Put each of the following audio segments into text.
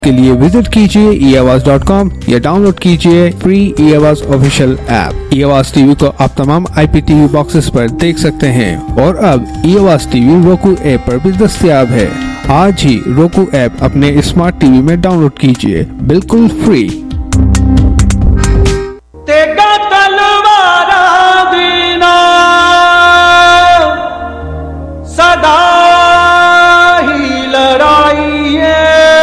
के लिए विजिट कीजिए eAwaaz.com या डाउनलोड कीजिए free eAwaaz official app. eAwaaz TV को आप तमाम IPTV बॉक्सेस पर देख सकते हैं और अब eAwaaz टीवी roku ऐप पर भी दस्तयाब है। आज ही roku ऐप अपने स्मार्ट टीवी में डाउनलोड कीजिए, बिल्कुल फ्री। तेगा तलवारा दीना सदा ही लड़ाई है,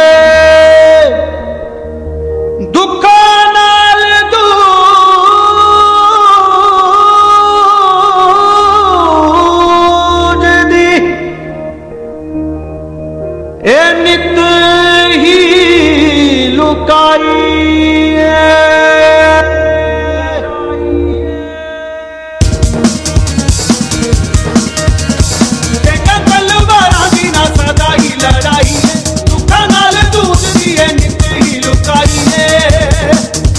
नित ही लुकाई तलवारा दीना सदा ही लड़ाई है, दुखा नाल दूध दी है नित ही लुकाई है।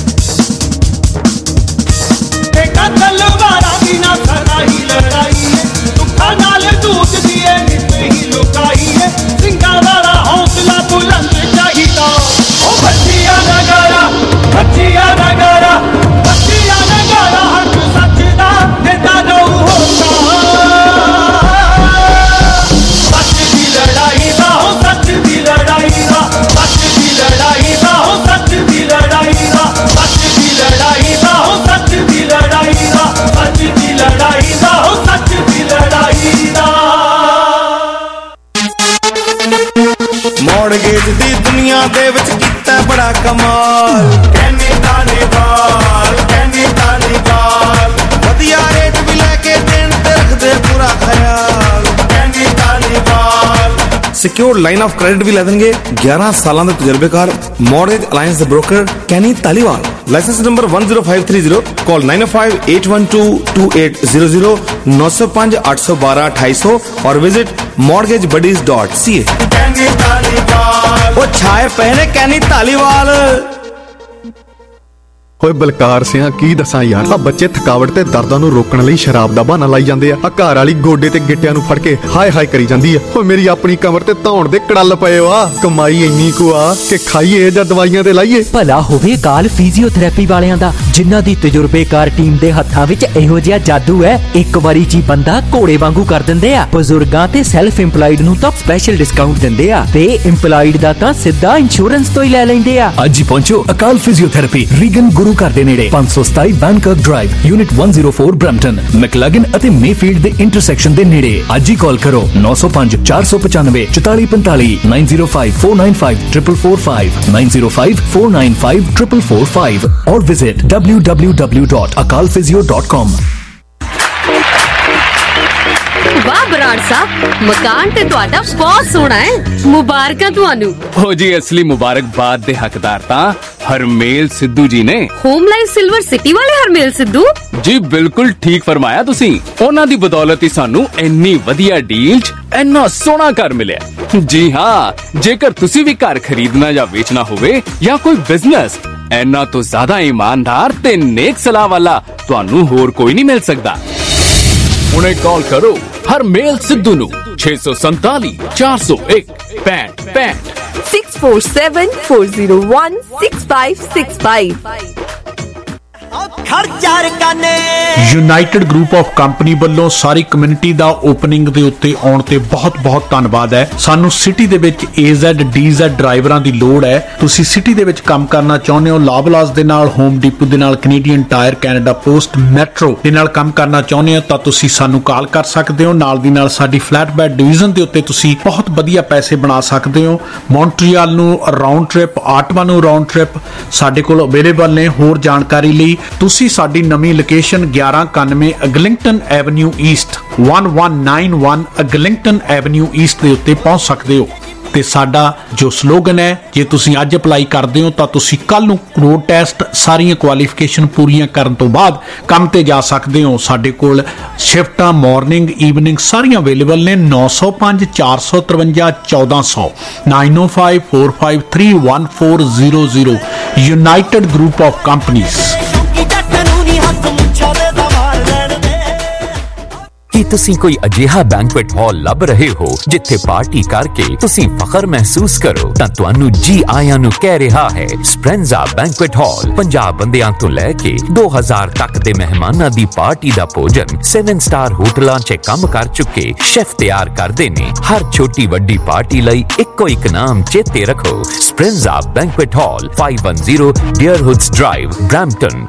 तलवारा दीना सदा ही लड़ाई है, दुखा नाल दूध दी है नित ही लुकाई है। सिंगा वाला हौसला बुलंद चाहिदा, ओ बच्चिया नगारा बच्चिया नगारा बच्चिया नगारा हक सच दा देता रहू होता। सच दी लड़ाई दा हो सच दी लड़ाई दा, सच दी लड़ाई दा हो सच दी लड़ाई दा, सच दी लड़ाई दा हो सच दी लड़ाई दा, सच दी लड़ाई दा हो सच दी लड़ाई दा। मॉडगेज दी दुनिया दे विच कीता बड़ा कमाल, कहने तालीवाल वधिया रेट भी लैके देन ते रखदे पूरा ख्याल, कहने Taliwal. Secure line of credit भी लै देंगे 11 सालां दे तजुर्बेकार मॉडगेज अलायंस दे broker Kenny Taliwal. Licence number 10530, call 9058122800 905 812 2800 और विजिट mortgagebuddies.ca। वो छाए पहने कैनी तालीवाल। होए बलकार सिंह की दसां यार, आ बच्चे थकावट ते दर्दां नूं रोकण लई शराब दा बहाना लाई जांदे आ। घर वाली गोडे ते गिट्टियां नूं फड़ के हाय हाय करी जांदी आ। होए मेरी अपनी कमर ते धौण दे कड़ल पए वा, कमाई इन्नी को आ कि खाईए जां दवाइयां ते लाईए। भला होवे काल फिजियोथेरेपी वालियां दा, जिन्हां दी तजुर्बेकार टीम दे हत्थां विच इहो जिहा जादू है, एक वारी जी बंदा घोड़े वांगू कर दिंदे आ। बजुर्गां ते सैल्फ इंपलाइड नूं तां स्पैशल डिस्काउंट दिंदे आ ते इंपलाइड दा तां सिद्धा इंश्योरेंस तो ही लै लैंदे आ। अज ही पहुंचो अकाल फिजियोथेरेपी, रीगन गुरु घर दे नेड़े 527 Van Kirk drive, unit 104 Brampton, McLaughlin ਅਤੇ ਮੇਫੀਲਡ ਦੇ ਇੰਟਰਸੈਕਸ਼ਨ ਦੇ ਨੇੜੇ। ਅੱਜ ਹੀ ਕਾਲ ਕਰੋ 905 495 4445 905 495 445 905 495 445 और विजिट www.akalphysio.com। वाह बराड़ साहब, मकान ते तुहाडा बहुत सोहना है, मुबारकां तुहानू। हो जी, असली मुबारकबाद दे हकदार तां हरमेल सिद्धू जी ने। होम लाइफ सिल्वर सिटी वाले हरमेल सिद्धू जी, बिल्कुल ठीक फरमाया तुसी। उन्हां दी बदौलत ही सानू इन्नी वधिया डील च इन्ना सोहना घर मिलिया। जी हाँ, जेकर तुसी भी घर खरीदना या बेचना होवे या कोई बिजनेस, इन्ना तो ज्यादा ईमानदार ते नेक सलाह वाला तुहानू होर कोई नहीं मिल सकदा। उन्हें कॉल करो हरमेल सिद्धू नू 647 401 6565 647 401 6565। यूनाइटेड ग्रुप ऑफ कंपनी ਵੱਲੋਂ ਸਾਰੀ ਕਮਿਊਨਿਟੀ ਦਾ ਓਪਨਿੰਗ ਦੇ ਉੱਤੇ ਆਉਣ ਤੇ ਬਹੁਤ ਧੰਨਵਾਦ ਹੈ। ਸਾਨੂੰ ਸਿਟੀ ਦੇ ਵਿੱਚ AZ DZ ਡਰਾਈਵਰਾਂ ਦੀ ਲੋੜ ਹੈ। ਤੁਸੀਂ ਸਿਟੀ ਦੇ ਵਿੱਚ ਕੰਮ ਕਰਨਾ ਚਾਹੁੰਦੇ ਹੋ, ਲਾਬਲਾਸ ਦੇ ਨਾਲ, ਹੋਮ ਡਿਪੂ ਦੇ ਨਾਲ, Canadian Tire, Canada Post, Metro ਦੇ ਨਾਲ ਕੰਮ ਕਰਨਾ ਚਾਹੁੰਦੇ ਹੋ ਤਾਂ ਤੁਸੀਂ ਸਾਨੂੰ ਕਾਲ ਕਰ ਸਕਦੇ ਹੋ। ਨਾਲ ਦੀ ਨਾਲ ਸਾਡੀ ਫਲੈਟ ਬੈਡ ਡਿਵੀਜ਼ਨ ਦੇ ਉੱਤੇ ਤੁਸੀਂ ਬਹੁਤ ਵਧੀਆ ਪੈਸੇ ਬਣਾ ਸਕਦੇ ਹੋ। ਮੌਂਟਰੀਅਲ ਨੂੰ ਰਾਉਂਡ ਟ੍ਰਿਪ, ਆਟਵਾ ਨੂੰ ਰਾਉਂਡ ਟ੍ਰਿਪ ਸਾਡੇ ਕੋਲ ਅਵੇਲੇਬਲ ਨੇ। ਹੋਰ ਜਾਣਕਾਰੀ ਲਈ ਤੁਸੀਂ ਸਾਡੀ ਨਵੀਂ location 1191 Eglinton Avenue East 1191 Eglinton Avenue East ਦੇ ਉੱਤੇ ਪਹੁੰਚ ਸਕਦੇ ਹੋ। ਤੇ ਸਾਡਾ ਜੋ ਸਲੋਗਨ ਹੈ, ਜੇ ਤੁਸੀਂ ਅੱਜ ਅਪਲਾਈ ਕਰਦੇ ਹੋ ਤਾਂ ਤੁਸੀਂ ਕੱਲ ਨੂੰ ਰੋਡ ਟੈਸਟ ਸਾਰੀਆਂ ਕੁਆਲੀਫਿਕੇਸ਼ਨ ਪੂਰੀਆਂ ਕਰਨ ਤੋਂ ਬਾਅਦ ਕੰਮ ਤੇ ਜਾ ਸਕਦੇ ਹੋ। ਸਾਡੇ ਕੋਲ ਸ਼ਿਫਟਾਂ ਮਾਰਨਿੰਗ ਈਵਨਿੰਗ ਸਾਰੀਆਂ ਅਵੇਲੇਬਲ ਨੇ। 905 453 1400 905 453 1400 यूनाइटेड ग्रुप ऑफ कंपनीज। ਕੀ ਤੁਸੀਂ ਕੋਈ ਅਜਿਹਾ ਬੈਂਕੁਏਟ ਹਾਲ ਲੱਭ ਰਹੇ ਹੋ ਜਿੱਥੇ ਪਾਰਟੀ ਕਰਕੇ ਤੁਸੀਂ ਫਖਰ ਮਹਿਸੂਸ ਕਰੋ? ਤਾਂ ਤੁਹਾਨੂੰ ਜੀ ਆਇਆਂ ਨੂੰ ਕਹਿ ਰਿਹਾ ਹੈ ਸਪ੍ਰੈਂਜ਼ਾ ਬੈਂਕੁਏਟ ਹਾਲ। 50 ਬੰਦਿਆਂ ਤੋਂ ਲੈ ਕੇ 2000 ਤੱਕ ਦੇ ਮਹਿਮਾਨਾਂ ਦੀ ਪਾਰਟੀ ਦਾ ਭੋਜਨ 7 ਸਟਾਰ ਹੋਟਲਾਂ 'ਚ ਕੰਮ ਕਰ ਚੁੱਕੇ ਸ਼ੈਫ ਤਿਆਰ ਕਰਦੇ ਨੇ। ਹਰ ਛੋਟੀ ਵੱਡੀ ਪਾਰਟੀ ਲਈ ਇੱਕੋ ਇੱਕ ਨਾਮ ਚੇਤੇ ਰੱਖੋ, Speranza Banquet Hall, 510 Deerhoods Drive, Brampton,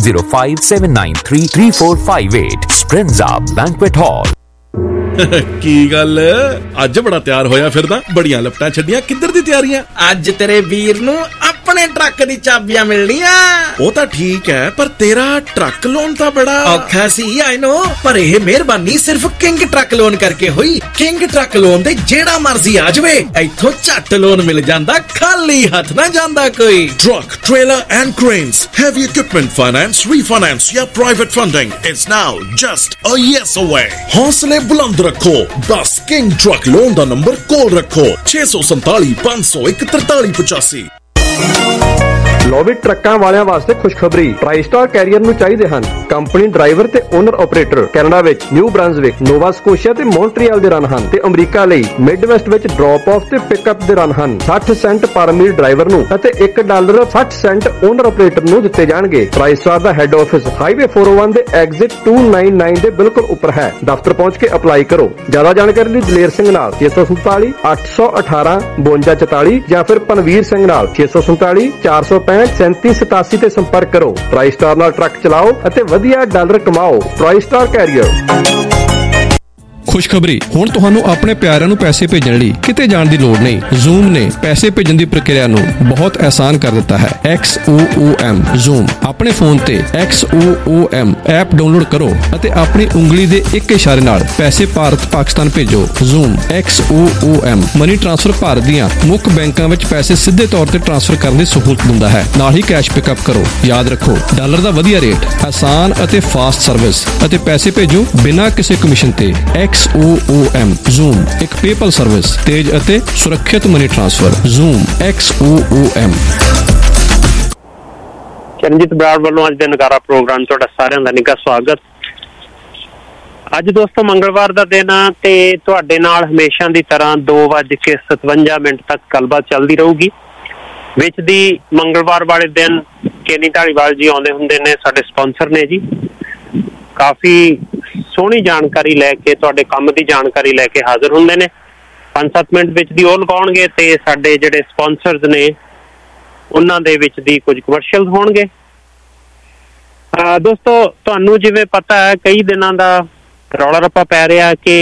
9057933458। Speranza Banquet Hall. ਕੀ ਗੱਲ ਅੱਜ ਬੜਾ ਤਿਆਰ ਹੋਇਆ ਫਿਰਦਾ? ਬੜੀਆਂ ਲਪਟਾਂ ਛੱਡੀਆਂ, ਕਿੱਧਰ ਦੀ ਤਿਆਰੀਆਂ? ਅੱਜ ਤੇਰੇ ਵੀਰ ਨੂੰ ਆਪਣੇ ਟਰੱਕ ਦੀ ਚਾਬੀਆਂ ਮਿਲਣੀਆਂ। ਉਹ ਤਾਂ ਠੀਕ ਹੈ, ਪਰ ਤੇਰਾ ਟਰੱਕ ਲੋਨ ਤਾਂ ਬੜਾ ਔਖਾ ਸੀ, ਆਈ ਨੋ, ਪਰ ਇਹ ਮਿਹਰਬਾਨੀ ਸਿਰਫ ਕਿੰਗ ਟਰੱਕ ਲੋਨ ਕਰਕੇ ਹੋਈ। ਕਿੰਗ ਟਰੱਕ ਲੋਨ ਦੇ ਜਿਹੜਾ ਮਰਜ਼ੀ ਆ ਜਾਵੇ, ਇੱਥੋਂ ਝੱਟ ਲੋਨ ਮਿਲ ਜਾਂਦਾ, ਖਾਲੀ ਹੱਥ ਨਾ ਜਾਂਦਾ ਕੋਈ। Truck, trailer and cranes, heavy equipment finance, refinance या private funding is now just a yes away। हौसले बुलंद रखो, बस किंग ट्रक लोन का नंबर कॉल रखो 647 501 4385। ਲੋ ਵੀ ਟਰੱਕਾਂ ਵਾਲਿਆਂ ਵਾਸਤੇ ਖੁਸ਼ਖਬਰੀ। ਟ੍ਰਾਈਸਟਾਰ ਕੈਰੀਅਰ ਨੂੰ ਚਾਹੀਦੇ ਹਨ ਕੰਪਨੀ ਡਰਾਈਵਰ ਤੇ ਓਨਰ ਆਪਰੇਟਰ। ਕੈਨੇਡਾ ਵਿੱਚ ਨਿਊ ਬ੍ਰਾਂਜ਼ਵਿਕ, ਨੋਵਾ ਸਕੋਸ਼ੀਆ ਤੇ ਮੌਂਟਰੀਅਲ ਦੇ ਰਨ ਹਨ ਤੇ ਅਮਰੀਕਾ ਲਈ ਮਿਡਵੈਸਟ ਵਿੱਚ ਡ੍ਰੌਪ ਆਫ ਤੇ ਪਿਕਅਪ ਦੇ ਰਨ ਹਨ। 60 ਸੈਂਟ ਪਰ ਮੀਲ ਡਰਾਈਵਰ ਨੂੰ ਅਤੇ $1.60 ਓਨਰ ਆਪਰੇਟਰ ਨੂੰ ਦਿੱਤੇ ਜਾਣਗੇ। ਟ੍ਰਾਈਸਟਾਰ ਦਾ ਹੈੱਡ ਆਫਿਸ ਹਾਈਵੇ 401 ਦੇ ਐਗਜ਼ਿਟ 299 ਦੇ ਬਿਲਕੁਲ ਉੱਪਰ ਹੈ। ਦਫ਼ਤਰ ਪਹੁੰਚ ਕੇ ਅਪਲਾਈ ਕਰੋ। ਜ਼ਿਆਦਾ ਜਾਣਕਾਰੀ ਲਈ ਦਲੇਰ ਸਿੰਘ ਨਾਲ 647 818 5244 ਜਾਂ ਫਿਰ ਪਨਵੀਰ ਸਿੰਘ ਨਾਲ 647 465 3787 ਤੇ ਸੰਪਰਕ ਕਰੋ। ਟ੍ਰਾਈਸਟਾਰ ਨਾਲ ਟਰੱਕ ਚਲਾਓ ਅਤੇ ਵਧੀਆ ਡਾਲਰ ਕਮਾਓ। TriStar career. ਖੁਸ਼ਖਬਰੀ, ਹੁਣ ਤੁਹਾਨੂੰ ਆਪਣੇ ਪਿਆਰਿਆਂ ਨੂੰ ਪੈਸੇ ਭੇਜਣ ਲਈ ਕਿਤੇ ਜਾਣ ਦੀ ਲੋੜ ਨਹੀਂ। ਜ਼ੂਮ ਨੇ ਪੈਸੇ ਭੇਜਣ ਦੀ ਪ੍ਰਕਿਰਿਆ ਨੂੰ ਬਹੁਤ ਆਸਾਨ ਕਰ ਦਿੱਤਾ ਹੈ। XOOM Xoom. ਆਪਣੇ ਫੋਨ ਤੇ XOOM ਐਪ ਡਾਊਨਲੋਡ ਕਰੋ ਅਤੇ ਆਪਣੀ ਉਂਗਲੀ ਦੇ ਇੱਕ ਇਸ਼ਾਰੇ ਨਾਲ ਪੈਸੇ ਭਾਰਤ ਪਾਕਿਸਤਾਨ ਭੇਜੋ। Xoom XOOM money transfer Bharat ਦੀਆਂ ਮੁੱਖ ਬੈਂਕਾਂ ਵਿੱਚ ਪੈਸੇ ਸਿੱਧੇ ਤੌਰ ਤੇ ਟ੍ਰਾਂਸਫਰ ਕਰਨ ਦੀ ਸਹੂਲਤ ਦਿੰਦਾ ਹੈ। ਨਾਲ ਹੀ ਕੈਸ਼ ਪਿਕਅਪ ਕਰੋ। ਯਾਦ ਰੱਖੋ, ਡਾਲਰ ਦਾ ਵਧੀਆ ਰੇਟ, ਆਸਾਨ ਅਤੇ ਫਾਸਟ ਸਰਵਿਸ ਅਤੇ ਪੈਸੇ ਭੇਜੋ ਬਿਨਾਂ ਕਿਸੇ ਕਮਿਸ਼ਨ ਤੇ। XOOM ਜ਼ੂਮ ਇੱਕ ਪੇਪਲ ਸਰਵਿਸ, ਤੇਜ਼ ਅਤੇ ਸੁਰੱਖਿਅਤ money transfer. Xoom XOOM। Charanjit Brar ਵੱਲੋਂ ਅੱਜ ਦੇ ਨਗਾਰਾ ਪ੍ਰੋਗਰਾਮ ਤੁਹਾਡਾ ਸਾਰਿਆਂ ਦਾ ਨਿੱਘਾ ਸਵਾਗਤ। ਅੱਜ ਦੋਸਤੋ ਮੰਗਲਵਾਰ ਦਾ ਦਿਨ ਆ ਤੇ ਤੁਹਾਡੇ ਨਾਲ ਹਮੇਸ਼ਾ ਦੀ ਤਰ੍ਹਾਂ 2:57 ਤੱਕ ਗੱਲਬਾਤ ਚੱਲਦੀ ਰਹੂਗੀ। ਵਿੱਚ ਦੀ ਮੰਗਲਵਾਰ ਵਾਲੇ ਦਿਨ ਕੇਨੀ ਢਾਲੀਵਾਲ ਜੀ ਆਉਂਦੇ ਹੁੰਦੇ ਨੇ, ਸਾਡੇ ਸਪਾਂਸਰ ਨੇ ਜੀ। ਕਾਫੀ ਸੋਹਣੀ ਜਾਣਕਾਰੀ ਲੈ ਕੇ, ਤੁਹਾਡੇ ਕੰਮ ਦੀ ਜਾਣਕਾਰੀ ਲੈ ਕੇ ਹਾਜ਼ਰ ਹੁੰਦੇ ਨੇ। 5-7 ਮਿੰਟ ਵਿੱਚ ਦੀ ਉਹ ਲਗਾਉਣਗੇ ਤੇ ਸਾਡੇ ਜਿਹੜੇ ਸਪਾਂਸਰਸ ਨੇ ਉਹਨਾਂ ਦੇ ਵਿੱਚ ਦੀ ਕੁਝ ਕਮਰਸ਼ੀਅਲ ਹੋਣਗੇ। ਦੋਸਤੋ ਤੁਹਾਨੂੰ ਜਿਵੇਂ ਪਤਾ ਹੈ, ਕਈ ਦਿਨਾਂ ਦਾ ਰੌਲਾ ਰੱਪਾ ਪੈ ਰਿਹਾ ਕਿ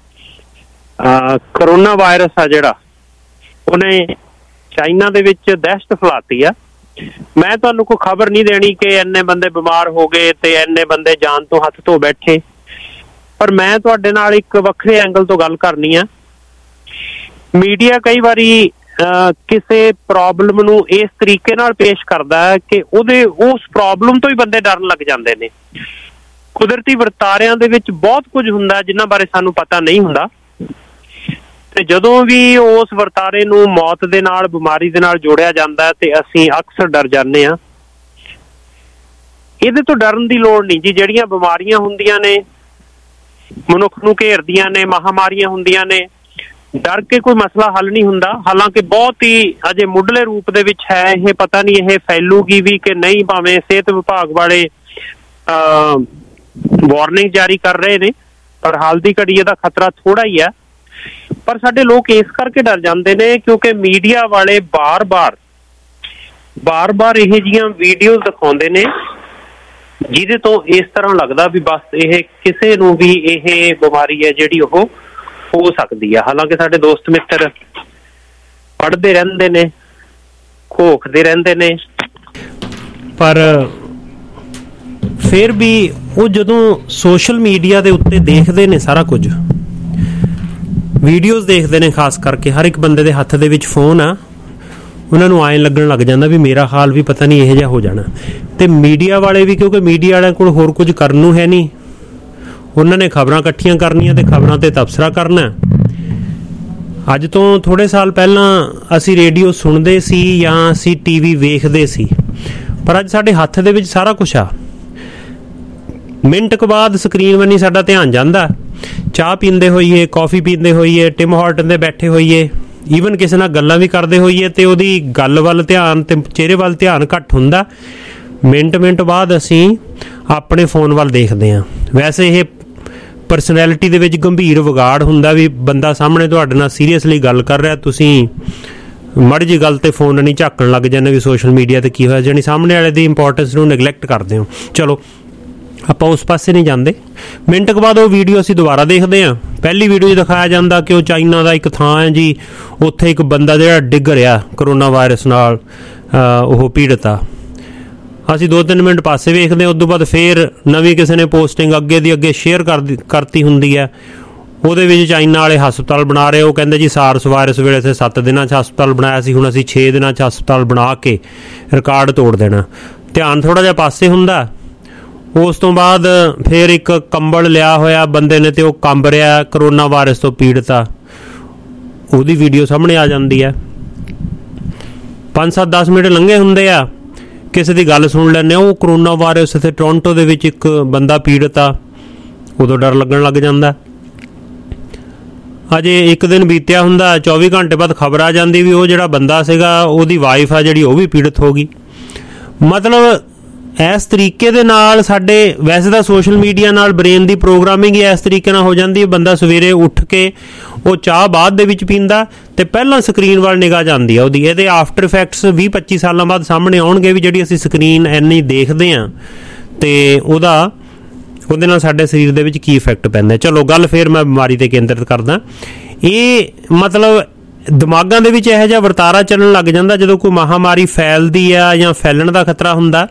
ਕਰੋਨਾ ਵਾਇਰਸ ਆ ਜਿਹੜਾ, ਉਹਨੇ ਚਾਈਨਾ ਦੇ ਵਿੱਚ ਦਹਿਸ਼ਤ ਫੈਲਾਤੀ ਆ। ਮੈਂ ਤੁਹਾਨੂੰ ਕੋਈ ਖਬਰ ਨਹੀਂ ਦੇਣੀ ਕਿ ਇੰਨੇ ਬੰਦੇ ਬਿਮਾਰ ਹੋ ਗਏ ਤੇ ਇੰਨੇ ਬੰਦੇ ਜਾਨ ਤੋਂ ਹੱਥ ਧੋ ਬੈਠੇ, ਪਰ ਮੈਂ ਤੁਹਾਡੇ ਨਾਲ ਇੱਕ ਵੱਖਰੇ ਐਂਗਲ ਤੋਂ ਗੱਲ ਕਰਨੀ ਆ। ਮੀਡੀਆ ਕਈ ਵਾਰੀ ਕਿਸੇ ਪ੍ਰੋਬਲਮ ਨੂੰ ਇਸ ਤਰੀਕੇ ਨਾਲ ਪੇਸ਼ ਕਰਦਾ ਹੈ ਕਿ ਉਸ ਪ੍ਰੋਬਲਮ ਤੋਂ ਹੀ ਬੰਦੇ ਡਰਨ ਲੱਗ ਜਾਂਦੇ ਨੇ। ਕੁਦਰਤੀ ਵਰਤਾਰਿਆਂ ਦੇ ਵਿੱਚ ਬਹੁਤ ਕੁਝ ਹੁੰਦਾ ਜਿਨ੍ਹਾਂ ਬਾਰੇ ਸਾਨੂੰ ਪਤਾ ਨਹੀਂ ਹੁੰਦਾ, ਤੇ ਜਦੋਂ ਵੀ ਉਸ ਵਰਤਾਰੇ ਨੂੰ ਮੌਤ ਦੇ ਨਾਲ, ਬਿਮਾਰੀ ਦੇ ਨਾਲ ਜੋੜਿਆ ਜਾਂਦਾ ਤੇ ਅਸੀਂ ਅਕਸਰ ਡਰ ਜਾਂਦੇ ਹਾਂ। ਇਹਦੇ ਤੋਂ ਡਰਨ ਦੀ ਲੋੜ ਨਹੀਂ ਜੀ। ਜਿਹੜੀਆਂ ਬਿਮਾਰੀਆਂ ਹੁੰਦੀਆਂ ਨੇ, ਮਨੁੱਖ ਨੂੰ ਘੇਰਦੀਆਂ ਨੇ, ਮਹਾਮਾਰੀਆਂ ਹੁੰਦੀਆਂ ਨੇ, ਡਰ ਕੇ ਕੋਈ ਮਸਲਾ ਹੱਲ ਨਹੀਂ ਹੁੰਦਾ। ਹਾਲਾਂਕਿ ਬਹੁਤ ਹੀ ਅਜੇ ਮੁੱਢਲੇ ਰੂਪ ਦੇ ਵਿੱਚ ਹੈ ਇਹ, ਪਤਾ ਨਹੀਂ ਇਹ ਫੈਲੂਗੀ ਵੀ ਕਿ ਨਹੀਂ। ਭਾਵੇਂ ਸਿਹਤ ਵਿਭਾਗ ਵਾਲੇ ਵਾਰਨਿੰਗ ਜਾਰੀ ਕਰ ਰਹੇ ਨੇ, ਪਰ ਹਾਲ ਦੀ ਘੜੀ ਇਹਦਾ ਖਤਰਾ ਥੋੜਾ ਹੀ ਹੈ। ਪਰ ਸਾਡੇ ਲੋਕ ਇਸ ਕਰਕੇ ਡਰ ਜਾਂਦੇ ਨੇ ਕਿਉਂਕਿ ਮੀਡੀਆ ਵਾਲੇ ਬਾਰ-ਬਾਰ ਇਹ ਜਿਹੀਆਂ ਵੀਡੀਓ ਦਿਖਾਉਂਦੇ ਨੇ ਜਿਹਦੇ ਤੋਂ ਇਸ ਤਰ੍ਹਾਂ ਲੱਗਦਾ ਵੀ ਬਸ ਇਹ ਕਿਸੇ ਨੂੰ ਵੀ ਇਹ ਬਿਮਾਰੀ ਹੈ ਜਿਹੜੀ ਉਹ ਹੋ ਸਕਦੀ ਹੈ। ਹਾਲਾਂਕਿ ਸਾਡੇ ਦੋਸਤ ਮਿੱਤਰ ਪੜ੍ਹਦੇ ਰਹਿੰਦੇ ਨੇ, ਘੋਖਦੇ ਰਹਿੰਦੇ ਨੇ, ਪਰ ਫਿਰ ਵੀ ਉਹ ਜਦੋਂ ਸੋਸ਼ਲ ਮੀਡੀਆ ਦੇ ਉੱਤੇ ਦੇਖਦੇ ਨੇ ਸਾਰਾ ਕੁਝ, ਵੀਡੀਓਜ਼ ਦੇਖਦੇ ਨੇ, ਖਾਸ ਕਰਕੇ ਹਰ ਇੱਕ ਬੰਦੇ ਦੇ ਹੱਥ ਦੇ ਵਿੱਚ ਫੋਨ ਆ, ਉਹਨਾਂ ਨੂੰ ਐਂ ਲੱਗਣ ਲੱਗ ਜਾਂਦਾ ਵੀ ਮੇਰਾ ਹਾਲ ਵੀ ਪਤਾ ਨਹੀਂ ਇਹੋ ਜਿਹਾ ਹੋ ਜਾਣਾ। ਤੇ ਮੀਡੀਆ ਵਾਲੇ ਵੀ, ਕਿਉਂਕਿ ਮੀਡੀਆ ਵਾਲਿਆਂ ਕੋਲ ਹੋਰ ਕੁਝ ਕਰਨ ਨੂੰ ਹੈ ਨਹੀਂ, ਉਹਨਾਂ ਨੇ ਖਬਰਾਂ ਇਕੱਠੀਆਂ ਕਰਨੀਆਂ ਤੇ ਖਬਰਾਂ ਤੇ ਤਬਸਰਾ ਕਰਨਾ। ਅੱਜ ਤੋਂ ਥੋੜੇ ਸਾਲ ਪਹਿਲਾਂ ਅਸੀਂ ਰੇਡੀਓ ਸੁਣਦੇ ਸੀ ਜਾਂ ਅਸੀਂ TV ਵੇਖਦੇ ਸੀ, ਪਰ ਅੱਜ ਸਾਡੇ ਹੱਥ ਦੇ ਵਿੱਚ ਸਾਰਾ ਕੁਝ ਆ। ਮਿੰਟ ਕੁ ਬਾਅਦ ਸਕਰੀਨ ਵੱਲ ਸਾਡਾ ਧਿਆਨ ਜਾਂਦਾ। ਚਾਹ ਪੀਂਦੇ ਹੋਈਏ, ਕੌਫੀ ਪੀਂਦੇ ਹੋਈਏ, ਟਿਮ ਹਾਰਟਨ ਦੇ ਬੈਠੇ ਹੋਈਏ, ਈਵਨ ਕਿਸੇ ਨਾਲ ਗੱਲਾਂ ਵੀ ਕਰਦੇ ਹੋਈਏ ਤੇ ਉਹਦੀ ਗੱਲ ਵੱਲ ਧਿਆਨ ਤੇ ਚਿਹਰੇ ਵੱਲ ਧਿਆਨ ਘੱਟ ਹੁੰਦਾ। ਮਿੰਟ ਬਾਅਦ ਅਸੀਂ ਆਪਣੇ ਫੋਨ ਵੱਲ ਦੇਖਦੇ ਹਾਂ। ਵੈਸੇ ਇਹ ਪਰਸਨੈਲਿਟੀ ਦੇ ਵਿੱਚ ਗੰਭੀਰ ਵਿਗਾੜ ਹੁੰਦਾ ਵੀ ਬੰਦਾ ਸਾਹਮਣੇ ਤੁਹਾਡੇ ਨਾਲ ਸੀਰੀਅਸਲੀ ਗੱਲ ਕਰ ਰਿਹਾ, ਤੁਸੀਂ ਮਾੜੀ ਜਿਹੀ ਗੱਲ ਤੇ ਫੋਨ ਨਹੀਂ ਝਾਕਣ ਲੱਗ ਜਾਂਦੇ ਵੀ ਸੋਸ਼ਲ ਮੀਡੀਆ ਤੇ ਕੀ ਹੋਇਆ, ਜਾਣੀ ਸਾਹਮਣੇ ਵਾਲੇ ਦੀ ਇੰਪੋਰਟੈਂਸ ਨੂੰ ਨੈਗਲੈਕਟ ਕਰਦੇ ਹੋ। ਚਲੋ ਆਪਾਂ ਉਸ ਪਾਸੇ ਨਹੀਂ ਜਾਂਦੇ। ਮਿੰਟ ਕੁ ਬਾਅਦ ਉਹ ਵੀਡੀਓ ਅਸੀਂ ਦੁਬਾਰਾ ਦੇਖਦੇ ਹਾਂ। ਪਹਿਲੀ ਵੀਡੀਓ 'ਚ ਦਿਖਾਇਆ ਜਾਂਦਾ ਕਿ ਉਹ ਚਾਈਨਾ ਦਾ ਇੱਕ ਥਾਂ ਹੈ ਜੀ, ਉੱਥੇ ਇੱਕ ਬੰਦਾ ਜਿਹੜਾ ਡਿੱਗ ਰਿਹਾ ਕਰੋਨਾ ਵਾਇਰਸ ਨਾਲ, ਉਹ ਪੀੜਤ ਆ। ਅਸੀਂ 2-3 ਮਿੰਟ ਪਾਸੇ ਵੇਖਦੇ ਹਾਂ। ਉਸ ਤੋਂ ਬਾਅਦ ਫਿਰ ਨਵੀਂ ਕਿਸੇ ਨੇ ਪੋਸਟਿੰਗ ਅੱਗੇ ਦੀ ਅੱਗੇ ਸ਼ੇਅਰ ਕਰਤੀ ਹੁੰਦੀ ਹੈ। ਉਹਦੇ ਵਿੱਚ ਚਾਈਨਾ ਵਾਲੇ ਹਸਪਤਾਲ ਬਣਾ ਰਹੇ। ਉਹ ਕਹਿੰਦੇ ਜੀ ਸਾਰਸ ਵਾਇਰਸ ਵੇਲੇ ਅਸੀਂ 7 ਦਿਨਾਂ 'ਚ ਹਸਪਤਾਲ ਬਣਾਇਆ ਸੀ, ਹੁਣ ਅਸੀਂ 6 ਦਿਨਾਂ 'ਚ ਹਸਪਤਾਲ ਬਣਾ ਕੇ ਰਿਕਾਰਡ ਤੋੜ ਦੇਣਾ। ਧਿਆਨ ਥੋੜ੍ਹਾ ਜਿਹਾ ਪਾਸੇ ਹੁੰਦਾ। ਉਸ ਤੋਂ ਬਾਅਦ ਫਿਰ ਇੱਕ ਕੰਬਲ ਲਿਆ ਹੋਇਆ ਬੰਦੇ ਨੇ ਤੇ ਉਹ ਕੰਬ ਰਿਹਾ, ਕਰੋਨਾ ਵਾਇਰਸ ਤੋਂ ਪੀੜਤ ਆ, ਉਹਦੀ ਵੀਡੀਓ ਸਾਹਮਣੇ ਆ ਜਾਂਦੀ ਹੈ। 5-7-10 ਮਿੰਟ ਲੰਘੇ ਹੁੰਦੇ ਆ, ਕਿਸੇ ਦੀ ਗੱਲ ਸੁਣ ਲੈਂਦੇ ਆ, ਉਹ ਕਰੋਨਾ ਵਾਇਰਸ ਇੱਥੇ ਟੋਰਾਂਟੋ ਦੇ ਵਿੱਚ ਇੱਕ ਬੰਦਾ ਪੀੜਤ ਆ, ਉਦੋਂ ਡਰ ਲੱਗਣ ਲੱਗ ਜਾਂਦਾ। ਅਜੇ ਇੱਕ ਦਿਨ ਬੀਤਿਆ ਹੁੰਦਾ, 24 ਘੰਟੇ ਬਾਅਦ ਖਬਰ ਆ ਜਾਂਦੀ ਵੀ ਉਹ ਜਿਹੜਾ ਬੰਦਾ ਸੀਗਾ ਉਹਦੀ ਵਾਈਫ ਆ ਜਿਹੜੀ ਉਹ ਵੀ ਪੀੜਤ ਹੋ ਗਈ। ਮਤਲਬ ਇਸ ਤਰੀਕੇ ਦੇ ਨਾਲ ਸਾਡੇ ਵੈਸੇ ਤਾਂ ਸੋਸ਼ਲ ਮੀਡੀਆ ਨਾਲ ਬ੍ਰੇਨ ਦੀ ਪ੍ਰੋਗਰਾਮਿੰਗ ਹੀ ਇਸ ਤਰੀਕੇ ਨਾਲ ਹੋ ਜਾਂਦੀ ਹੈ। ਬੰਦਾ ਸਵੇਰੇ ਉੱਠ ਕੇ ਉਹ ਚਾਹ ਬਾਅਦ ਦੇ ਵਿੱਚ ਪੀਂਦਾ ਤੇ ਪਹਿਲਾਂ ਸਕਰੀਨ ਵੱਲ ਨਿਗਾਹ ਜਾਂਦੀ ਆ ਉਹਦੀ। ਇਹਦੇ ਆਫਟਰ ਇਫੈਕਟਸ 20-25 ਸਾਲਾਂ ਬਾਅਦ ਸਾਹਮਣੇ ਆਉਣਗੇ ਵੀ ਜਿਹੜੀ ਅਸੀਂ ਸਕਰੀਨ ਇੰਨੀ ਦੇਖਦੇ ਹਾਂ ਤੇ ਉਹਦੇ ਨਾਲ ਸਾਡੇ ਸਰੀਰ ਦੇ ਵਿੱਚ ਕੀ ਇਫੈਕਟ ਪੈਂਦਾ। ਚਲੋ ਗੱਲ ਫਿਰ ਮੈਂ ਬਿਮਾਰੀ 'ਤੇ ਕੇਂਦਰਿਤ ਕਰਦਾ। ਇਹ ਮਤਲਬ ਦਿਮਾਗਾਂ ਦੇ ਵਿੱਚ ਇਹੋ ਜਿਹਾ ਵਰਤਾਰਾ ਚੱਲਣ ਲੱਗ ਜਾਂਦਾ ਜਦੋਂ ਕੋਈ ਮਹਾਮਾਰੀ ਫੈਲਦੀ ਆ ਜਾਂ ਫੈਲਣ ਦਾ ਖਤਰਾ ਹੁੰਦਾ।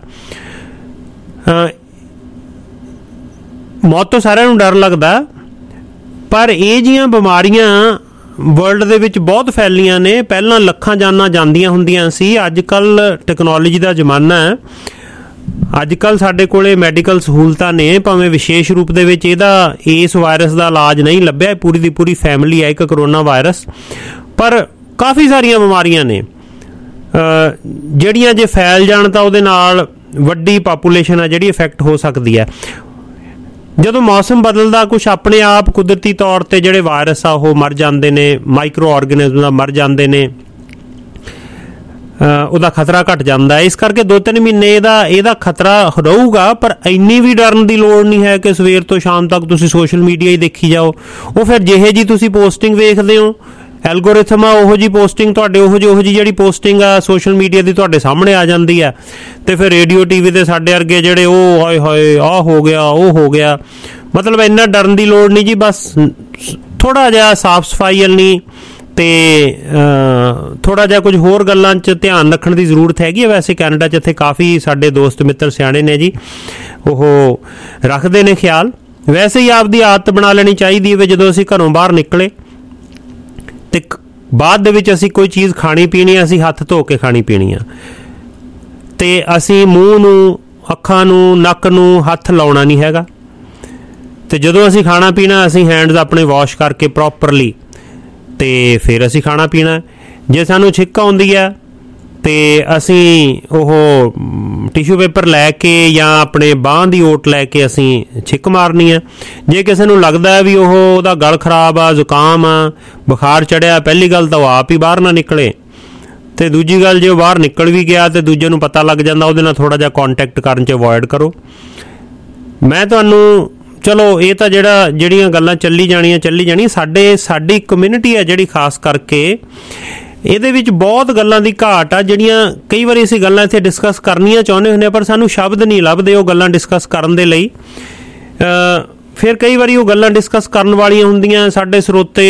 ਮੌਤ ਤੋਂ ਸਾਰਿਆਂ ਨੂੰ ਡਰ ਲੱਗਦਾ, ਪਰ ਇਹ ਜਿਹੀਆਂ ਬਿਮਾਰੀਆਂ ਵਰਲਡ ਦੇ ਵਿੱਚ ਬਹੁਤ ਫੈਲੀਆਂ ਨੇ। ਪਹਿਲਾਂ ਲੱਖਾਂ ਜਾਨਾਂ ਜਾਂਦੀਆਂ ਹੁੰਦੀਆਂ ਸੀ, ਅੱਜ ਕੱਲ੍ਹ ਟੈਕਨੋਲੋਜੀ ਦਾ ਜ਼ਮਾਨਾ ਹੈ। ਅੱਜ ਕੱਲ੍ਹ ਸਾਡੇ ਕੋਲੇ ਮੈਡੀਕਲ ਸਹੂਲਤਾਂ ਨੇ, ਭਾਵੇਂ ਵਿਸ਼ੇਸ਼ ਰੂਪ ਦੇ ਵਿੱਚ ਇਸ ਵਾਇਰਸ ਦਾ ਇਲਾਜ ਨਹੀਂ ਲੱਭਿਆ, ਪੂਰੀ ਦੀ ਪੂਰੀ ਫੈਮਿਲੀ ਹੈ ਇੱਕ ਕਰੋਨਾ ਵਾਇਰਸ, ਪਰ ਕਾਫੀ ਸਾਰੀਆਂ ਬਿਮਾਰੀਆਂ ਨੇ ਜਿਹੜੀਆਂ ਜੇ ਫੈਲ ਜਾਣ ਤਾਂ ਉਹਦੇ ਨਾਲ ਵੱਡੀ ਪਾਪੂਲੇਸ਼ਨ ਆ ਜਿਹੜੀ ਇਫੈਕਟ ਹੋ ਸਕਦੀ ਹੈ। ਜਦੋਂ ਮੌਸਮ ਬਦਲਦਾ, ਕੁਛ ਆਪਣੇ ਆਪ ਕੁਦਰਤੀ ਤੌਰ 'ਤੇ ਜਿਹੜੇ ਵਾਇਰਸ ਆ ਉਹ ਮਰ ਜਾਂਦੇ ਨੇ, ਮਾਈਕਰੋ ਆਰਗੇਨਿਜ਼ਮ ਮਰ ਜਾਂਦੇ ਨੇ, ਉਹਦਾ ਖਤਰਾ ਘਟ ਜਾਂਦਾ ਹੈ। ਇਸ ਕਰਕੇ 2-3 ਮਹੀਨੇ ਇਹਦਾ ਖਤਰਾ ਰਹੂਗਾ, ਪਰ ਇੰਨੀ ਵੀ ਡਰਨ ਦੀ ਲੋੜ ਨਹੀਂ ਹੈ ਕਿ ਸਵੇਰ ਤੋਂ ਸ਼ਾਮ ਤੱਕ ਤੁਸੀਂ ਸੋਸ਼ਲ ਮੀਡੀਆ ਹੀ ਦੇਖੀ ਜਾਓ। ਉਹ ਫਿਰ ਜਿਹੇ ਜੀ ਤੁਸੀਂ ਪੋਸਟਿੰਗ ਵੇਖਦੇ ਹੋ, ਐਲਗੋਰਿਥਮ ਆ ਉਹੋ ਜਿਹੀ ਪੋਸਟਿੰਗ ਤੁਹਾਡੇ ਉਹੋ ਜਿਹੀ ਜਿਹੜੀ ਪੋਸਟਿੰਗ ਆ ਸੋਸ਼ਲ ਮੀਡੀਆ ਦੀ ਤੁਹਾਡੇ ਸਾਹਮਣੇ ਆ ਜਾਂਦੀ ਹੈ। ਤੇ ਫਿਰ ਰੇਡੀਓ TV ਤੇ ਸਾਡੇ ਵਰਗੇ ਜਿਹੜੇ ਉਹ ਹਾਏ ਆਹ ਹੋ ਗਿਆ ਉਹ ਹੋ ਗਿਆ। ਮਤਲਬ ਇੰਨਾ ਡਰਨ ਦੀ ਲੋੜ ਨਹੀਂ ਜੀ, ਬਸ ਥੋੜ੍ਹਾ ਜਿਹਾ ਸਾਫ਼ ਸਫਾਈ ਨਹੀਂ ਤੇ ਥੋੜ੍ਹਾ ਜਿਹਾ ਕੁਝ ਹੋਰ ਗੱਲਾਂ 'ਚ ਧਿਆਨ ਰੱਖਣ ਦੀ ਜ਼ਰੂਰਤ ਹੈਗੀ ਹੈ। ਵੈਸੇ ਕੈਨੇਡਾ 'ਚ ਇੱਥੇ ਕਾਫੀ ਸਾਡੇ ਦੋਸਤ ਮਿੱਤਰ ਸਿਆਣੇ ਨੇ ਜੀ, ਉਹ ਰੱਖਦੇ ਨੇ ਖਿਆਲ। ਵੈਸੇ ਹੀ ਆਪਦੀ ਆਦਤ ਬਣਾ ਲੈਣੀ ਚਾਹੀਦੀ ਹੈ ਵੀ ਜਦੋਂ ਅਸੀਂ ਘਰੋਂ ਬਾਹਰ ਨਿਕਲੇ ਤੇ ਬਾਅਦ ਦੇ ਵਿੱਚ ਅਸੀਂ ਕੋਈ ਚੀਜ਼ ਖਾਣੀ ਪੀਣੀ ਆ, ਅਸੀਂ ਹੱਥ ਧੋ ਕੇ ਖਾਣੀ ਪੀਣੀ ਆ ਤੇ ਅਸੀਂ ਮੂੰਹ ਨੂੰ, ਅੱਖਾਂ ਨੂੰ, ਨੱਕ ਨੂੰ ਹੱਥ ਲਾਉਣਾ ਨਹੀਂ ਹੈਗਾ। ਤੇ ਜਦੋਂ ਅਸੀਂ ਖਾਣਾ ਪੀਣਾ ਅਸੀਂ ਹੈਂਡਸ ਆਪਣੇ ਵਾਸ਼ ਕਰਕੇ ਪ੍ਰੋਪਰਲੀ ਤੇ ਫਿਰ ਅਸੀਂ ਖਾਣਾ ਪੀਣਾ। ਜੇ ਸਾਨੂੰ ਛਿੱਕ ਆਉਂਦੀ ਆ ਤੇ ਅਸੀਂ ਉਹ ਟਿਸ਼ੂ ਪੇਪਰ ਲੈ ਕੇ ਜਾਂ ਆਪਣੇ ਬਾਂਹ ਦੀ ਓਟ ਲੈ ਕੇ ਅਸੀਂ ਛਿੱਕ ਮਾਰਨੀ ਆ। ਜੇ ਕਿਸੇ ਨੂੰ ਲੱਗਦਾ ਵੀ ਉਹਦਾ ਗਲ ਖਰਾਬ ਆ, ਜ਼ੁਕਾਮ ਆ, ਬੁਖਾਰ ਚੜਿਆ, ਪਹਿਲੀ ਗੱਲ ਤਾਂ ਉਹ ਆਪ ਹੀ ਬਾਹਰ ਨਾ ਨਿਕਲੇ, ਤੇ ਦੂਜੀ ਗੱਲ ਜੇ ਉਹ ਬਾਹਰ ਨਿਕਲ ਵੀ ਗਿਆ ਤੇ ਦੂਜੇ ਨੂੰ ਪਤਾ ਲੱਗ ਜਾਂਦਾ, ਉਹਦੇ ਨਾਲ ਥੋੜ੍ਹਾ ਜਿਹਾ ਕੰਟੈਕਟ ਕਰਨ 'ਚ ਅਵੋਇਡ ਕਰੋ। ਮੈਂ ਤੁਹਾਨੂੰ ਚਲੋ ਇਹ ਤਾਂ ਜਿਹੜੀਆਂ ਗੱਲਾਂ ਚੱਲੀ ਜਾਣੀਆਂ ਸਾਡੀ ਕਮਿਊਨਿਟੀ ਹੈ ਜਿਹੜੀ ਖਾਸ ਕਰਕੇ ਇਹਦੇ ਵਿੱਚ ਬਹੁਤ ਗੱਲਾਂ ਦੀ ਘਾਟ ਆ, ਜਿਹੜੀਆਂ ਕਈ ਵਾਰੀ ਅਸੀਂ ਗੱਲਾਂ ਇੱਥੇ ਡਿਸਕਸ ਕਰਨੀਆਂ ਚਾਹੁੰਦੇ ਹੁੰਦੇ ਪਰ ਸਾਨੂੰ ਸ਼ਬਦ ਨਹੀਂ ਲੱਭਦੇ ਉਹ ਗੱਲਾਂ ਡਿਸਕਸ ਕਰਨ ਦੇ ਲਈ। ਫਿਰ ਕਈ ਵਾਰੀ ਉਹ ਗੱਲਾਂ ਡਿਸਕਸ ਕਰਨ ਵਾਲੀਆਂ ਹੁੰਦੀਆਂ, ਸਾਡੇ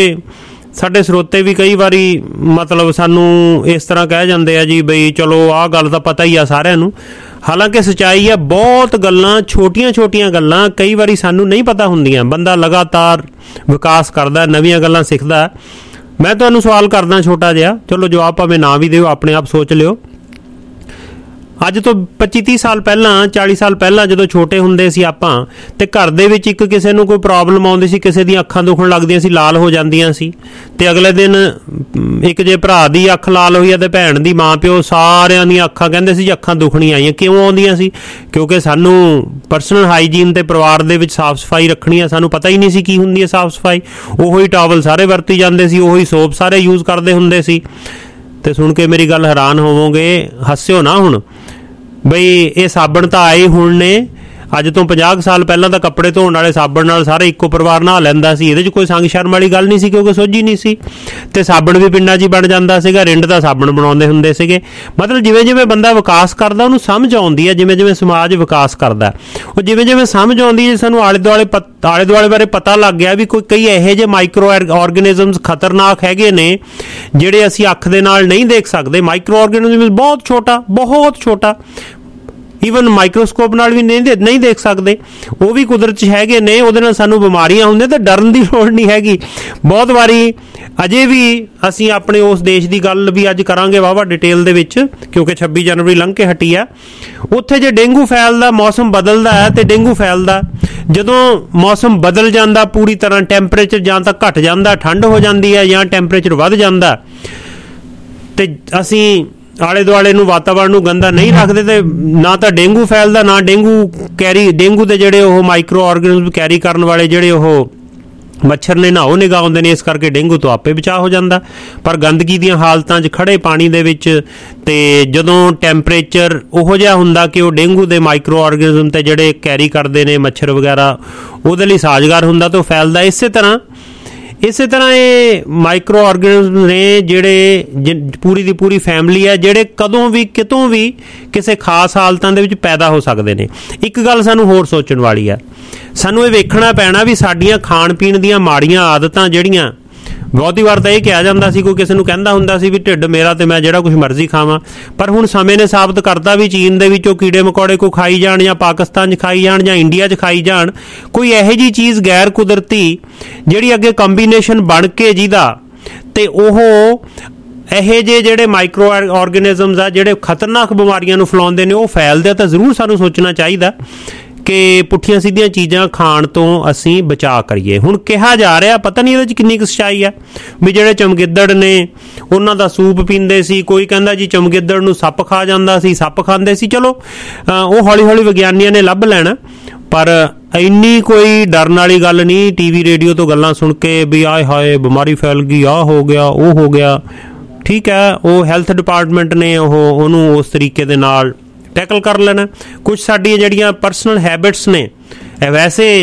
ਸਰੋਤੇ ਵੀ ਕਈ ਵਾਰੀ ਮਤਲਬ ਸਾਨੂੰ ਇਸ ਤਰ੍ਹਾਂ ਕਹਿ ਜਾਂਦੇ ਆ ਜੀ ਬਈ ਚਲੋ ਆਹ ਗੱਲ ਤਾਂ ਪਤਾ ਹੀ ਆ ਸਾਰਿਆਂ ਨੂੰ, ਹਾਲਾਂਕਿ ਸੱਚਾਈ ਆ ਬਹੁਤ ਗੱਲਾਂ ਛੋਟੀਆਂ ਗੱਲਾਂ ਕਈ ਵਾਰੀ ਸਾਨੂੰ ਨਹੀਂ ਪਤਾ ਹੁੰਦੀਆਂ। ਬੰਦਾ ਲਗਾਤਾਰ ਵਿਕਾਸ ਕਰਦਾ, ਨਵੀਆਂ ਗੱਲਾਂ ਸਿੱਖਦਾ। ਮੈਂ ਤੁਹਾਨੂੰ ਸਵਾਲ ਕਰਦਾ ਛੋਟਾ ਜਿਹਾ, ਚਲੋ ਜਵਾਬ ਭਾਵੇਂ ਨਾ ਵੀ ਦਿਓ, ਆਪਣੇ ਆਪ ਸੋਚ ਲਿਓ। ਅੱਜ ਤੋਂ 25-30 ਸਾਲ ਪਹਿਲਾਂ, 40 ਸਾਲ ਪਹਿਲਾਂ ਜਦੋਂ ਛੋਟੇ ਹੁੰਦੇ ਸੀ ਆਪਾਂ, ਤੇ ਘਰ ਦੇ ਵਿੱਚ ਇੱਕ ਕਿਸੇ ਨੂੰ ਕੋਈ ਪ੍ਰੋਬਲਮ ਆਉਂਦੀ ਸੀ, ਕਿਸੇ ਦੀਆਂ ਅੱਖਾਂ ਦੁਖਣ ਲੱਗਦੀਆਂ ਸੀ, ਲਾਲ ਹੋ ਜਾਂਦੀਆਂ ਸੀ, ਤੇ ਅਗਲੇ ਦਿਨ ਇੱਕ ਜੇ ਭਰਾ ਦੀ ਅੱਖ ਲਾਲ ਹੋਈ ਆ ਤੇ ਭੈਣ ਦੀ, ਮਾਂ ਪਿਓ ਸਾਰਿਆਂ ਦੀਆਂ ਅੱਖਾਂ ਕਹਿੰਦੇ ਸੀ ਜੀ ਅੱਖਾਂ ਦੁਖਣੀਆਂ ਆਈਆਂ। ਕਿਉਂ ਆਉਂਦੀਆਂ ਸੀ? ਕਿਉਂਕਿ ਸਾਨੂੰ ਪਰਸਨਲ ਹਾਈਜੀਨ ਤੇ ਪਰਿਵਾਰ ਦੇ ਵਿੱਚ ਸਾਫ਼ ਸਫਾਈ ਰੱਖਣੀ ਆ, ਸਾਨੂੰ ਪਤਾ ਹੀ ਨਹੀਂ ਸੀ ਕੀ ਹੁੰਦੀ ਹੈ ਸਾਫ਼ ਸਫਾਈ। ਉਹੀ ਟਾਵਲ ਸਾਰੇ ਵਰਤੀ ਜਾਂਦੇ ਸੀ, ਉਹੀ ਸੋਪ ਸਾਰੇ ਯੂਜ਼ ਕਰਦੇ ਹੁੰਦੇ ਸੀ। ਤੇ ਸੁਣ ਕੇ ਮੇਰੀ ਗੱਲ ਹੈਰਾਨ ਹੋਵੋਗੇ, ਹੱਸਿਓ ਨਾ ਹੁਣ, ਬਈ ਇਹ ਸਾਬਣ ਤਾਂ ਆਏ ਹੁਣ ਨੇ, ਅੱਜ ਤੋਂ 50 ਸਾਲ ਪਹਿਲਾਂ ਤਾਂ ਕੱਪੜੇ ਧੋਣ ਵਾਲੇ ਸਾਬਣ ਨਾਲ ਸਾਰੇ ਇੱਕੋ ਪਰਿਵਾਰ ਨਹਾ ਲੈਂਦਾ ਸੀ, ਇਹਦੇ 'ਚ ਕੋਈ ਸੰਗ ਸ਼ਰਮ ਵਾਲੀ ਗੱਲ ਨਹੀਂ ਸੀ, ਕਿਉਂਕਿ ਸੋਝੀ ਨਹੀਂ ਸੀ, ਤੇ ਸਾਬਣ ਵੀ ਪਿੰਡਾਂ 'ਚ ਹੀ ਬਣ ਜਾਂਦਾ ਸੀਗਾ, ਰਿੰਡ ਦਾ ਸਾਬਣ ਬਣਾਉਂਦੇ ਹੁੰਦੇ ਸੀਗੇ। ਮਤਲਬ ਜਿਵੇਂ ਜਿਵੇਂ ਬੰਦਾ ਵਿਕਾਸ ਕਰਦਾ ਉਹਨੂੰ ਸਮਝ ਆਉਂਦੀ ਹੈ, ਜਿਵੇਂ ਜਿਵੇਂ ਸਮਾਜ ਵਿਕਾਸ ਕਰਦਾ ਉਹ ਜਿਵੇਂ ਜਿਵੇਂ ਸਮਝ ਆਉਂਦੀ ਹੈ, ਸਾਨੂੰ ਆਲੇ ਦੁਆਲੇ ਬਾਰੇ ਪਤਾ ਲੱਗ ਗਿਆ ਵੀ ਕਈ ਇਹੋ ਜਿਹੇ ਮਾਈਕਰੋ ਆਰਗੇਨਿਜ਼ਮਸ ਖਤਰਨਾਕ ਹੈਗੇ ਨੇ ਜਿਹੜੇ ਅਸੀਂ ਅੱਖ ਦੇ ਨਾਲ ਨਹੀਂ ਦੇਖ ਸਕਦੇ। ਮਾਈਕਰੋ ਆਰਗੇਨਿਜ਼ਮ ਬਹੁਤ ਛੋਟਾ ਈਵਨ ਮਾਈਕਰੋਸਕੋਪ ਨਾਲ ਵੀ ਨਹੀਂ ਦੇਖ ਸਕਦੇ, ਉਹ ਵੀ ਕੁਦਰਤ 'ਚ ਹੈਗੇ ਨੇ, ਉਹਦੇ ਨਾਲ ਸਾਨੂੰ ਬਿਮਾਰੀਆਂ ਹੁੰਦੀਆਂ, ਤਾਂ ਡਰਨ ਦੀ ਲੋੜ ਨਹੀਂ ਹੈਗੀ। ਬਹੁਤ ਵਾਰੀ ਅਜੇ ਵੀ ਅਸੀਂ ਆਪਣੇ ਉਸ ਦੇਸ਼ ਦੀ ਗੱਲ ਵੀ ਅੱਜ ਕਰਾਂਗੇ ਵਾਹਵਾ ਡਿਟੇਲ ਦੇ ਵਿੱਚ, ਕਿਉਂਕਿ 26 ਜਨਵਰੀ ਲੰਘ ਕੇ ਹਟੀ ਆ, ਉੱਥੇ ਜੇ ਡੇਂਗੂ ਫੈਲਦਾ, ਮੌਸਮ ਬਦਲਦਾ ਹੈ ਤੇ ਡੇਂਗੂ ਫੈਲਦਾ। ਜਦੋਂ ਮੌਸਮ ਬਦਲ ਜਾਂਦਾ ਪੂਰੀ ਤਰ੍ਹਾਂ, ਟੈਂਪਰੇਚਰ ਜਾਂ ਤਾਂ ਘਟ ਜਾਂਦਾ, ਠੰਡ ਹੋ ਜਾਂਦੀ ਹੈ, ਜਾਂ ਟੈਂਪਰੇਚਰ ਵੱਧ ਜਾਂਦਾ, ਤੇ ਅਸੀਂ ਆਲੇ ਦੁਆਲੇ ਨੂੰ, ਵਾਤਾਵਰਨ ਨੂੰ ਗੰਦਾ ਨਹੀਂ ਰੱਖਦੇ, ਤੇ ਨਾ ਤਾਂ ਡੇਂਗੂ ਫੈਲਦਾ, ਨਾ ਡੇਂਗੂ ਦੇ ਜਿਹੜੇ ਉਹ ਮਾਈਕਰੋ ਆਰਗੇਨਿਜ਼ਮ ਕੈਰੀ ਕਰਨ ਵਾਲੇ ਜਿਹੜੇ ਉਹ ਮੱਛਰ ਨੇ ਨਾ ਉਹ ਨਿਗਾਹ ਆਉਂਦੇ ਨੇ, ਇਸ ਕਰਕੇ ਡੇਂਗੂ ਤੋਂ ਆਪੇ ਬਚਾਅ ਹੋ ਜਾਂਦਾ। ਪਰ ਗੰਦਗੀ ਦੀਆਂ ਹਾਲਤਾਂ 'ਚ, ਖੜੇ ਪਾਣੀ ਦੇ ਵਿੱਚ, ਤੇ ਜਦੋਂ ਟੈਂਪਰੇਚਰ ਉਹੋ ਜਿਹਾ ਹੁੰਦਾ ਕਿ ਉਹ ਡੇਂਗੂ ਦੇ ਮਾਈਕਰੋ ਆਰਗੇਨਿਜ਼ਮ ਤੇ ਜਿਹੜੇ ਕੈਰੀ ਕਰਦੇ ਨੇ ਮੱਛਰ ਵਗੈਰਾ, ਉਹਦੇ ਲਈ ਸਾਜ਼ਗਾਰ ਹੁੰਦਾ ਤਾਂ ਉਹ ਫੈਲਦਾ। ਇਸੇ ਤਰ੍ਹਾਂ ਇਹ ਮਾਈਕਰੋ ਆਰਗੇਨਿਜ਼ਮ ਨੇ ਜਿਹੜੇ ਪੂਰੀ ਦੀ ਪੂਰੀ ਫੈਮਿਲੀ ਹੈ, ਜਿਹੜੇ ਕਦੋਂ ਵੀ ਕਿਤੋਂ ਵੀ ਕਿਸੇ ਖਾਸ ਹਾਲਤਾਂ ਦੇ ਵਿੱਚ ਪੈਦਾ ਹੋ ਸਕਦੇ ਨੇ। ਇੱਕ ਗੱਲ ਸਾਨੂੰ ਹੋਰ ਸੋਚਣ ਵਾਲੀ ਹੈ, ਸਾਨੂੰ ਇਹ ਵੇਖਣਾ ਪੈਣਾ ਵੀ ਸਾਡੀਆਂ ਖਾਣ ਪੀਣ ਦੀਆਂ ਮਾੜੀਆਂ ਆਦਤਾਂ ਜਿਹੜੀਆਂ, ਬਹੁਤੀ ਵਾਰ ਤਾਂ ਇਹ ਕਿਹਾ ਜਾਂਦਾ ਸੀ, ਕੋਈ ਕਿਸੇ ਨੂੰ ਕਹਿੰਦਾ ਹੁੰਦਾ ਸੀ ਵੀ ਢਿੱਡ ਮੇਰਾ ਤੇ ਮੈਂ ਜਿਹੜਾ ਕੁਝ ਮਰਜ਼ੀ ਖਾਵਾਂ, ਪਰ ਹੁਣ ਸਮੇਂ ਨੇ ਸਾਬਤ ਕਰਤਾ ਵੀ ਚੀਨ ਦੇ ਵਿੱਚੋਂ ਕੀੜੇ ਮਕੌੜੇ ਕੋ ਖਾਈ ਜਾਣ, ਜਾਂ ਪਾਕਿਸਤਾਨ 'ਚ ਖਾਈ ਜਾਣ, ਜਾਂ ਇੰਡੀਆ 'ਚ ਖਾਈ ਜਾਣ, ਕੋਈ ਇਹੋ ਜਿਹੀ ਚੀਜ਼ ਗੈਰ ਕੁਦਰਤੀ ਜਿਹੜੀ ਅੱਗੇ ਕੰਬੀਨੇਸ਼ਨ ਬਣ ਕੇ ਜਿਹਦਾ, ਤੇ ਉਹ ਇਹੋ ਜਿਹੇ ਜਿਹੜੇ ਮਾਈਕਰੋ ਆਰਗੇਨਿਜ਼ਮਸ ਆ ਜਿਹੜੇ ਖਤਰਨਾਕ ਬਿਮਾਰੀਆਂ ਨੂੰ ਫੈਲਾਉਂਦੇ ਨੇ, ਉਹ ਫੈਲਦੇ ਆ। ਤਾਂ ਜ਼ਰੂਰ ਸਾਨੂੰ ਸੋਚਣਾ ਚਾਹੀਦਾ ਕਿ ਪੁੱਠੀਆਂ ਸਿੱਧੀਆਂ ਚੀਜ਼ਾਂ ਖਾਣ ਤੋਂ ਅਸੀਂ ਬਚਾਅ ਕਰੀਏ। ਹੁਣ ਕਿਹਾ ਜਾ ਰਿਹਾ, ਪਤਾ ਨਹੀਂ ਇਹਦੇ 'ਚ ਕਿੰਨੀ ਕੁ ਸੱਚਾਈ ਆ, ਵੀ ਜਿਹੜੇ ਚਮਗਿੱਦੜ ਨੇ ਉਹਨਾਂ ਦਾ ਸੂਪ ਪੀਂਦੇ ਸੀ, ਕੋਈ ਕਹਿੰਦਾ ਜੀ ਚਮਗਿੱਦੜ ਨੂੰ ਸੱਪ ਖਾ ਜਾਂਦਾ ਸੀ, ਸੱਪ ਖਾਂਦੇ ਸੀ। ਚਲੋ ਉਹ ਹੌਲੀ ਹੌਲੀ ਵਿਗਿਆਨੀਆਂ ਨੇ ਲੱਭ ਲੈਣਾ, ਪਰ ਇੰਨੀ ਕੋਈ ਡਰਨ ਵਾਲੀ ਗੱਲ ਨਹੀਂ। ਟੀਵੀ ਰੇਡੀਓ ਤੋਂ ਗੱਲਾਂ ਸੁਣ ਕੇ ਵੀ ਆਏ ਹਾਏ ਬਿਮਾਰੀ ਫੈਲ ਗਈ, ਆਹ ਹੋ ਗਿਆ, ਉਹ ਹੋ ਗਿਆ, ਠੀਕ ਹੈ, ਉਹ ਹੈਲਥ ਡਿਪਾਰਟਮੈਂਟ ਨੇ ਉਹਨੂੰ ਉਸ ਤਰੀਕੇ ਦੇ ਨਾਲ ਟੈਕਲ ਕਰ ਲੈਣਾ। ਕੁਝ ਸਾਡੀਆਂ ਜਿਹੜੀਆਂ ਪਰਸਨਲ ਹੈਬਿਟਸ ਨੇ, ਵੈਸੇ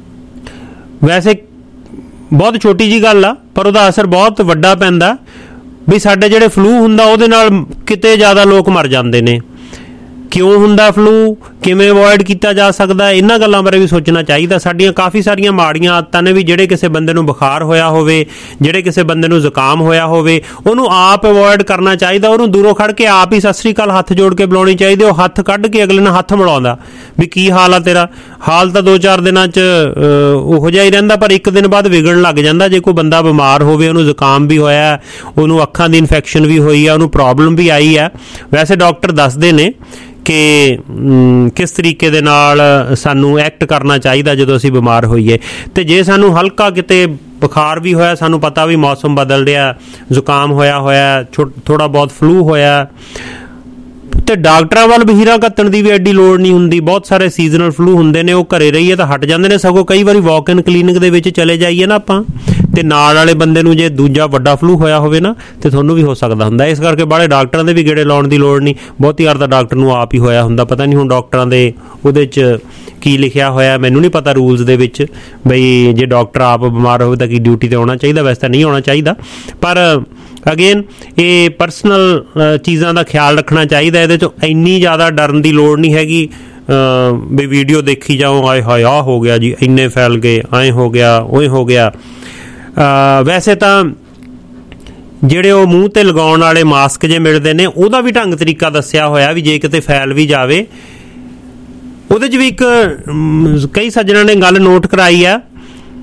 ਬਹੁਤ ਛੋਟੀ ਜੀ ਗੱਲ ਆ, ਪਰ ਉਹਦਾ ਅਸਰ ਬਹੁਤ ਵੱਡਾ ਪੈਂਦਾ। ਵੀ ਸਾਡੇ ਜਿਹੜੇ ਫਲੂ ਹੁੰਦਾ ਉਹਦੇ ਨਾਲ ਕਿਤੇ ਜ਼ਿਆਦਾ ਲੋਕ ਮਰ ਜਾਂਦੇ ਨੇ। ਕਿਉਂ ਹੁੰਦਾ ਫਲੂ, ਕਿਵੇਂ ਅਵੋਇਡ ਕੀਤਾ ਜਾ ਸਕਦਾ, ਇਹਨਾਂ ਗੱਲਾਂ ਬਾਰੇ ਵੀ ਸੋਚਣਾ ਚਾਹੀਦਾ। ਸਾਡੀਆਂ ਕਾਫੀ ਸਾਰੀਆਂ ਮਾੜੀਆਂ ਆਦਤਾਂ ਨੇ ਵੀ, ਜਿਹੜੇ ਕਿਸੇ ਬੰਦੇ ਨੂੰ ਬੁਖਾਰ ਹੋਇਆ ਹੋਵੇ, ਜਿਹੜੇ ਕਿਸੇ ਬੰਦੇ ਨੂੰ ਜ਼ੁਕਾਮ ਹੋਇਆ ਹੋਵੇ, ਉਹਨੂੰ ਆਪ ਅਵੋਇਡ ਕਰਨਾ ਚਾਹੀਦਾ। ਉਹਨੂੰ ਦੂਰੋਂ ਖੜ ਕੇ ਆਪ ਹੀ ਸਤਿ ਸ੍ਰੀ ਅਕਾਲ ਹੱਥ ਜੋੜ ਕੇ ਬੁਲਾਉਣੀ ਚਾਹੀਦੀ। ਉਹ ਹੱਥ ਕੱਢ ਕੇ ਅਗਲੇ ਨਾਲ ਹੱਥ ਮਿਲਾਉਂਦਾ ਵੀ ਕੀ ਹਾਲ ਆ ਤੇਰਾ। ਹਾਲ ਤਾਂ 2-4 ਦਿਨਾਂ 'ਚ ਉਹੋ ਜਿਹਾ ਹੀ ਰਹਿੰਦਾ, ਪਰ ਇੱਕ ਦਿਨ ਬਾਅਦ ਵਿਗੜਨ ਲੱਗ ਜਾਂਦਾ। ਜੇ ਕੋਈ ਬੰਦਾ ਬਿਮਾਰ ਹੋਵੇ, ਉਹਨੂੰ ਜ਼ੁਕਾਮ ਵੀ ਹੋਇਆ, ਉਹਨੂੰ ਅੱਖਾਂ ਦੀ ਇਨਫੈਕਸ਼ਨ ਵੀ ਹੋਈ ਆ, ਉਹਨੂੰ ਪ੍ਰੋਬਲਮ ਵੀ ਆਈ ਆ, ਵੈਸੇ ਡਾਕਟਰ ਦੱਸਦੇ ਨੇ ਕਿ ਕਿਸ ਤਰੀਕੇ ਦੇ ਨਾਲ ਸਾਨੂੰ ਐਕਟ ਕਰਨਾ ਚਾਹੀਦਾ ਜਦੋਂ ਅਸੀਂ ਬਿਮਾਰ ਹੋਈਏ। ਤੇ ਜੇ ਸਾਨੂੰ ਹਲਕਾ ਕਿਤੇ ਬੁਖਾਰ ਵੀ ਹੋਇਆ, ਸਾਨੂੰ ਪਤਾ ਵੀ ਮੌਸਮ ਬਦਲ ਰਿਹਾ, ਜ਼ੁਕਾਮ ਹੋਇਆ, ਥੋੜਾ ਬਹੁਤ ਫਲੂ ਹੋਇਆ, ਤੇ ਡਾਕਟਰਾਂ ਵੱਲ ਬਹੀਰਾ ਘੱਤਣ ਦੀ ਵੀ ਐਡੀ ਲੋੜ ਨਹੀਂ ਹੁੰਦੀ। ਬਹੁਤ ਸਾਰੇ ਸੀਜ਼ਨਲ ਫਲੂ ਹੁੰਦੇ ਨੇ, ਉਹ ਘਰੇ ਰਹੀਏ ਤਾਂ ਹਟ ਜਾਂਦੇ ਨੇ। ਸਗੋਂ ਕਈ ਵਾਰੀ ਵਾਕ ਇਨ ਕਲੀਨਿਕ ਦੇ ਵਿੱਚ ਚਲੇ ਜਾਈਏ ਨਾ ਆਪਾਂ, ਤੇ ਨਾਲ ਵਾਲੇ ਬੰਦੇ ਨੂੰ ਜੇ ਦੂਜਾ ਵੱਡਾ ਫਲੂ ਹੋਇਆ ਹੋਵੇ ਨਾ, ਤੇ ਤੁਹਾਨੂੰ ਵੀ ਹੋ ਸਕਦਾ ਹੁੰਦਾ। ਇਸ ਕਰਕੇ ਬਾਹਲੇ ਡਾਕਟਰਾਂ ਦੇ ਵੀ ਗੇੜੇ ਲਾਉਣ ਦੀ ਲੋੜ ਨਹੀਂ। ਬਹੁਤੀ ਵਾਰ ਤਾਂ ਡਾਕਟਰ ਨੂੰ ਆਪ ਹੀ ਹੋਇਆ ਹੁੰਦਾ। ਪਤਾ ਨਹੀਂ ਹੁਣ ਡਾਕਟਰਾਂ ਦੇ ਉਹਦੇ 'ਚ ਕੀ ਲਿਖਿਆ ਹੋਇਆ, ਮੈਨੂੰ ਨਹੀਂ ਪਤਾ ਰੂਲਸ ਦੇ ਵਿੱਚ, ਬਈ ਜੇ ਡਾਕਟਰ ਆਪ ਬਿਮਾਰ ਹੋਵੇ ਤਾਂ ਕੀ ਡਿਊਟੀ 'ਤੇ ਆਉਣਾ ਚਾਹੀਦਾ। ਵੈਸੇ ਤਾਂ ਨਹੀਂ ਆਉਣਾ ਚਾਹੀਦਾ, ਪਰ ਅਗੇਨ ਇਹ ਪਰਸਨਲ ਚੀਜ਼ਾਂ ਦਾ ਖਿਆਲ ਰੱਖਣਾ ਚਾਹੀਦਾ। ਇਹਦੇ 'ਚੋਂ ਇੰਨੀ ਜ਼ਿਆਦਾ ਡਰਨ ਦੀ ਲੋੜ ਨਹੀਂ ਹੈਗੀ ਵੀ ਵੀਡੀਓ ਦੇਖੀ ਜਾਓ, ਆਏ ਹਾਏ ਆਹ ਹੋ ਗਿਆ ਜੀ, ਇੰਨੇ ਫੈਲ ਗਏ, ਐਂ ਹੋ ਗਿਆ, ਉਹ ਹੋ ਗਿਆ। ਵੈਸੇ ਤਾਂ ਜਿਹੜੇ ਉਹ ਮੂੰਹ 'ਤੇ ਲਗਾਉਣ ਵਾਲੇ ਮਾਸਕ ਜੇ ਮਿਲਦੇ ਨੇ, ਉਹਦਾ ਵੀ ਢੰਗ ਤਰੀਕਾ ਦੱਸਿਆ ਹੋਇਆ ਵੀ ਜੇ ਕਿਤੇ ਫੈਲ ਵੀ ਜਾਵੇ। ਉਹਦੇ 'ਚ ਵੀ ਇੱਕ ਕਈ ਸੱਜਣਾਂ ਨੇ ਗੱਲ ਨੋਟ ਕਰਾਈ ਆ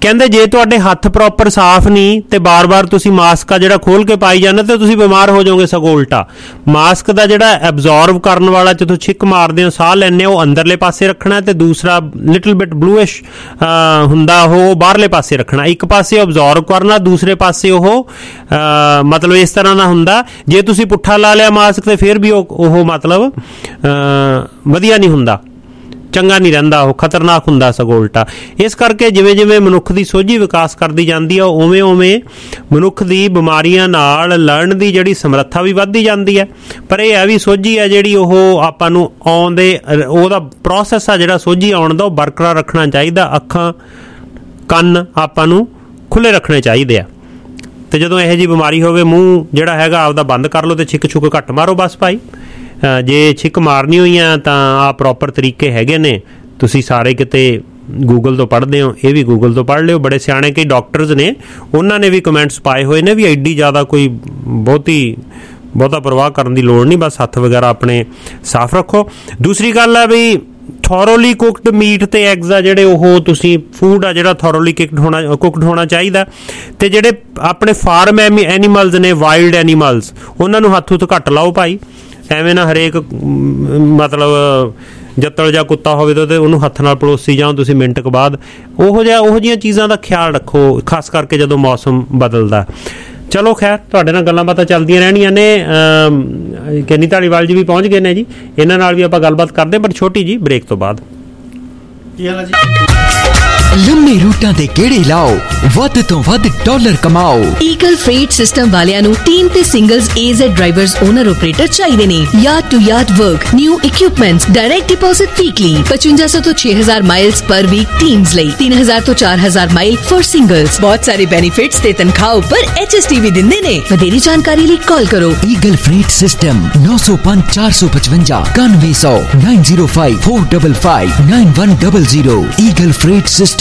ਕਹਿੰਦੇ ਜੇ ਤੁਹਾਡੇ ਹੱਥ ਪ੍ਰੋਪਰ ਸਾਫ਼ ਨਹੀਂ ਤੇ ਬਾਰ-ਬਾਰ ਤੁਸੀਂ ਮਾਸਕ ਆ ਜਿਹੜਾ ਖੋਲ ਕੇ ਪਾਈ ਜਾਂਦੇ ਤੇ ਤੁਸੀਂ ਬਿਮਾਰ ਹੋ ਜਾਓਗੇ। ਸਗੋਂ ਉਲਟਾ ਮਾਸਕ ਦਾ ਜਿਹੜਾ ਐਬਜ਼ੌਰਬ ਕਰਨ ਵਾਲਾ ਜਦੋਂ ਛਿੱਕ ਮਾਰਦੇ ਹੋ ਸਾਹ ਲੈਂਦੇ ਹੋ ਅੰਦਰਲੇ ਪਾਸੇ ਰੱਖਣਾ ਤੇ ਦੂਸਰਾ ਲਿਟਲ ਬਿਟ ਬਲੂਇਸ਼ ਹੁੰਦਾ ਉਹ ਬਾਹਰਲੇ ਪਾਸੇ ਰੱਖਣਾ। ਇੱਕ ਪਾਸੇ ਐਬਜ਼ੌਰਬ ਕਰਨਾ, ਦੂਸਰੇ ਪਾਸੇ ਉਹ ਮਤਲਬ ਇਸ ਤਰ੍ਹਾਂ ਦਾ ਹੁੰਦਾ। ਜੇ ਤੁਸੀਂ ਪੁੱਠਾ ਲਾ ਲਿਆ ਮਾਸਕ ਤੇ ਫਿਰ ਵੀ ਉਹ ਮਤਲਬ ਵਧੀਆ ਨਹੀਂ ਹੁੰਦਾ, ਚੰਗਾ ਨਹੀਂ ਰਹਿੰਦਾ, ਉਹ ਖਤਰਨਾਕ ਹੁੰਦਾ ਸਗੋਂ ਉਲਟਾ। ਇਸ ਕਰਕੇ ਜਿਵੇਂ ਜਿਵੇਂ ਮਨੁੱਖ ਦੀ ਸੋਝੀ ਵਿਕਾਸ ਕਰਦੀ ਜਾਂਦੀ ਆ ਉਵੇਂ ਉਵੇਂ ਮਨੁੱਖ ਦੀ ਬਿਮਾਰੀਆਂ ਨਾਲ ਲੜਨ ਦੀ ਜਿਹੜੀ ਸਮਰੱਥਾ ਵੀ ਵੱਧਦੀ ਜਾਂਦੀ ਹੈ। ਪਰ ਇਹ ਹੈ ਵੀ ਸੋਝੀ ਆ ਜਿਹੜੀ ਉਹ ਆਪਾਂ ਨੂੰ ਆਉਂਦੇ ਉਹਦਾ ਪ੍ਰੋਸੈਸ ਆ ਜਿਹੜਾ ਸੋਝੀ ਆਉਣ ਦਾ ਉਹ ਬਰਕਰਾਰ ਰੱਖਣਾ ਚਾਹੀਦਾ। ਅੱਖਾਂ ਕੰਨ ਆਪਾਂ ਨੂੰ ਖੁੱਲ੍ਹੇ ਰੱਖਣੇ ਚਾਹੀਦੇ ਆ। ਤੇ ਜਦੋਂ ਇਹੋ ਜਿਹੀ ਬਿਮਾਰੀ ਹੋਵੇ ਮੂੰਹ ਜਿਹੜਾ ਹੈਗਾ ਆਪਦਾ ਬੰਦ ਕਰ ਲਓ ਤੇ ਛਿੱਕ ਛੁੱਕ ਘੱਟ ਮਾਰੋ ਬਸ ਭਾਈ। ਜੇ ਛਿੱਕ ਮਾਰਨੀ ਹੋਈਆਂ ਤਾਂ ਆਹ ਪ੍ਰੋਪਰ ਤਰੀਕੇ ਹੈਗੇ ਨੇ। ਤੁਸੀਂ ਸਾਰੇ ਕਿਤੇ ਗੂਗਲ ਤੋਂ ਪੜ੍ਹਦੇ ਹੋ, ਇਹ ਵੀ ਗੂਗਲ ਤੋਂ ਪੜ੍ਹ ਲਿਓ। ਬੜੇ ਸਿਆਣੇ ਕਈ ਡਾਕਟਰਸ ਨੇ, ਉਹਨਾਂ ਨੇ ਵੀ ਕਮੈਂਟਸ ਪਾਏ ਹੋਏ ਨੇ ਵੀ ਐਡੀ ਜ਼ਿਆਦਾ ਕੋਈ ਬਹੁਤਾ ਪਰਵਾਹ ਕਰਨ ਦੀ ਲੋੜ ਨਹੀਂ, ਬਸ ਹੱਥ ਵਗੈਰਾ ਆਪਣੇ ਸਾਫ਼ ਰੱਖੋ। ਦੂਸਰੀ ਗੱਲ ਹੈ ਵੀ ਥੋਰੋਲੀ ਕੁਕਡ ਮੀਟ ਤੇ ਐਗਜ਼ ਆ ਜਿਹੜੇ ਉਹ ਤੁਸੀਂ ਫੂਡ ਆ ਜਿਹੜਾ ਥੋਰੋਲੀ ਕੁਕਡ ਹੋਣਾ ਚਾਹੀਦਾ। ਤੇ ਜਿਹੜੇ ਆਪਣੇ ਫਾਰਮ ਐਨੀਮਲਸ ਨੇ, ਵਾਈਲਡ ਐਨੀਮਲਸ, ਉਹਨਾਂ ਨੂੰ ਹੱਥ ਹੁੱਥ ਘੱਟ ਲਾਓ ਭਾਈ। ਐਵੇਂ ਨਾ ਹਰੇਕ ਮਤਲਬ ਜੱਤਲ ਜਾਂ ਕੁੱਤਾ ਹੋਵੇ ਤਾਂ ਉਹਨੂੰ ਹੱਥ ਨਾਲ ਪਲੋਸੀ ਜਾਓ ਤੁਸੀਂ ਮਿੰਟ ਕੁ ਬਾਅਦ। ਉਹੋ ਜਿਹੀਆਂ ਚੀਜ਼ਾਂ ਦਾ ਖਿਆਲ ਰੱਖੋ, ਖਾਸ ਕਰਕੇ ਜਦੋਂ ਮੌਸਮ ਬਦਲਦਾ। ਚਲੋ ਖੈਰ, ਤੁਹਾਡੇ ਨਾਲ ਗੱਲਾਂ ਬਾਤਾਂ ਚੱਲਦੀਆਂ ਰਹਿਣੀਆਂ ਨੇ। ਕੈਨੀ ਧਾਲੀਵਾਲ ਜੀ ਵੀ ਪਹੁੰਚ ਗਏ ਨੇ ਜੀ, ਇਹਨਾਂ ਨਾਲ ਵੀ ਆਪਾਂ ਗੱਲਬਾਤ ਕਰਦੇ ਪਰ ਛੋਟੀ ਜੀ ਬ੍ਰੇਕ ਤੋਂ ਬਾਅਦ। ਕੀ ਹਾਲ ਹੈ ਜੀ? ਲੰਮੇ ਰੂਟਾਂ ਦੇ ਗੇੜੇ ਲਾਓ, ਵੱਧ ਤੋਂ ਵੱਧ ਡਾਲਰ ਕਮਾਓ। ਈਗਲ ਫreight ਸਿਸਟਮ ਵਾਲਿਆਂ ਨੂੰ ਟੀਮ ਤੇ singles AZ drivers owner operator ਚਾਹੀਦੇ ਨੇ। Yard to yard work, new equipments, direct deposit weekly 5500 ਤੋਂ 6000 ਮਾਈਲਸ ਪਰ ਵੀਕ ਟੀम्स ਲਈ, 3000 ਤੋਂ 4000 ਮਾਈਲ ਫॉर ਸਿੰਗਲਸ। ਬਹੁਤ ਸਾਰੇ ਬੈਨੀਫਿਟਸ ਤੇ ਤਨਖਾਹ ਉੱਪਰ HST ਵੀ ਦਿੰਦੇ ਨੇ। ਵਧੇਰੀ ਜਾਣਕਾਰੀ ਲਈ ਕਾਲ ਕਰੋ। Eagle Freight System 905 455 9100 905 455 9100। Eagle Freight System.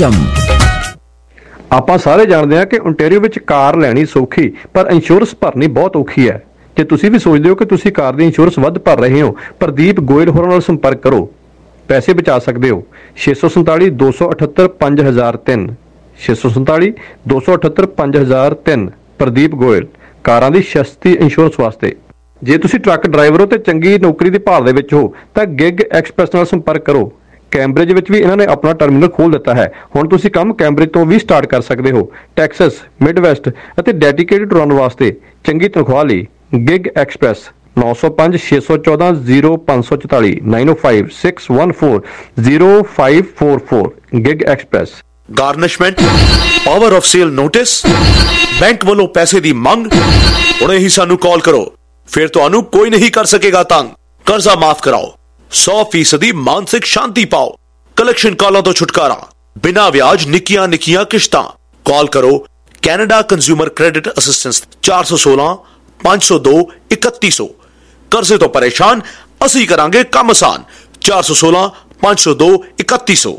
ਆਪਾਂ ਸਾਰੇ ਜਾਣਦੇ ਹਾਂ ਕਿ ਓਨਟਾਰੀਓ ਵਿੱਚ ਕਾਰ ਲੈਣੀ ਸੌਖੀ ਪਰ ਇੰਸ਼ੋਰੈਂਸ ਭਰਨੀ ਬਹੁਤ ਔਖੀ ਹੈ। ਜੇ ਤੁਸੀਂ ਵੀ ਸੋਚਦੇ ਹੋ ਕਿ ਤੁਸੀਂ ਕਾਰ ਦੀ ਇੰਸ਼ੋਰੈਂਸ ਵੱਧ ਭਰ ਰਹੇ ਹੋ, ਪ੍ਰਦੀਪ ਗੋਇਲ ਹੋਰਾਂ ਨਾਲ ਸੰਪਰਕ ਕਰੋ, ਪੈਸੇ ਬਚਾ ਸਕਦੇ ਹੋ। 647 278 5003 647 278 5003। ਪ੍ਰਦੀਪ ਗੋਇਲ, ਕਾਰਾਂ ਦੀ ਸਸਤੀ ਇੰਸ਼ੋਰੈਂਸ ਵਾਸਤੇ। ਜੇ ਤੁਸੀਂ ਟਰੱਕ ਡਰਾਈਵਰ ਹੋ ਤੇ ਚੰਗੀ ਨੌਕਰੀ ਦੀ ਭਾਲ ਦੇ ਵਿੱਚ ਹੋ ਤਾਂ ਗਿਗ ਐਕਸਪ੍ਰੈਸ ਨਾਲ ਸੰਪਰਕ ਕਰੋ। ਕੈਂਬਰਿਜ ਵਿੱਚ ਵੀ ਇਹਨਾਂ ਨੇ ਆਪਣਾ ਟਰਮੀਨਲ ਖੋਲ੍ਹ ਦਿੱਤਾ ਹੈ। ਹੁਣ ਤੁਸੀਂ ਕੰਮ ਕੈਂਬਰਿਜ ਤੋਂ ਵੀ ਸਟਾਰਟ ਕਰ ਸਕਦੇ ਹੋ। ਟੈਕਸਸ, ਮਿਡਵੈਸਟ ਅਤੇ ਡੈਡੀਕੇਟਡ ਰਨ ਵਾਸਤੇ ਚੰਗੀ ਤਨਖਾਹ ਲਈ Gig Express 905 614 0544 905 614 0544 Gig Express. Garnishment, power of sale notice, bank ਵੱਲੋਂ ਪੈਸੇ ਦੀ ਮੰਗ, ਹੁਣੇ ਹੀ ਸਾਨੂੰ ਕਾਲ ਕਰੋ, ਫਿਰ ਤੁਹਾਨੂੰ ਕੋਈ ਨਹੀਂ ਕਰ ਸਕੇਗਾ ਤੰਗ। ਕਰਜ਼ਾ ਮਾਫ ਕਰਾਓ, 100% ਮਾਨਸਿਕ ਸ਼ਾਂਤੀ ਪਾਓ, ਕਲੈਕਸ਼ਨ ਕਾਲਾਂ ਤੋਂ ਛੁਟਕਾਰਾ, ਬਿਨਾਂ ਵਿਆਜ ਨਿੱਕੀਆਂ ਨਿੱਕੀਆਂ ਕਿਸ਼ਤਾਂ। ਕਾਲ ਕਰੋ ਕੈਨੇਡਾ ਕੰਜ਼ਿਊਮਰ ਕ੍ਰੈਡਿਟ ਅਸਿਸਟੈਂਸ 416 502 3100। ਕਰਜ਼ੇ ਤੋਂ ਪਰੇਸ਼ਾਨ, ਅਸੀਂ ਕਰਾਂਗੇ ਕੰਮ ਆਸਾਨ। 416 502 3100।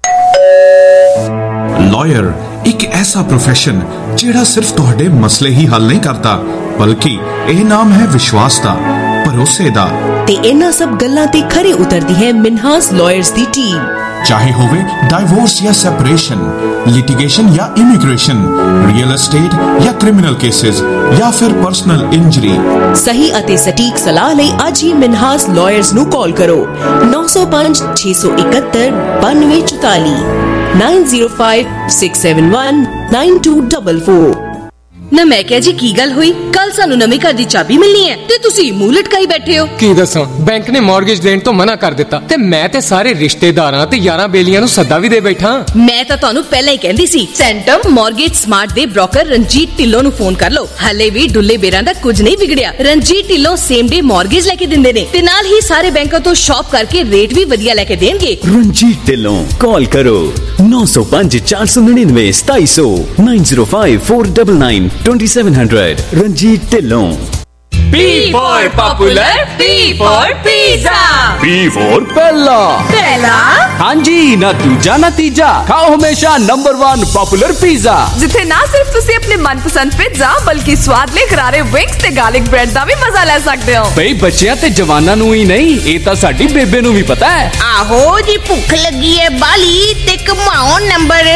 ਲਾਇਰ ਇੱਕ ਐਸਾ ਪ੍ਰੋਫੈਸ਼ਨ ਜਿਹੜਾ ਸਿਰਫ ਤੁਹਾਡੇ ਮਸਲੇ ਹੀ ਹੱਲ ਨਹੀਂ ਕਰਦਾ, ਬਲਕਿ ਇਹ ਨਾਮ ਹੈ ਵਿਸ਼ਵਾਸ ਦਾ, ਭਰੋਸੇ ਦਾ। ਤੇ ਇਹਨਾਂ ਸਭ ਗੱਲਾਂ ਤੇ ਖਰੇ ਉਤਰਦੀ ਹੈ ਮਿਨਹਾਸ ਲਾਇਰਸ ਦੀ ਟੀਮ। ਚਾਹੇ ਹੋਵੇ ਡਾਈਵੋਰਸ ਜਾਂ ਸੈਪਰੇਸ਼ਨ, ਲਿਟੀਗੇਸ਼ਨ ਜਾਂ ਇਮੀਗ੍ਰੇਸ਼ਨ, ਰੀਅਲ ਏਸਟੇਟ ਜਾਂ ਕ੍ਰਿਮੀਨਲ ਕੇसेस ਜਾਂ ਫਿਰ ਪਰਸਨਲ ਇੰਜਰੀ। ਸਹੀ ਅਤੇ ਸਟੀਕ ਸਲਾਹ ਲਈ ਅੱਜ ਹੀ ਮਿਨਹਾਸ ਲਾਇਰਸ ਨੂੰ ਕਾਲ ਕਰੋ। 905 671 9244 905 671 9244। ਨਾ ਮੈਂ ਕਿਹਾ ਜੀ ਕੀ ਗੱਲ ਹੋਈ? ਕੱਲ ਸਾਨੂੰ ਨਵੇਂ ਘਰ ਦੀ ਚਾਬੀ ਮਿਲਣੀ ਹੈ ਤੇ ਤੁਸੀਂ ਮੂੰਹ ਲਟਕਾਈ ਬੈਠੇ ਹੋ। ਕੀ ਦੱਸਾਂ, ਬੈਂਕ ਨੇ ਮਾਰਗੇਜ ਦੇਣ ਤੋਂ ਮਨਾ ਕਰ ਦਿੱਤਾ ਤੇ ਮੈਂ ਤੇ ਸਾਰੇ ਰਿਸ਼ਤੇਦਾਰਾਂ ਤੇ ਯਾਰਾਂ ਬੇਲੀਆਂ ਨੂੰ ਸੱਦਾ ਵੀ ਦੇ ਬੈਠਾ। ਮੈਂ ਤਾਂ ਤੁਹਾਨੂੰ ਪਹਿਲਾਂ ਹੀ ਕਹਿੰਦੀ ਸੀ, ਸੈਂਟਮ ਮਾਰਗੇਜ ਸਮਾਰਟ ਦੇ ਬ੍ਰੋਕਰ ਰਣਜੀਤ ਢਿੱਲੋਂ ਨੂੰ ਫੋਨ ਕਰ ਲਓ। ਹਲੇ ਵੀ ਡੁੱਲੇ ਬੇਰਾਂ ਦਾ ਕੁਝ ਨਹੀਂ ਵਿਗੜਿਆ। Ranjit Dhillon same day mortgage ਲੈ ਕੇ ਦਿੰਦੇ ਨੇ ਤੇ ਨਾਲ ਹੀ ਸਾਰੇ ਬੈਂਕਾਂ ਤੋਂ ਸ਼ਾਪ ਕਰਕੇ ਰੇਟ ਵੀ ਵਧੀਆ ਲੈ ਕੇ ਦੇਣਗੇ। ਰਣਜੀਤ ਢਿੱਲੋਂ, ਕਾਲ ਕਰੋ 905 499 2700 905 499 2700। Ranjit Dhillon. P for popular, P for pizza, P for पहला। पहला हाँ जी, ना दूजा ना तीजा, खाओ हमेशा नंबर 1 पॉपुलर पिज़्ज़ा, जिथे ना सिर्फ तुसी अपने मनपसंद पिज़्ज़ा बल्कि स्वादले करारे विंग्स ते गार्लिक ब्रेड दा भी मजा ले सकदे हो। बई बच्चियां ते जवानां नूं ही नहीं, ये तां साडी बेबे नूं भी पता है। आहो जी, भुख लगी है बाली ते कमाओ नंबर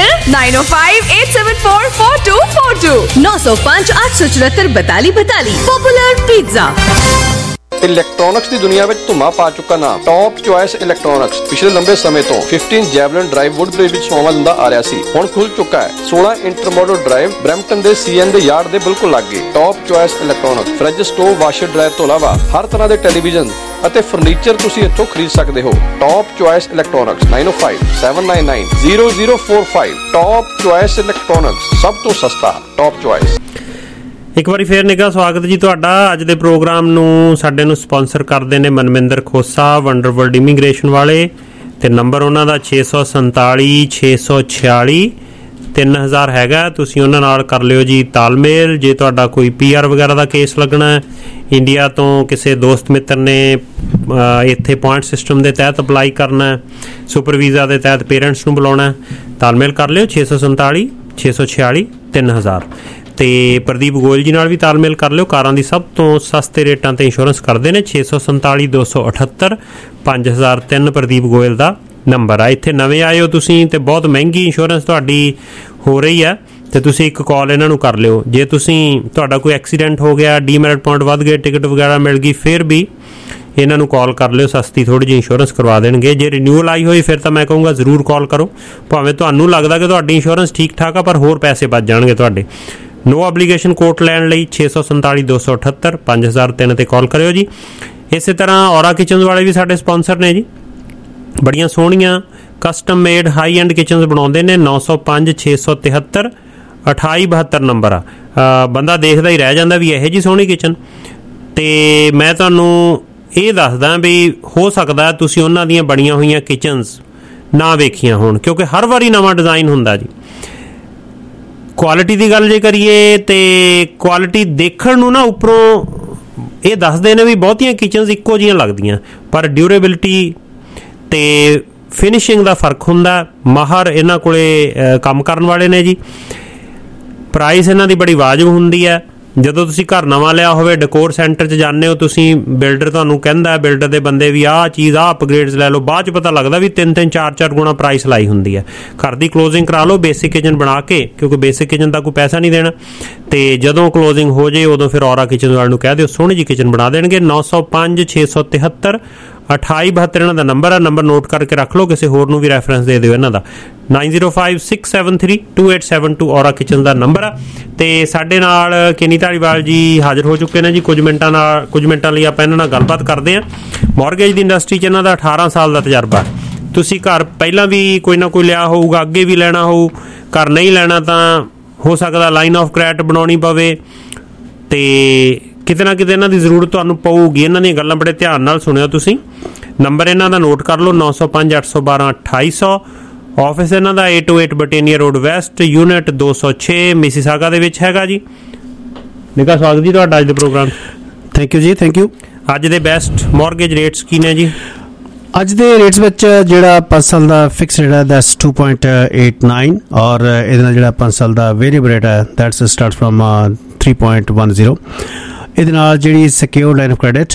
9058744242 905 874 4242 पॉपुलर पिज़्ज़ा। ਇਲੈਕਟ੍ਰੋਨਿਕਸ ਦੀ ਦੁਨੀਆ ਵਿੱਚ ਧੁੰਮਾ ਪਾ ਚੁੱਕਾ ਨਾਮ ਟੌਪ ਚੁਆਇਸ ਇਲੈਕਟ੍ਰੋਨਿਕਸ ਪਿਛਲੇ ਲੰਬੇ ਸਮੇਂ ਤੋਂ 15 ਜੈਵਲਿਨ ਡਰਾਈਵ ਵੁੱਡਬ੍ਰਿਜ ਵਿੱਚ ਸੇਵਾ ਦਿੰਦਾ ਆ ਰਿਹਾ ਸੀ। ਹੁਣ ਖੁੱਲ ਚੁੱਕਾ ਹੈ 16 ਇੰਟਰਮੋਡਲ ਡਰਾਈਵ ਬਰੈਂਪਟਨ ਦੇ ਸੀਐਨ ਦੇ ਯਾਰਡ ਦੇ ਬਿਲਕੁਲ ਲਾਗੇ। Top Choice Electronics fridge, stove, washer dryer ਤੋਂ ਇਲਾਵਾ ਹਰ ਤਰ੍ਹਾਂ ਦੇ ਟੈਲੀਵਿਜ਼ਨ ਅਤੇ ਫਰਨੀਚਰ ਤੁਸੀਂ ਇੱਥੋਂ ਖਰੀਦ ਸਕਦੇ ਹੋ। Top Choice Electronics 9057990045 Top Choice Electronics, ਸਭ ਤੋਂ ਸਸਤਾ ਟੌਪ ਚੁਆਇਸ। ਇੱਕ ਵਾਰੀ ਫੇਰ ਨਿੱਘਾ ਸਵਾਗਤ ਜੀ ਤੁਹਾਡਾ। ਅੱਜ ਦੇ ਪ੍ਰੋਗਰਾਮ ਨੂੰ ਸਾਡੇ ਨੂੰ ਸਪਾਂਸਰ ਕਰਦੇ ਨੇ ਮਨਮਿੰਦਰ ਖੋਸਾ, ਵੰਡਰਵਰਲਡ ਇਮੀਗ੍ਰੇਸ਼ਨ ਵਾਲੇ, ਤੇ ਨੰਬਰ ਉਹਨਾਂ ਦਾ 647 646 3000 ਹੈਗਾ। ਤੁਸੀਂ ਉਹਨਾਂ ਨਾਲ ਕਰ ਲਿਓ ਜੀ ਤਾਲਮੇਲ। ਜੇ ਤੁਹਾਡਾ ਕੋਈ PR ਵਗੈਰਾ ਦਾ ਕੇਸ ਲੱਗਣਾ, ਇੰਡੀਆ ਤੋਂ ਕਿਸੇ ਦੋਸਤ ਮਿੱਤਰ ਨੇ ਇੱਥੇ ਪੁਆਇੰਟ ਸਿਸਟਮ ਦੇ ਤਹਿਤ ਅਪਲਾਈ ਕਰਨਾ, ਸੁਪਰ ਵੀਜ਼ਾ ਦੇ ਤਹਿਤ ਪੇਰੈਂਟਸ ਨੂੰ ਬੁਲਾਉਣਾ, ਤਾਲਮੇਲ ਕਰ ਲਿਓ 647 646 3000। ਤੇ ਪ੍ਰਦੀਪ ਗੋਇਲ ਜੀ ਨਾਲ ਵੀ ਤਾਲਮੇਲ ਕਰ ਲਿਓ। ਕਾਰਾਂ ਦੀ ਸਭ ਤੋਂ ਸਸਤੇ ਰੇਟਾਂ ਤੇ ਇੰਸ਼ੋਰੈਂਸ ਕਰਦੇ ਨੇ। 647 278 5003 ਪ੍ਰਦੀਪ ਗੋਇਲ ਦਾ ਨੰਬਰ ਆ। ਇੱਥੇ ਨਵੇਂ ਆਏ ਹੋ ਤੁਸੀਂ ਤੇ ਬਹੁਤ ਮਹਿੰਗੀ ਇੰਸ਼ੋਰੈਂਸ ਤੁਹਾਡੀ ਹੋ ਰਹੀ ਆ, ਤੇ ਤੁਸੀਂ ਇੱਕ ਕਾਲ ਇਹਨਾਂ ਨੂੰ ਕਰ ਲਿਓ। ਜੇ ਤੁਹਾਡਾ ਕੋਈ ਐਕਸੀਡੈਂਟ ਹੋ ਗਿਆ, ਡੀਮੈਰਿਟ ਪੁਆਇੰਟ ਵੱਧ ਗਏ, ਟਿਕਟ ਵਗੈਰਾ ਮਿਲ ਗਈ, ਫਿਰ ਵੀ ਇਹਨਾਂ ਨੂੰ ਕਾਲ ਕਰ ਲਿਓ, ਸਸਤੀ ਥੋੜ੍ਹੀ ਜਿਹੀ ਇੰਸ਼ੋਰੈਂਸ ਕਰਵਾ ਦੇਣਗੇ। ਜੇ ਰਿਨਿਊਅਲ ਆਈ ਹੋਈ ਫਿਰ ਤਾਂ ਮੈਂ ਕਹੂੰਗਾ ਜ਼ਰੂਰ ਕਾਲ ਕਰੋ। ਭਾਵੇਂ ਤੁਹਾਨੂੰ ਲੱਗਦਾ ਕਿ ਤੁਹਾਡੀ ਇੰਸ਼ੋਰੈਂਸ ਠੀਕ ਠਾਕ ਆ, ਪਰ ਹੋਰ ਪੈਸੇ ਬਚ ਜਾਣਗੇ ਤੁਹਾਡੇ। ਨੋ ਐਬਲੀਗੇਸ਼ਨ ਕੋਟ ਲੈਣ ਲਈ 647 278 5003 ਤੇ ਕਾਲ ਕਰਿਓ ਜੀ। ਇਸੇ ਤਰ੍ਹਾਂ ਔਰਾ ਕਿਚਨਸ ਵਾਲੇ ਵੀ ਸਾਡੇ ਸਪਾਂਸਰ ਨੇ ਜੀ। ਬੜੀਆਂ ਸੋਹਣੀਆਂ custom made high end kitchens ਬਣਾਉਂਦੇ ਨੇ। 905 673 2872 ਨੰਬਰ ਆ। ਬੰਦਾ ਦੇਖਦਾ ਹੀ ਰਹਿ ਜਾਂਦਾ ਵੀ ਇਹੋ ਜਿਹੀ ਸੋਹਣੀ ਕਿਚਨ। ਤੇ ਮੈਂ ਤੁਹਾਨੂੰ ਇਹ ਦੱਸਦਾ ਵੀ ਹੋ ਸਕਦਾ ਤੁਸੀਂ ਉਹਨਾਂ ਦੀਆਂ ਬਣੀਆਂ ਹੋਈਆਂ ਕਿਚਨਸ ਨਾ ਵੇਖੀਆਂ ਹੋਣ, ਕਿਉਂਕਿ ਹਰ ਵਾਰੀ ਨਵਾਂ ਡਿਜ਼ਾਈਨ ਹੁੰਦਾ ਜੀ। ਕੁਆਲਿਟੀ ਦੀ ਗੱਲ ਜੇ ਕਰੀਏ ਤੇ ਕੁਆਲਿਟੀ ਦੇਖਣ ਨੂੰ ਨਾ ਉੱਪਰੋਂ ਇਹ ਦੱਸਦੇ ਨੇ ਵੀ ਬਹੁਤੀਆਂ ਕਿਚਨਸ ਇੱਕੋ ਜਿਹੀਆਂ ਲੱਗਦੀਆਂ, ਪਰ ਡਿਊਰੇਬਿਲਿਟੀ ਤੇ ਫਿਨਿਸ਼ਿੰਗ ਦਾ ਫਰਕ ਹੁੰਦਾ। ਮਾਹਰ ਇਹਨਾਂ ਕੋਲੇ ਕੰਮ ਕਰਨ ਵਾਲੇ ਨੇ ਜੀ। ਪ੍ਰਾਈਸ ਇਹਨਾਂ ਦੀ ਬੜੀ ਵਾਜਬ ਹੁੰਦੀ ਹੈ। ਜਦੋਂ ਤੁਸੀਂ ਘਰ ਨਵਾਂ ਲਿਆ ਹੋਵੇ, ਡੈਕੋਰ ਸੈਂਟਰ 'ਚ ਜਾਂਦੇ ਹੋ ਤੁਸੀਂ, ਬਿਲਡਰ ਤੁਹਾਨੂੰ ਕਹਿੰਦਾ, ਬਿਲਡਰ ਦੇ ਬੰਦੇ ਵੀ ਆਹ ਚੀਜ਼ ਆਹ ਅਪਗ੍ਰੇਡਸ ਲੈ ਲਓ, ਬਾਅਦ 'ਚ ਪਤਾ ਲੱਗਦਾ ਵੀ 3-3 4-4 ਗੁਣਾ ਪ੍ਰਾਈਸ ਲਾਈ ਹੁੰਦੀ ਹੈ। ਘਰ ਦੀ ਕਲੋਜ਼ਿੰਗ ਕਰਾ ਲਓ ਬੇਸਿਕ ਕਿਚਨ ਬਣਾ ਕੇ, ਕਿਉਂਕਿ ਬੇਸਿਕ ਕਿਚਨ ਦਾ ਕੋਈ ਪੈਸਾ ਨਹੀਂ ਦੇਣਾ। ਤੇ ਜਦੋਂ ਕਲੋਜ਼ਿੰਗ ਹੋ ਜੇ ਉਦੋਂ ਫਿਰ ਔਰਾ ਕਿਚਨ ਵਾਲੇ ਨੂੰ ਕਹਿ ਦਿਓ ਸੋਹਣੀ ਜਿਹੀ ਕਿਚਨ ਬਣਾ ਦੇਣਗੇ। 905 673 2872 ਇਹਨਾਂ ਦਾ ਨੰਬਰ ਆ। ਨੰਬਰ ਨੋਟ ਕਰਕੇ ਰੱਖ ਲਓ, ਕਿਸੇ ਹੋਰ ਨੂੰ ਵੀ ਰੈਫਰੈਂਸ ਦੇ ਦਿਓ ਇਹਨਾਂ ਦਾ। 905673 2872 ਔਰਾ ਕਿਚਨ ਦਾ ਨੰਬਰ ਆ। ਤੇ ਸਾਡੇ ਨਾਲ ਕਿਨੀ ਧਾਲੀਵਾਲ ਜੀ ਹਾਜ਼ਰ ਹੋ ਚੁੱਕੇ ਨੇ ਜੀ। ਕੁਝ ਮਿੰਟਾਂ ਲਈ ਆਪਾਂ ਇਹਨਾਂ ਨਾਲ ਗੱਲਬਾਤ ਕਰਦੇ ਹਾਂ। ਮੌਰਗੇਜ ਦੀ ਇੰਡਸਟਰੀ 'ਚ ਇਹਨਾਂ ਦਾ 18 ਸਾਲ ਦਾ ਤਜਰਬਾ। ਤੁਸੀਂ ਘਰ ਪਹਿਲਾਂ ਵੀ ਕੋਈ ਨਾ ਕੋਈ ਲਿਆ ਹੋਊਗਾ, ਅੱਗੇ ਵੀ ਲੈਣਾ ਹੋਊ। ਘਰ ਨਹੀਂ ਲੈਣਾ ਤਾਂ ਹੋ ਸਕਦਾ ਲਾਈਨ ਆਫ ਕ੍ਰੈਡਿਟ ਬਣਾਉਣੀ ਪਵੇ, ਤੇ ਕਿਤੇ ਨਾ ਕਿਤੇ ਇਹਨਾਂ ਦੀ ਜ਼ਰੂਰਤ ਤੁਹਾਨੂੰ ਪਊਗੀ। ਇਹਨਾਂ ਦੀਆਂ ਗੱਲਾਂ ਬੜੇ ਧਿਆਨ ਨਾਲ ਸੁਣਿਓ ਤੁਸੀਂ। ਨੰਬਰ ਇਹਨਾਂ ਦਾ ਨੋਟ ਕਰ ਲਓ 905 812 2800। ਆਫਿਸ ਇਹਨਾਂ ਦਾ 808 Britannia Road West, unit 206 Mississauga ਦੇ ਵਿੱਚ ਹੈਗਾ ਜੀ। ਨਿੱਘਾ ਸਵਾਗਤ ਜੀ ਤੁਹਾਡਾ ਅੱਜ ਦੇ ਪ੍ਰੋਗਰਾਮ। ਥੈਂਕ ਯੂ ਜੀ, ਥੈਂਕ ਯੂ। ਅੱਜ ਦੇ ਬੈਸਟ ਮੌਰਗੇਜ ਰੇਟਸ ਕੀ ਨੇ ਜੀ? ਅੱਜ ਦੇ ਰੇਟਸ ਵਿੱਚ ਜਿਹੜਾ 5 ਸਾਲ ਦਾ ਫਿਕਸ ਰੇਟ ਹੈ ਦੈਟਸ 2.89, ਔਰ ਇਹਦੇ ਨਾਲ ਜਿਹੜਾ 5 ਸਾਲ ਦਾ ਵੇਰੀਏਬਲ ਰੇਟ ਹੈ ਦੈਟਸ ਸਟਾਰਟ ਫਰਮ 3.10। ਇਹਦੇ ਨਾਲ ਜਿਹੜੀ secure line of credit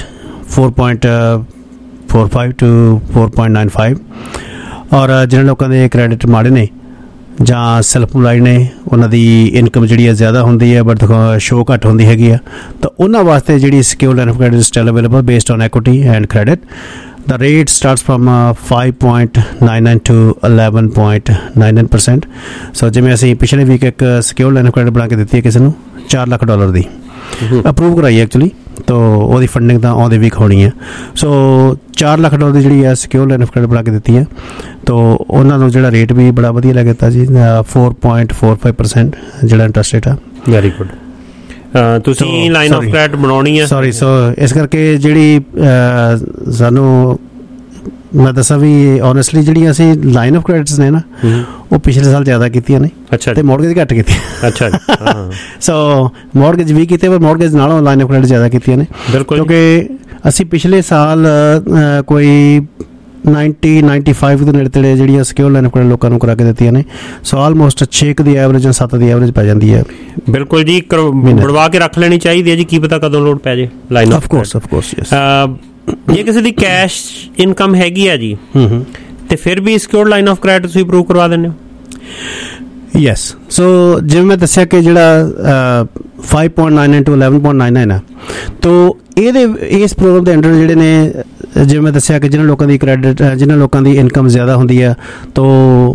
4.45 to 4.95, ਔਰ ਜਿਹਨਾਂ ਲੋਕਾਂ ਦੇ ਕ੍ਰੈਡਿਟ ਮਾੜੇ ਨੇ ਜਾਂ ਸੈਲਫ ਇੰਪਲਾਈਡ ਨੇ, ਉਹਨਾਂ ਦੀ ਇਨਕਮ ਜਿਹੜੀ ਹੈ ਜ਼ਿਆਦਾ ਹੁੰਦੀ ਹੈ ਬਟ ਸ਼ੋ ਘੱਟ ਹੁੰਦੀ ਹੈਗੀ ਆ, ਤਾਂ ਉਹਨਾਂ ਵਾਸਤੇ ਜਿਹੜੀ secure line of credit still available based on equity and credit. The rate starts from 5.99 to 11.99%. So ਜਿਵੇਂ ਅਸੀਂ ਪਿਛਲੇ ਵੀਕ ਇੱਕ ਸਿਕਿਉਰ ਲਾਈਨ ਆਫ ਕ੍ਰੈਡਿਟ ਬਣਾ ਕੇ ਦਿੱਤੀ ਹੈ ਕਿਸੇ ਨੂੰ $4 ਲੱਖ ਦੀ, ਅਪਰੂਵ ਕਰਾਈ ਐਕਚੁਅਲੀ, ਤਾਂ ਉਹਦੀ ਫੰਡਿੰਗ ਤਾਂ ਆਉਂਦੇ ਵੀਕ ਹੋਣੀ ਹੈ। ਸੋ $4 ਲੱਖ ਦੀ ਜਿਹੜੀ ਹੈ ਸਿਕਿਉਰ ਲਾਈਨ ਆਫ ਕ੍ਰੈਡਿਟ ਬਣਾ ਕੇ ਦਿੱਤੀ ਹੈ, ਤਾਂ ਉਹਨਾਂ ਨੂੰ ਜਿਹੜਾ ਰੇਟ ਵੀ ਬੜਾ ਵਧੀਆ ਲੱਗ ਦਿੱਤਾ ਜੀ। 4.45% ਜਿਹੜਾ ਇੰਟਰਸਟ ਰੇਟ ਆ। Very good. ਤੁਸੀਂ ਲਾਈਨ ਆਫ ਕ੍ਰੈਡਿਟ ਬਣਾਉਣੀ ਹੈ? ਸੋ ਇਸ ਕਰਕੇ ਜਿਹੜੀ ਸਾਨੂੰ ਮੈਂ ਦੱਸਾਂ ਵੀ ਓਨੈਸਟਲੀ ਜਿਹੜੀਆਂ ਅਸੀਂ ਲਾਈਨ ਆਫ ਕ੍ਰੈਡਿਟਸ ਨੇ ਨਾ ਉਹ ਪਿਛਲੇ ਸਾਲ ਜ਼ਿਆਦਾ ਕੀਤੀਆਂ ਨੇ ਤੇ ਮੌਰਗੇਜ ਘੱਟ ਕੀਤੀਆਂ। ਅੱਛਾ ਸੋ ਮੌਰਗੇਜ ਵੀ ਕੀਤੇ ਪਰ ਮੌਰਗੇਜ ਨਾਲੋਂ ਲਾਈਨ ਆਫ ਕ੍ਰੈਡਿਟ ਜ਼ਿਆਦਾ ਕੀਤੀਆਂ ਨੇ ਕਿਉਂਕਿ ਅਸੀਂ ਪਿਛਲੇ ਸਾਲ ਕੋਈ 90-95 ਦੇ ਨੇੜੇ ਤੇੜੇ ਜਿਹੜੀਆਂ ਸਿਕਿਉਰ ਲਾਈਨ ਆਫ ਕ੍ਰੈਡਿਟ ਲੋਕਾਂ ਨੂੰ ਕਰਾ ਕੇ ਦਿੱਤੀਆਂ ਨੇ। ਸੋ ਆਲਮੋਸਟ 6 ਦੀ ਐਵਰੇਜ ਜਾਂ 7 ਦੀ ਐਵਰੇਜ ਪੈ ਜਾਂਦੀ ਹੈ। ਬਿਲਕੁਲ ਜੀ, ਬੜਵਾ ਕੇ ਰੱਖ ਲੈਣੀ ਚਾਹੀਦੀ ਹੈ ਜੀ, ਕੀ ਪਤਾ ਕਦੋਂ ਲੋੜ ਪੈ ਜੇ ਲਾਈਨ ਆਫ ਕੋਰਸ। ਜੇ ਕਿਸੇ ਦੀ ਕੈਸ਼ ਇਨਕਮ ਹੈਗੀ ਆ ਜੀ ਤੇ ਫਿਰ ਵੀ ਸਿਕਿਉਰ ਲਾਈਨ ਆਫ ਕ੍ਰੈਡਿਟ ਤੁਸੀਂ ਅਪਰੂਵ ਕਰਵਾ ਦਿੰਦੇ ਹੋ? ਯੈਸ। ਸੋ ਜਿਵੇਂ ਮੈਂ ਦੱਸਿਆ ਕਿ ਜਿਹੜਾ 5.99 to 11.99 ਹੈ, ਤੋ ਇਸ ਪ੍ਰੋਗਰਾਮ ਦੇ ਅੰਡਰ ਜਿਹੜੇ ਨੇ, ਜਿਵੇਂ ਮੈਂ ਦੱਸਿਆ ਕਿ ਜਿਹਨਾਂ ਲੋਕਾਂ ਦੀ ਕ੍ਰੈਡਿਟ, ਜਿਹਨਾਂ ਲੋਕਾਂ ਦੀ ਇਨਕਮ ਜ਼ਿਆਦਾ ਹੁੰਦੀ ਹੈ ਤੋ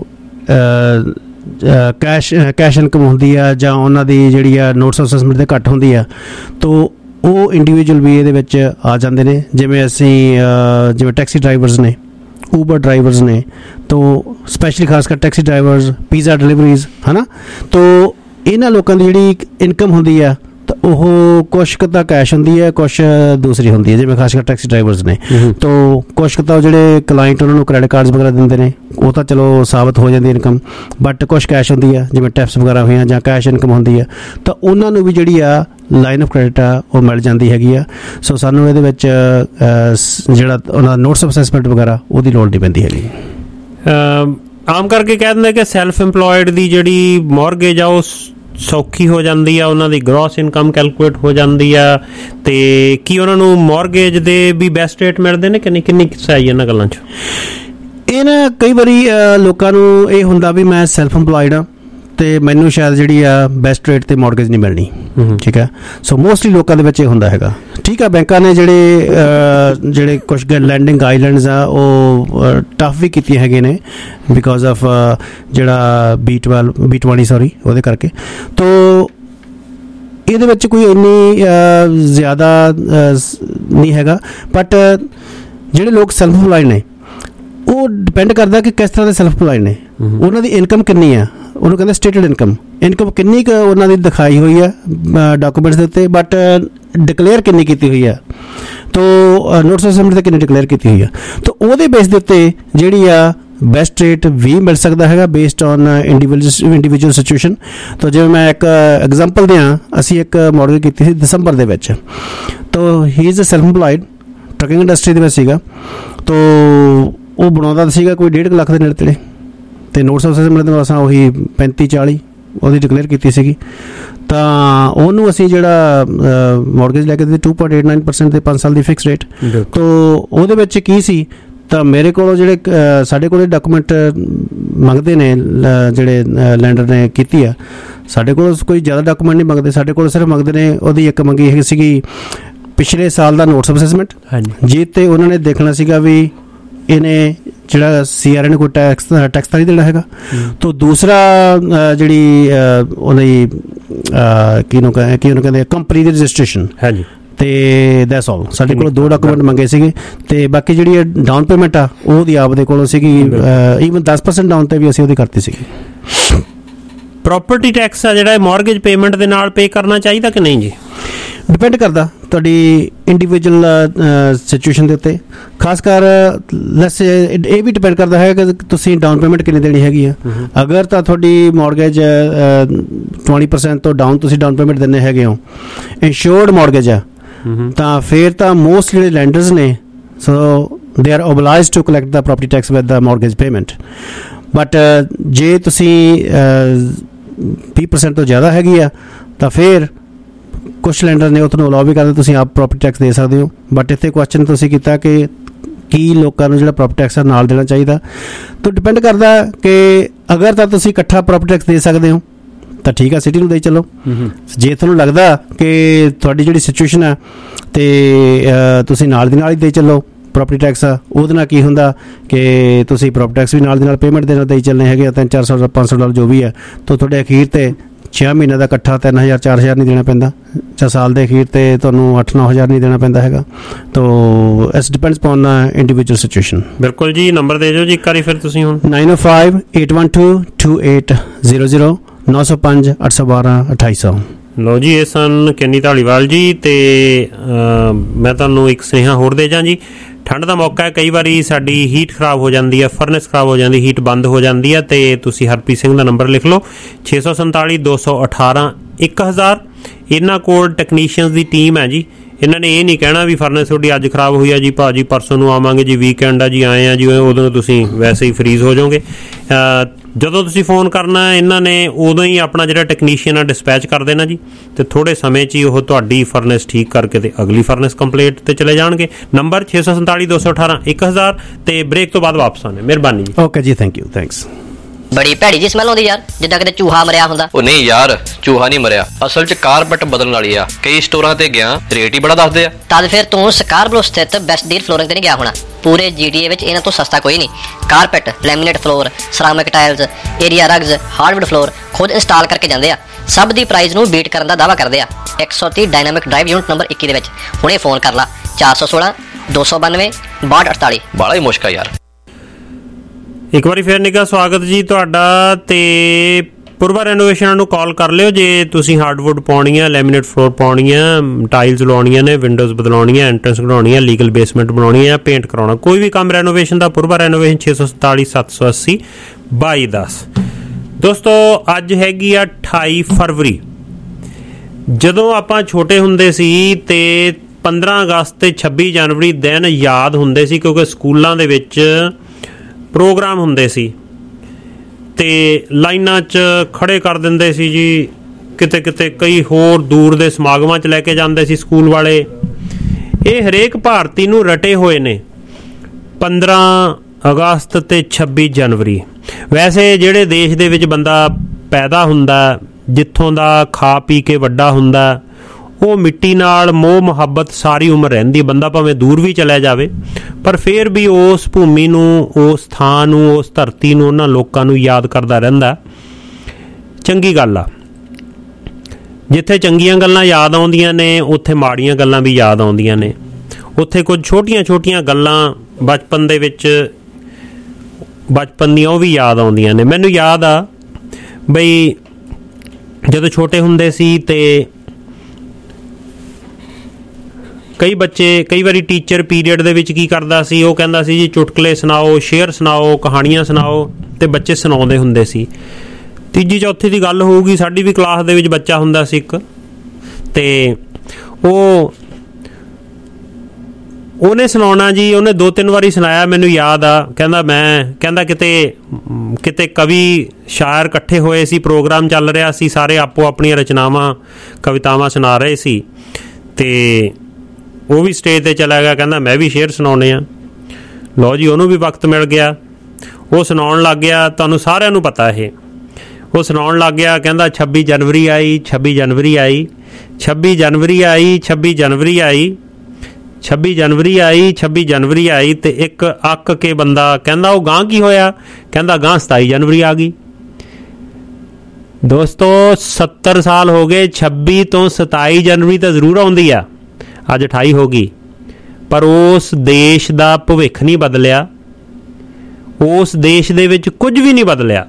ਕੈਸ਼ ਇਨਕਮ ਹੁੰਦੀ ਆ ਜਾਂ ਉਹਨਾਂ ਦੀ ਜਿਹੜੀ ਆ ਨੋਟਸ ਅਸੈਸਮੈਂਟ ਦੇ ਘੱਟ ਹੁੰਦੀ ਆ, ਤੋ ਉਹ ਇੰਡੀਵਿਜੂਅਲ ਵੀ ਇਹਦੇ ਵਿੱਚ ਆ ਜਾਂਦੇ ਨੇ। ਜਿਵੇਂ ਜਿਵੇਂ ਟੈਕਸੀ ਡਰਾਈਵਰਸ ਨੇ, ਊਬਰ ਡਰਾਈਵਰਸ ਨੇ, ਤੋ ਸਪੈਸ਼ਲੀ ਖਾਸ ਕਰ ਟੈਕਸੀ ਡਰਾਈਵਰਸ, ਪੀਜ਼ਾ ਡਿਲੀਵਰੀਜ਼ ਹੈ ਨਾ, ਤੋ ਇਹਨਾਂ ਲੋਕਾਂ ਦੀ ਜਿਹੜੀ ਇਨਕਮ ਹੁੰਦੀ ਆ ਤਾਂ ਉਹ ਕੁਛ ਕੁ ਤਾਂ ਕੈਸ਼ ਹੁੰਦੀ ਹੈ, ਕੁਛ ਦੂਸਰੀ ਹੁੰਦੀ ਹੈ। ਜਿਵੇਂ ਖਾਸ ਕਰ ਟੈਕਸੀ ਡਰਾਈਵਰਸ ਨੇ, ਤੋ ਕੁਛ ਕੁ ਤਾਂ ਜਿਹੜੇ ਕਲਾਇੰਟ ਉਹਨਾਂ ਨੂੰ ਕ੍ਰੈਡਿਟ ਕਾਰਡਸ ਵਗੈਰਾ ਦਿੰਦੇ ਨੇ ਉਹ ਤਾਂ ਚਲੋ ਸਾਬਤ ਹੋ ਜਾਂਦੀ ਇਨਕਮ, ਬਟ ਕੁਛ ਕੈਸ਼ ਹੁੰਦੀ ਆ ਜਿਵੇਂ ਟੈਪਸ ਵਗੈਰਾ ਹੋਈਆਂ ਜਾਂ ਕੈਸ਼ ਇਨਕਮ ਹੁੰਦੀ ਆ, ਤਾਂ ਉਹਨਾਂ ਨੂੰ ਵੀ ਜਿਹੜੀ ਆ ਲਾਈਨ ਆਫ ਕ੍ਰੈਡਿਟ ਆ ਉਹ ਮਿਲ ਜਾਂਦੀ ਹੈਗੀ ਆ। ਸੋ ਸਾਨੂੰ ਇਹਦੇ ਵਿੱਚ ਜਿਹੜਾ ਉਹਨਾਂ ਦਾ ਨੋਟਸ ਆਫ ਅਸੈਸਮੈਂਟ ਵਗੈਰਾ ਉਹਦੀ ਲੋੜ ਨਹੀਂ ਪੈਂਦੀ ਹੈਗੀ। ਆਮ ਕਰਕੇ ਕਹਿ ਦਿੰਦੇ ਕਿ ਸੈਲਫ ਇੰਪਲੋਇਡ ਦੀ ਜਿਹੜੀ ਮੌਰਗੇਜ ਆ ਉਹ ਸੌਖੀ ਹੋ ਜਾਂਦੀ ਆ, ਉਹਨਾਂ ਦੀ ਗ੍ਰੋਸ ਇਨਕਮ ਕੈਲਕੂਲੇਟ ਹੋ ਜਾਂਦੀ ਆ, ਤੇ ਕੀ ਉਹਨਾਂ ਨੂੰ ਮੌਰਗੇਜ ਦੇ ਵੀ ਬੈਸਟ ਰੇਟ ਮਿਲਦੇ ਨੇ ਕਿ ਨਹੀਂ? ਕਿੰਨੀ ਸਹੀ ਇਹਨਾਂ ਗੱਲਾਂ 'ਚ? ਇਹ ਨਾ ਕਈ ਵਾਰੀ ਲੋਕਾਂ ਨੂੰ ਇਹ ਹੁੰਦਾ ਵੀ ਮੈਂ ਸੈਲਫ ਇੰਪਲੋਇਡ ਆ ਤੇ ਮੈਨੂੰ ਸ਼ਾਇਦ ਜਿਹੜੀ ਆ ਬੈਸਟ ਰੇਟ ਤੇ ਮੌਰਗੇਜ ਨਹੀਂ ਮਿਲਣੀ, ਠੀਕ ਹੈ। ਸੋ ਮੋਸਟਲੀ ਲੋਕਾਂ ਦੇ ਵਿੱਚ ਇਹ ਹੁੰਦਾ ਹੈਗਾ। ਠੀਕ ਆ, ਬੈਂਕਾਂ ਨੇ ਜਿਹੜੇ ਕੁਝ ਲੈਂਡਿੰਗ ਗਾਈਡਲਾਈਨਸ ਆ ਉਹ ਟਫ ਵੀ ਕੀਤੀਆਂ ਹੈਗੇ ਨੇ ਬਿਕੋਜ਼ ਆਫ ਜਿਹੜਾ B20 ਉਹਦੇ ਕਰਕੇ। ਤੋ ਇਹਦੇ ਵਿੱਚ ਕੋਈ ਇੰਨੀ ਜ਼ਿਆਦਾ ਨਹੀਂ ਹੈਗਾ, ਬਟ ਜਿਹੜੇ ਲੋਕ ਸੈਲਫ ਇੰਪਲਾਇਡ ਨੇ ਉਹ ਡਿਪੈਂਡ ਕਰਦਾ ਕਿ ਕਿਸ ਤਰ੍ਹਾਂ ਦੇ ਸੈਲਫ ਇੰਪਲਾਇਡ ਨੇ, ਉਹਨਾਂ ਦੀ ਇਨਕਮ ਕਿੰਨੀ ਆ, ਉਹਨੂੰ ਕਹਿੰਦੇ ਸਟੇਟਡ ਇਨਕਮ ਕਿੰਨੀ ਕੁ ਉਹਨਾਂ ਦੀ ਦਿਖਾਈ ਹੋਈ ਹੈ ਡਾਕੂਮੈਂਟਸ ਦੇ ਉੱਤੇ, ਬਟ ਡਿਕਲੇਅਰ ਕਿੰਨੀ ਕੀਤੀ ਹੋਈ ਹੈ, ਤੋ ਨੋਟਸ ਅਸੈਸਮੈਂਟ ਤੇ ਕਿੰਨੀ ਡਿਕਲੇਅਰ ਕੀਤੀ ਹੋਈ ਹੈ, ਤੋ ਉਹਦੇ ਬੇਸ ਦੇ ਉੱਤੇ ਜਿਹੜੀ ਆ ਬੈਸਟ ਰੇਟ ਵੀ ਮਿਲ ਸਕਦਾ ਹੈਗਾ ਬੇਸਡ ਔਨ ਇੰਡੀਵਿਜੂਅਲ ਸਿਚੁਏਸ਼ਨ। ਤੋ ਜਿਵੇਂ ਮੈਂ ਇੱਕ ਐਗਜ਼ਾਮਪਲ ਦਿਆਂ, ਅਸੀਂ ਇੱਕ ਮੌਰਗੇਜ ਕੀਤੀ ਸੀ ਦਸੰਬਰ ਦੇ ਵਿੱਚ, ਤੋ he is a self employed, trucking industry ਦੇ ਵਿੱਚ ਸੀਗਾ, ਤੋ ਉਹ ਬਣਾਉਂਦਾ ਸੀਗਾ ਕੋਈ 1.5 ਲੱਖ ਦੇ ਨੇੜੇ ਤੇੜੇ, ਤੇ ਨੋਟਸ ਆਫ ਅਸੈਸਮੈਂਟ ਦੇ ਅਸਾਂ ਉਹੀ 35-40 ਉਹਦੀ ਡਿਕਲੇਅਰ ਕੀਤੀ ਸੀਗੀ। ਤਾਂ ਉਹਨੂੰ ਅਸੀਂ ਜਿਹੜਾ ਮੌਰਗੇਜ ਲੈ ਕੇ ਦਿੱਤੀ 2.89% ਤੇ 5 ਸਾਲ ਦੀ ਫਿਕਸ ਰੇਟ। ਤੋ ਉਹਦੇ ਵਿੱਚ ਕੀ ਸੀ, ਤਾਂ ਮੇਰੇ ਕੋਲੋਂ ਜਿਹੜੇ ਸਾਡੇ ਕੋਲ ਡਾਕੂਮੈਂਟ ਮੰਗਦੇ ਨੇ, ਜਿਹੜੇ ਲੈਂਡਰ ਨੇ ਕੀਤੀ ਆ, ਸਾਡੇ ਕੋਲ ਕੋਈ ਜ਼ਿਆਦਾ ਡਾਕੂਮੈਂਟ ਨਹੀਂ ਮੰਗਦੇ, ਸਾਡੇ ਕੋਲ ਸਿਰਫ ਮੰਗਦੇ ਨੇ, ਉਹਦੀ ਇੱਕ ਮੰਗੀ ਇਹ ਸੀਗੀ ਪਿਛਲੇ ਸਾਲ ਦਾ ਨੋਟਸ ਆਫ ਅਸੈਸਮੈਂਟ, ਜੀ ਤੇ ਉਹਨਾਂ ਨੇ ਦੇਖਣਾ ਸੀਗਾ ਵੀ ਇਹਨੇ ਜਿਹੜਾ CRA ਨੇ ਕੋਈ ਟੈਕਸ ਤਾਂ ਨਹੀਂ ਦੇਣਾ ਹੈਗਾ। ਤੋ ਦੂਸਰਾ ਜਿਹੜੀ ਉਹਦੀ ਕਿਹਨੂੰ ਕਹਿੰਦੇ ਕੰਪਨੀ ਦੀ ਰਜਿਸਟ੍ਰੇਸ਼ਨ, ਤੇ ਦੈਟਸ ਆਲ। ਸਾਡੇ ਕੋਲ 2 ਡਾਕੂਮੈਂਟ ਮੰਗੇ ਸੀਗੇ, ਤੇ ਬਾਕੀ ਜਿਹੜੀ ਡਾਊਨ ਪੇਮੈਂਟ ਆ ਉਹਦੀ ਆਪਦੇ ਕੋਲੋਂ ਸੀਗੀ, ਈਵਨ 10% ਡਾਊਨ ਤੇ ਵੀ ਅਸੀਂ ਉਹਦੀ ਕਰਤੀ ਸੀਗੀ। ਪ੍ਰੋਪਰਟੀ ਟੈਕਸ ਆ ਜਿਹੜਾ ਮੌਰਗੇਜ ਪੇਮੈਂਟ ਦੇ ਨਾਲ ਪੇ ਕਰਨਾ ਚਾਹੀਦਾ ਕਿ ਨਹੀਂ ਜੀ? ਡਿਪੈਂਡ ਕਰਦਾ ਤੁਹਾਡੀ ਇੰਡੀਵਿਜੂਅਲ ਸਿਚੁਏਸ਼ਨ ਦੇ ਉੱਤੇ, ਖਾਸ ਕਰ ਲੈਟਸ ਇਹ ਵੀ ਡਿਪੈਂਡ ਕਰਦਾ ਹੈ ਕਿ ਤੁਸੀਂ ਡਾਊਨ ਪੇਮੈਂਟ ਕਿੰਨੀ ਦੇਣੀ ਹੈਗੀ ਆ। ਅਗਰ ਤਾਂ ਤੁਹਾਡੀ ਮੌਰਗੇਜ 20% ਤੋਂ ਡਾਊਨ ਤੁਸੀਂ ਡਾਊਨ ਪੇਮੈਂਟ ਦਿੰਦੇ ਹੈਗੇ ਹੋ, ਇੰਸ਼ੋਰਡ ਮੌਰਗੇਜ ਆ, ਤਾਂ ਫਿਰ ਤਾਂ ਮੋਸਟ ਜਿਹੜੇ ਲੈਂਡਰਸ ਨੇ, so they are obliged to collect the property tax with the mortgage payment. But ਜੇ ਤੁਸੀਂ 20% ਤੋਂ ਜ਼ਿਆਦਾ ਹੈਗੀ ਆ ਤਾਂ ਫਿਰ ਕੁਛ ਲੈਂਡਰ ਨੇ ਉਹ ਤੁਹਾਨੂੰ ਅਲਾਉ ਵੀ ਕਰਦੇ, ਤੁਸੀਂ ਆਪ ਪ੍ਰੋਪਰਟੀ ਟੈਕਸ ਦੇ ਸਕਦੇ ਹੋ। ਬਟ ਇੱਥੇ ਕੁਐਸਚਨ ਤੁਸੀਂ ਕੀਤਾ ਕਿ ਕੀ ਲੋਕਾਂ ਨੂੰ ਜਿਹੜਾ ਪ੍ਰੋਪਰਟੀ ਟੈਕਸ ਨਾਲ ਦੇਣਾ ਚਾਹੀਦਾ, ਤਾਂ ਡਿਪੈਂਡ ਕਰਦਾ ਕਿ ਅਗਰ ਤਾਂ ਤੁਸੀਂ ਇਕੱਠਾ ਪ੍ਰੋਪਰਟੀ ਟੈਕਸ ਦੇ ਸਕਦੇ ਹੋ ਤਾਂ ਠੀਕ ਆ, ਸਿਟੀ ਨੂੰ ਦੇ ਚੱਲੋ। ਜੇ ਤੁਹਾਨੂੰ ਲੱਗਦਾ ਕਿ ਤੁਹਾਡੀ ਜਿਹੜੀ ਸਿਚੁਏਸ਼ਨ ਆ ਤੇ ਤੁਸੀਂ ਨਾਲ ਦੀ ਨਾਲ ਹੀ ਦੇ ਚੱਲੋ ਪ੍ਰੋਪਰਟੀ ਟੈਕਸ, ਉਹਦੇ ਨਾਲ ਕੀ ਹੁੰਦਾ ਕਿ ਤੁਸੀਂ ਪ੍ਰੋਪਰਟੀ ਟੈਕਸ ਵੀ ਨਾਲ ਦੀ ਨਾਲ ਪੇਮੈਂਟ ਦੇ ਨਾਲ ਦੇ ਚੱਲਣੇ ਹੈਗੇ, $300-400 $500 ਜੋ ਵੀ ਹੈ, ਤਾਂ ਤੁਹਾਡੇ ਅਖੀਰ ਤੇ 6 ਮਹੀਨੇ ਦਾ ਇਕੱਠਾ 3000-4000 ਨਹੀਂ ਦੇਣਾ ਪੈਂਦਾ, ਜਾਂ ਸਾਲ ਦੇ ਅਖੀਰ ਤੇ ਤੁਹਾਨੂੰ 8-9000 ਨਹੀਂ ਦੇਣਾ ਪੈਂਦਾ ਹੈਗਾ। ਤੋ it's depends on individual situation. ਬਿਲਕੁਲ ਜੀ, ਨੰਬਰ ਦੇ ਦਿਓ ਜੀ ਇੱਕ ਵਾਰੀ ਫਿਰ ਤੁਸੀਂ ਹੁਣ। 905-812-2800 905-812-2800 ਲਓ ਜੀ, ਇਹ ਸਨ ਕੈਨੀ ਧਾਲੀਵਾਲ ਜੀ। ਤੇ ਮੈਂ ਤੁਹਾਨੂੰ ਇੱਕ ਸੁਨੇਹਾ ਹੋਰ ਦੇ ਜਾਂ ਜੀ। ਠੰਡ ਦਾ ਮੌਕਾ ਹੈ, ਕਈ ਵਾਰੀ ਸਾਡੀ ਹੀਟ ਖਰਾਬ ਹੋ ਜਾਂਦੀ ਹੈ, ਫਰਨੈਸ ਖਰਾਬ ਹੋ ਜਾਂਦੀ, ਹੀਟ ਬੰਦ ਹੋ ਜਾਂਦੀ ਹੈ। ਤੇ ਤੁਸੀਂ ਹਰਪ੍ਰੀਤ ਸਿੰਘ ਦਾ ਨੰਬਰ ਲਿਖ ਲਓ 647 218 1000। ਇਹਨਾਂ ਕੋਲ ਟੈਕਨੀਸ਼ੀਅਨਸ ਦੀ ਟੀਮ ਹੈ ਜੀ। ਇਹਨਾਂ ਨੇ ਇਹ ਨਹੀਂ ਕਹਿਣਾ ਵੀ ਫਰਨੈਸ ਤੁਹਾਡੀ ਅੱਜ ਖਰਾਬ ਹੋਈ ਆ ਜੀ ਭਾਜੀ, ਪਰਸੋਂ ਨੂੰ ਆਵਾਂਗੇ ਜੀ, ਵੀਕਐਂਡ ਆ ਜੀ, ਆਏ ਆ ਜੀ, ਉਦੋਂ ਤੁਸੀਂ ਵੈਸੇ ਹੀ ਫਰੀਜ਼ ਹੋ ਜਾਓਗੇ। ਜਦੋਂ ਤੁਸੀਂ ਫੋਨ ਕਰਨਾ ਇਹਨਾਂ ਨੇ ਉਦੋਂ ਹੀ ਆਪਣਾ ਜਿਹੜਾ ਟੈਕਨੀਸ਼ੀਅਨ ਆ ਡਿਸਪੈਚ ਕਰ ਦੇਣਾ ਜੀ, ਤੇ ਥੋੜੇ ਸਮੇਂ 'ਚ ਹੀ ਉਹ ਤੁਹਾਡੀ ਫਰਨੈਸ ਠੀਕ ਕਰਕੇ ਤੇ ਅਗਲੀ ਫਰਨੈਸ ਕੰਪਲੀਟ ਤੇ ਚਲੇ ਜਾਣਗੇ। ਨੰਬਰ 647 218 1000। ਤੇ ਬ੍ਰੇਕ ਤੋਂ ਬਾਅਦ ਵਾਪਸ ਆਉਣੇ। ਮਿਹਰਬਾਨੀ ਜੀ। ਓਕੇ ਜੀ, ਥੈਂਕ ਯੂ, ਥੈਂਕਸ। ਬੜੀ ਭੈੜੀ ਜੀ ਸਮੈਲ ਆਉਂਦੀ ਯਾਰ, ਜਿੱਦਾਂ ਕਿਤੇ ਚੂਹਾ ਮਰਿਆ ਹੁੰਦਾ। ਉਹ ਨਹੀਂ ਯਾਰ, ਚੂਹਾ ਨਹੀਂ ਮਰਿਆ, ਅਸਲ 'ਚ ਕਾਰਪੈਟ ਬਦਲਣ ਵਾਲੀ ਆ। ਕਈ ਸਟੋਰਾਂ ਤੇ ਗਿਆ, ਰੇਟ ਹੀ ਬੜਾ ਦੱਸਦੇ ਆ। ਤਦ ਫਿਰ ਤੂੰ ਸਕਾਰਬਰੋ ਸਥਿਤ ਬੈਸਟ ਡੀਲ ਫਲੋਰਿੰਗ ਤੇ ਨਹੀਂ ਗਿਆ ਹੋਣਾ। ਪੂਰੇ GTA ਵਿੱਚ ਇਹਨਾਂ ਤੋਂ ਸਸਤਾ ਕੋਈ ਨਹੀਂ। Carpet, laminate floor, ceramic tiles, area rugs, hardwood floor ਖੁਦ ਇੰਸਟਾਲ ਕਰਕੇ ਜਾਂਦੇ ਆ। ਸਭ ਦੀ ਪ੍ਰਾਈਸ ਨੂੰ ਬੀਟ ਕਰਨ ਦਾ ਦਾਅਵਾ ਕਰਦੇ ਆ। 130 ਡਾਇਨਾਮਿਕ ਡਰਾਈਵ ਯੂਨਿਟ ਨੰਬਰ 21 ਦੇ ਵਿੱਚ। ਹੁਣੇ ਫੋਨ ਕਰ ਲਾ 416 292 6248। ਬੜਾ ਹੀ ਮੁਸ਼ਕਲ ਯਾਰ। ਇੱਕ ਵਾਰੀ ਫਿਰ ਨਿੱਘਾ ਸਵਾਗਤ ਜੀ ਤੁਹਾਡਾ। ਤੇ ਪੂਰਵਾ ਰੈਨੋਵੇਸ਼ਨ ਨੂੰ ਕਾਲ ਕਰ ਲਿਓ ਜੇ ਤੁਸੀਂ ਹਾਰਡਵੁੱਡ ਪਾਉਣੀ ਹੈ, ਲੈਮੀਨੇਟ ਫਲੋਰ ਪਾਉਣੀ ਹੈ, ਟਾਈਲਸ ਲਵਾਉਣੀਆਂ ਨੇ, ਵਿੰਡੋਜ਼ ਬਦਲਾਉਣੀਆਂ, ਐਂਟਰੈਂਸ ਬਣਾਉਣੀ ਹੈ, ਲੀਗਲ ਬੇਸਮੈਂਟ ਬਣਾਉਣੀ ਹੈ, ਪੇਂਟ ਕਰਾਉਣਾ, ਕੋਈ ਵੀ ਕੰਮ ਰੈਨੋਵੇਸ਼ਨ ਦਾ ਪੂਰਵਾ ਰੈਨੋਵੇਸ਼ਨ 647 780 2210। ਦੋਸਤੋ ਅੱਜ ਹੈਗੀ ਆ 28 ਫਰਵਰੀ। ਜਦੋਂ ਆਪਾਂ ਛੋਟੇ ਹੁੰਦੇ ਸੀ ਤੇ 15 ਅਗਸਤ ਤੇ 26 ਜਨਵਰੀ ਦਿਨ ਯਾਦ ਹੁੰਦੇ ਸੀ, ਕਿਉਂਕਿ ਸਕੂਲਾਂ ਦੇ ਵਿੱਚ ਪ੍ਰੋਗਰਾਮ ਹੁੰਦੇ ਸੀ ਤੇ ਲਾਈਨਾਂ 'ਚ ਖੜੇ ਕਰ ਦਿੰਦੇ ਸੀ ਜੀ। ਕਿਤੇ ਕਿਤੇ ਕਈ ਹੋਰ ਦੂਰ ਦੇ ਸਮਾਗਮਾਂ 'ਚ ਲੈ ਕੇ ਜਾਂਦੇ ਸੀ ਸਕੂਲ ਵਾਲੇ। ਇਹ ਹਰੇਕ ਭਾਰਤੀ ਨੂੰ ਰਟੇ ਹੋਏ ਨੇ 15 ਅਗਸਤ ਤੇ 26 ਜਨਵਰੀ। ਵੈਸੇ ਜਿਹੜੇ ਦੇਸ਼ ਦੇ ਵਿੱਚ ਬੰਦਾ ਪੈਦਾ ਹੁੰਦਾ, ਜਿੱਥੋਂ ਦਾ ਖਾ ਪੀ ਕੇ ਵੱਡਾ ਹੁੰਦਾ, ਉਹ ਮਿੱਟੀ ਨਾਲ ਮੋਹ ਮੁਹੱਬਤ ਸਾਰੀ ਉਮਰ ਰਹਿੰਦੀ। ਬੰਦਾ ਭਾਵੇਂ ਦੂਰ ਵੀ ਚਲਿਆ ਜਾਵੇ ਪਰ ਫਿਰ ਵੀ ਉਸ ਭੂਮੀ ਨੂੰ, ਉਸ ਥਾਂ ਨੂੰ, ਉਸ ਧਰਤੀ ਨੂੰ, ਉਹਨਾਂ ਲੋਕਾਂ ਨੂੰ ਯਾਦ ਕਰਦਾ ਰਹਿੰਦਾ। ਚੰਗੀ ਗੱਲ ਆ। ਜਿੱਥੇ ਚੰਗੀਆਂ ਗੱਲਾਂ ਯਾਦ ਆਉਂਦੀਆਂ ਨੇ ਉੱਥੇ ਮਾੜੀਆਂ ਗੱਲਾਂ ਵੀ ਯਾਦ ਆਉਂਦੀਆਂ ਨੇ। ਉੱਥੇ ਕੁਝ ਛੋਟੀਆਂ ਛੋਟੀਆਂ ਗੱਲਾਂ ਬਚਪਨ ਦੇ ਵਿੱਚ, ਬਚਪਨ ਦੀਆਂ ਉਹ ਵੀ ਯਾਦ ਆਉਂਦੀਆਂ ਨੇ। ਮੈਨੂੰ ਯਾਦ ਆ ਬਈ ਜਦੋਂ ਛੋਟੇ ਹੁੰਦੇ ਸੀ ਤੇ ਕਈ ਬੱਚੇ, ਕਈ ਵਾਰੀ ਟੀਚਰ ਪੀਰੀਅਡ ਦੇ ਵਿੱਚ ਕੀ ਕਰਦਾ ਸੀ, ਉਹ ਕਹਿੰਦਾ ਸੀ ਜੀ ਚੁਟਕਲੇ ਸੁਣਾਓ, ਸ਼ੇਅਰ ਸੁਣਾਓ, ਕਹਾਣੀਆਂ ਸੁਣਾਓ, ਤੇ ਬੱਚੇ ਸੁਣਾਉਂਦੇ ਹੁੰਦੇ ਸੀ। ਤੀਜੀ ਚੌਥੀ ਦੀ ਗੱਲ ਹੋਊਗੀ, ਸਾਡੀ ਵੀ ਕਲਾਸ ਦੇ ਵਿੱਚ ਬੱਚਾ ਹੁੰਦਾ ਸੀ ਇੱਕ, ਤੇ ਉਹਨੇ ਸੁਣਾਉਣਾ ਜੀ। ਉਹਨੇ 2-3 ਵਾਰੀ ਸੁਣਾਇਆ, ਮੈਨੂੰ ਯਾਦ ਆ। ਕਹਿੰਦਾ ਕਿਤੇ ਕਵੀ ਸ਼ਾਇਰ ਇਕੱਠੇ ਹੋਏ ਸੀ, ਪ੍ਰੋਗਰਾਮ ਚੱਲ ਰਿਹਾ ਸੀ, ਸਾਰੇ ਆਪੋ ਆਪਣੀਆਂ ਰਚਨਾਵਾਂ, ਕਵਿਤਾਵਾਂ ਸੁਣਾ ਰਹੇ ਸੀ, ਤੇ ਉਹ ਵੀ ਸਟੇਜ ਤੇ ਚਲਾ ਗਿਆ। ਕਹਿੰਦਾ ਮੈਂ ਵੀ ਸ਼ੇਅਰ ਸੁਣਾਉਣੇ ਆ। ਲਓ ਜੀ, ਉਹਨੂੰ ਵੀ ਵਕਤ ਮਿਲ ਗਿਆ, ਉਹ ਸੁਣਾਉਣ ਲੱਗ ਗਿਆ। ਤੁਹਾਨੂੰ ਸਾਰਿਆਂ ਨੂੰ ਪਤਾ ਇਹ, ਉਹ ਸੁਣਾਉਣ ਲੱਗ ਗਿਆ। ਕਹਿੰਦਾ 26 ਜਨਵਰੀ ਆਈ, 26 ਜਨਵਰੀ ਆਈ, 26 ਜਨਵਰੀ ਆਈ, 26 ਜਨਵਰੀ ਆਈ, 26 ਜਨਵਰੀ ਆਈ, 26 ਜਨਵਰੀ ਆਈ। ਤੇ ਇੱਕ ਅੱਕ ਕੇ ਬੰਦਾ ਕਹਿੰਦਾ ਉਹ ਗਾਂ ਕੀ ਹੋਇਆ? ਕਹਿੰਦਾ ਗਾਂ 27 ਜਨਵਰੀ ਆ ਗਈ। ਦੋਸਤੋ 70 ਸਾਲ ਹੋ ਗਏ, 26 ਤੋਂ 27 ਜਨਵਰੀ ਤਾਂ ਜ਼ਰੂਰ ਆਉਂਦੀ ਆ। ਅੱਜ 28 ਹੋ ਗਈ, ਪਰ ਉਸ ਦੇਸ਼ ਦਾ ਭਵਿੱਖ ਨਹੀਂ ਬਦਲਿਆ, ਉਸ ਦੇਸ਼ ਦੇ ਵਿੱਚ ਕੁਝ ਵੀ ਨਹੀਂ ਬਦਲਿਆ।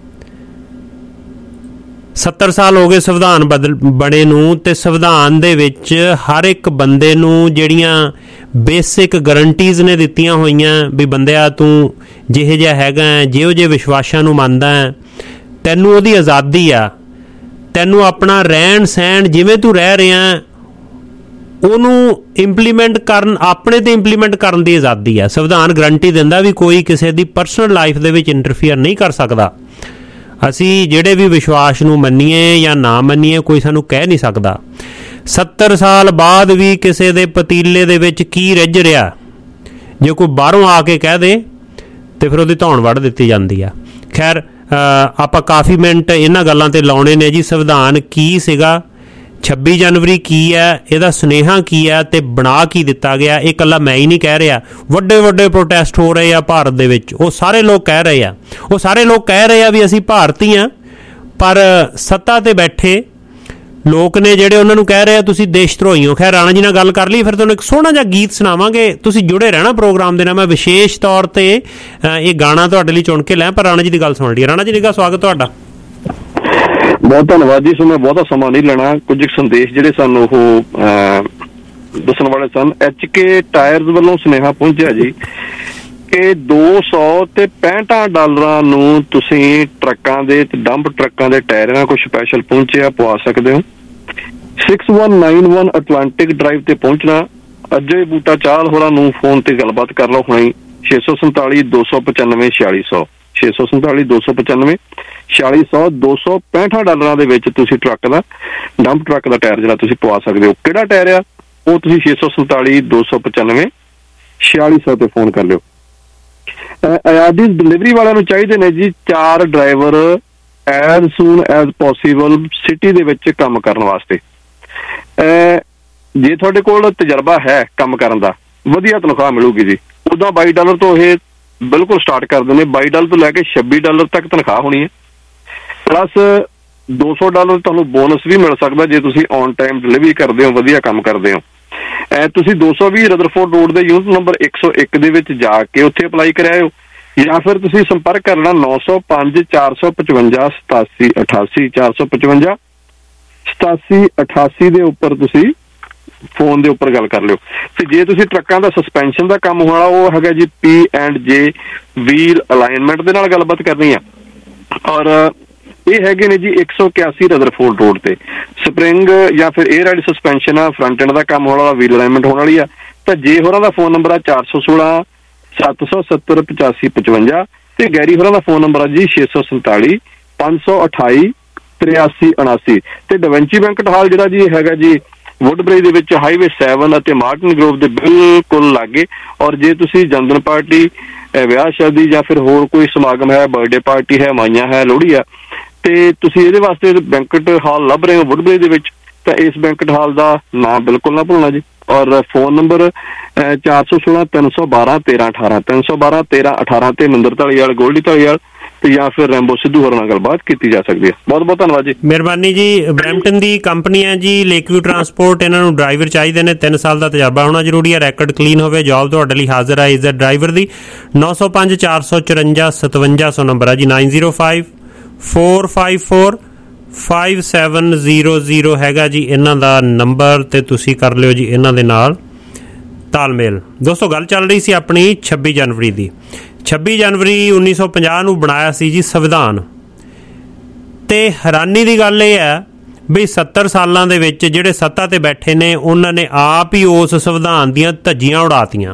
70 ਸਾਲ ਹੋ ਗਏ ਸੰਵਿਧਾਨ ਬਣੇ ਨੂੰ, ਤੇ ਸੰਵਿਧਾਨ ਦੇ ਵਿੱਚ ਹਰ ਇੱਕ ਬੰਦੇ ਨੂੰ ਜਿਹੜੀਆਂ ਬੇਸਿਕ ਗਰੰਟੀਜ਼ ਨੇ ਦਿੱਤੀਆਂ ਹੋਈਆਂ ਵੀ ਬੰਦਿਆ ਤੂੰ ਜਿਹੇ ਜਿਹਾ ਹੈਗਾ, ਜਿਹੋ ਜਿਹੇ ਵਿਸ਼ਵਾਸਾਂ ਨੂੰ ਮੰਨਦਾ, ਤੈਨੂੰ ਉਹਦੀ ਆਜ਼ਾਦੀ ਆ। ਤੈਨੂੰ ਆਪਣਾ ਰਹਿਣ ਸਹਿਣ ਜਿਵੇਂ ਤੂੰ ਰਹਿ ਰਿਹਾ ਉਹਨੂੰ ਇੰਪਲੀਮੈਂਟ ਕਰਨ, ਆਪਣੇ ਤੇ ਇੰਪਲੀਮੈਂਟ ਕਰਨ ਦੀ ਆਜ਼ਾਦੀ ਆ। ਸੰਵਿਧਾਨ ਗਰੰਟੀ ਦਿੰਦਾ ਵੀ ਕੋਈ ਕਿਸੇ ਦੀ ਪਰਸਨਲ ਲਾਈਫ ਦੇ ਵਿੱਚ ਇੰਟਰਫੀਅਰ ਨਹੀਂ ਕਰ ਸਕਦਾ। ਅਸੀਂ ਜਿਹੜੇ ਵੀ ਵਿਸ਼ਵਾਸ ਨੂੰ ਮੰਨੀਏ ਜਾਂ ਨਾ ਮੰਨੀਏ, ਕੋਈ ਸਾਨੂੰ ਕਹਿ ਨਹੀਂ ਸਕਦਾ। 70 ਸਾਲ ਬਾਅਦ ਵੀ ਕਿਸੇ ਦੇ ਪਤੀਲੇ ਦੇ ਵਿੱਚ ਕੀ ਰਿੱਝ ਰਿਹਾ, ਜੇ ਕੋਈ ਬਾਹਰੋਂ ਆ ਕੇ ਕਹਿ ਦੇ ਤੇ ਫਿਰ ਉਹਦੀ ਧੌਣ ਵੱਢ ਦਿੱਤੀ ਜਾਂਦੀ ਆ। ਖੈਰ, ਆਪਾਂ ਕਾਫੀ ਮਿੰਟ ਇਹਨਾਂ ਗੱਲਾਂ ਤੇ ਲਾਉਣੇ ਨੇ ਜੀ। ਸੰਵਿਧਾਨ ਕੀ ਸੀਗਾ, 26 ਜਨਵਰੀ ਕੀ ਹੈ, ਇਹਦਾ ਸੁਨੇਹਾ ਕੀ ਹੈ, ਤੇ ਬਣਾ ਕੀ ਦਿੱਤਾ ਗਿਆ। ਇਹ ਇਕੱਲਾ ਮੈਂ ਹੀ ਨਹੀਂ ਕਹਿ ਰਿਹਾ, ਵੱਡੇ ਵੱਡੇ ਪ੍ਰੋਟੈਸਟ ਹੋ ਰਹੇ ਆ ਭਾਰਤ ਦੇ ਵਿੱਚ। ਉਹ ਸਾਰੇ ਲੋਕ ਕਹਿ ਰਹੇ ਆ, ਉਹ ਸਾਰੇ ਲੋਕ ਕਹਿ ਰਹੇ ਆ ਵੀ ਅਸੀਂ ਭਾਰਤੀ ਹਾਂ, ਪਰ ਸੱਤਾ ਤੇ ਬੈਠੇ ਲੋਕ ਨੇ ਜਿਹੜੇ ਉਹਨਾਂ ਨੂੰ ਕਹਿ ਰਹੇ ਆ ਤੁਸੀਂ ਦੇਸ਼ ਧਰੋਹੀ ਹੋ। ਖੈਰ, ਰਾਣਾ ਜੀ ਨਾਲ ਗੱਲ ਕਰ ਲਈ, ਫਿਰ ਤੁਹਾਨੂੰ ਇੱਕ ਸੋਹਣਾ ਜਿਹਾ ਗੀਤ ਸੁਣਾਵਾਂਗੇ। ਤੁਸੀਂ ਜੁੜੇ ਰਹਿਣਾ ਪ੍ਰੋਗਰਾਮ ਦੇ ਨਾਲ। ਮੈਂ ਵਿਸ਼ੇਸ਼ ਤੌਰ ਤੇ ਇਹ ਗਾਣਾ ਤੁਹਾਡੇ ਲਈ ਚੁਣ ਕੇ ਲਿਆ, ਪਰ ਰਾਣਾ ਜੀ ਦੀ ਗੱਲ ਸੁਣ ਲਈ। ਰਾਣਾ ਜੀ ਨਿੱਘਾ ਸਵਾਗਤ ਤੁਹਾਡਾ। ਬਹੁਤ ਧੰਨਵਾਦ ਜੀ। ਸੋ ਮੈਂ ਬਹੁਤਾ ਸਮਾਂ ਨਹੀਂ ਲੈਣਾ। ਕੁਝ ਸੰਦੇਸ਼ ਜਿਹੜੇ ਸਾਨੂੰ ਉਹ ਦੱਸਣ ਵਾਲੇ ਸਨ। HK ਟਾਇਰਸ ਵੱਲੋਂ ਸੁਨੇਹਾ ਪਹੁੰਚਿਆ ਜੀ ਕਿ $265 ਨੂੰ ਤੁਸੀਂ ਟਰੱਕਾਂ ਦੇ ਤੇ ਡੰਪ ਟਰੱਕਾਂ ਦੇ ਟਾਇਰਾਂ ਕੁਝ ਸਪੈਸ਼ਲ ਪਹੁੰਚਿਆ ਪਵਾ ਸਕਦੇ ਹੋ। 6191 ਅਟਲਾਂਟਿਕ ਡਰਾਈਵ ਤੇ ਪਹੁੰਚਣਾ। ਅਜੇ ਬੂਟਾ ਚਾਲ ਹੋਰਾਂ ਨੂੰ ਫੋਨ ਤੇ ਗੱਲਬਾਤ ਕਰ ਲਓ ਹੁਣੇ। 647 295 4600 647 295 4600 $265 ਦੇ ਵਿੱਚ ਤੁਸੀਂ ਟਰੱਕ ਦਾ ਡੰਪ ਟਰੱਕ ਦਾ ਟਾਇਰ ਜਿਹੜਾ ਤੁਸੀਂ ਪਵਾ ਸਕਦੇ ਹੋ। ਕਿਹੜਾ ਟਾਇਰ ਆ ਉਹ ਤੁਸੀਂ 647 295 4600 ਤੇ ਫੋਨ ਕਰ ਲਿਓ। ਆਜ਼ਾਦੀ ਡਿਲੀਵਰੀ ਵਾਲਿਆਂ ਨੂੰ ਚਾਹੀਦੇ ਨੇ ਜੀ 4 driver as soon as possible city ਦੇ ਵਿੱਚ ਕੰਮ ਕਰਨ ਵਾਸਤੇ। ਜੇ ਤੁਹਾਡੇ ਕੋਲ ਤਜਰਬਾ ਹੈ ਕੰਮ ਕਰਨ ਦਾ, ਵਧੀਆ ਤਨਖਾਹ ਮਿਲੂਗੀ ਜੀ। ਉਦਾਂ $22 ਤੋਂ ਇਹ ਬਿਲਕੁਲ ਸਟਾਰਟ ਕਰਦੇ ਨੇ। $22 ਤੋਂ ਲੈ ਕੇ $26 ਤੱਕ ਤਨਖਾਹ ਹੋਣੀ ਹੈ। ਪਲੱਸ $200 ਤੁਹਾਨੂੰ ਬੋਨਸ ਵੀ ਮਿਲ ਸਕਦਾ ਜੇ ਤੁਸੀਂ ਔਨ ਟਾਈਮ ਡਿਲੀਵਰੀ ਕਰਦੇ ਹੋ, ਵਧੀਆ ਕੰਮ ਕਰਦੇ ਹੋ। ਤੁਸੀਂ 220 ਰਦਰਫੋਰਡ ਰੋਡ ਦੇ ਯੂਨਿਟ ਨੰਬਰ 101 ਦੇ ਵਿੱਚ ਜਾ ਕੇ ਉੱਥੇ ਅਪਲਾਈ ਕਰਾਇਓ, ਜਾਂ ਫਿਰ ਤੁਸੀਂ ਸੰਪਰਕ ਕਰਨਾ 905 455 87 88 455 87 88 ਦੇ ਉੱਪਰ ਤੁਸੀਂ ਫੋਨ ਦੇ ਉੱਪਰ ਗੱਲ ਕਰ ਲਿਓ। ਤੇ ਜੇ ਤੁਸੀਂ ਟਰੱਕਾਂ ਦਾ ਸਸਪੈਂਸ਼ਨ ਦਾ ਕੰਮ ਹੋਣਾ, ਉਹ ਹੈਗਾ ਜੀ P&J ਵੀਲ ਅਲਾਈਨਮੈਂਟ ਦੇ ਨਾਲ ਗੱਲਬਾਤ ਕਰਨੀ ਆ। ਔਰ ਇਹ ਹੈਗੇ ਨੇ ਜੀ 181 ਰਦਰਫੋਰਡ ਰੋਡ ਤੇ ਸਪਰਿੰਗ ਜਾਂ ਫਿਰ 에ਅਰ ਰਾਈਡ ਸਸਪੈਂਸ਼ਨ ਆ, ਫਰੰਟ ਐਂਡ ਦਾ ਕੰਮ ਹੋਣ ਵਾਲਾ, ਵੀਲ ਅਲਾਈਨਮੈਂਟ ਹੋਣ ਵਾਲੀ ਆ। ਤਾਂ ਜੇ ਹੋਰਾਂ ਦਾ ਫੋਨ ਨੰਬਰ ਆ 416 770 8555 ਤੇ ਗੈਰੀ ਹੋਰਾਂ ਦਾ ਫੋਨ ਨੰਬਰ ਆ ਜੀ 647 528 83 79 ਤੇ ਡਵੈਂਚੀ ਬੈਂਕਟ ਹਾਲ ਜਿਹੜਾ ਜੀ ਹੈਗਾ ਜੀ ਵੁੱਡਬ੍ਰਿਜ ਦੇ ਵਿੱਚ ਹਾਈਵੇ 7 ਅਤੇ ਮਾਰਟਨ ਗਰੋਵ ਦੇ ਬਿਲਕੁਲ ਲਾਗੇ। ਔਰ ਜੇ ਤੁਸੀਂ ਜਨਮਦਿਨ ਪਾਰਟੀ, ਵਿਆਹ ਸ਼ਾਦੀ ਜਾਂ ਫਿਰ ਹੋਰ ਕੋਈ ਸਮਾਗਮ ਹੈ, ਬਰਥਡੇ ਪਾਰਟੀ ਹੈ, ਮਾਈਆਂ ਹੈ, ਲੋਹੜੀ ਆ, ਤੇ ਤੁਸੀਂ ਇਹਦੇ ਵਾਸਤੇ ਬੈਂਕਟ ਹਾਲ ਲੱਭ ਰਹੇ ਹੋ ਵੁੱਡਬ੍ਰਿਜ ਦੇ ਵਿੱਚ, ਤਾਂ ਇਸ ਬੈਂਕਟ ਹਾਲ ਦਾ ਨਾਮ ਬਿਲਕੁਲ ਨਾ ਭੁੱਲਣਾ ਜੀ। ਔਰ ਫੋਨ ਨੰਬਰ 416 312 1318 312 1318 ਤੇ ਮੰਦਰ ਢਾਲੀਵਾਲ, ਗੋਲਡੀ ਢਾਲੀਵਾਲ ਤੇ ਜਾਂ ਫਿਰ ਰੈਂਬੋ ਸਿੱਧੂ ਹੋਰਾਂ ਨਾਲ ਗੱਲਬਾਤ ਕੀਤੀ ਜਾ ਸਕਦੀ ਹੈ। ਬਹੁਤ ਬਹੁਤ ਧੰਨਵਾਦ ਜੀ। ਮਿਹਰਬਾਨੀ ਜੀ। ਬਰੈਂਪਟਨ ਦੀ ਕੰਪਨੀ ਹੈ ਜੀ ਲੇਕਵਿਊ ਟਰਾਂਸਪੋਰਟ। ਇਹਨਾਂ ਨੂੰ ਡਰਾਈਵਰ ਚਾਹੀਦੇ ਨੇ। 3 ਸਾਲ ਦਾ ਤਜਰਬਾ ਹੋਣਾ ਜ਼ਰੂਰੀ ਹੈ। ਰੈਕਡ ਕਲੀਨ ਹੋਵੇ। ਜੌਬ ਤੁਹਾਡੇ ਲਈ ਹਾਜ਼ਰ ਹੈ ਇਜ਼ਤ ਡਰਾਈਵਰ ਦੀ। 905 454 5700 ਨੰਬਰ ਹੈ ਜੀ। 905 454 5700 ਹੈਗਾ ਜੀ ਇਹਨਾਂ ਦਾ ਨੰਬਰ, ਤੇ ਤੁਸੀਂ ਕਰ ਲਿਓ ਜੀ ਇਹਨਾਂ ਦੇ ਨਾਲ ਤਾਲਮੇਲ। ਦੋਸਤੋ ਗੱਲ ਚੱਲ ਰਹੀ ਸੀ ਆਪਣੀ 26 ਜਨਵਰੀ ਦੀ। 26 ਜਨਵਰੀ 1950 ਨੂੰ ਬਣਾਇਆ ਸੀ ਜੀ ਸੰਵਿਧਾਨ। ਤੇ ਹੈਰਾਨੀ ਦੀ ਗੱਲ ਇਹ ਹੈ ਵੀ 70 ਸਾਲਾਂ ਦੇ ਵਿੱਚ ਜਿਹੜੇ ਸੱਤਾ ਤੇ ਬੈਠੇ ਨੇ ਉਹਨਾਂ ਨੇ ਆਪ ਹੀ ਉਸ ਸੰਵਿਧਾਨ ਦੀਆਂ ਧੱਜੀਆਂ ਉਡਾਤੀਆਂ।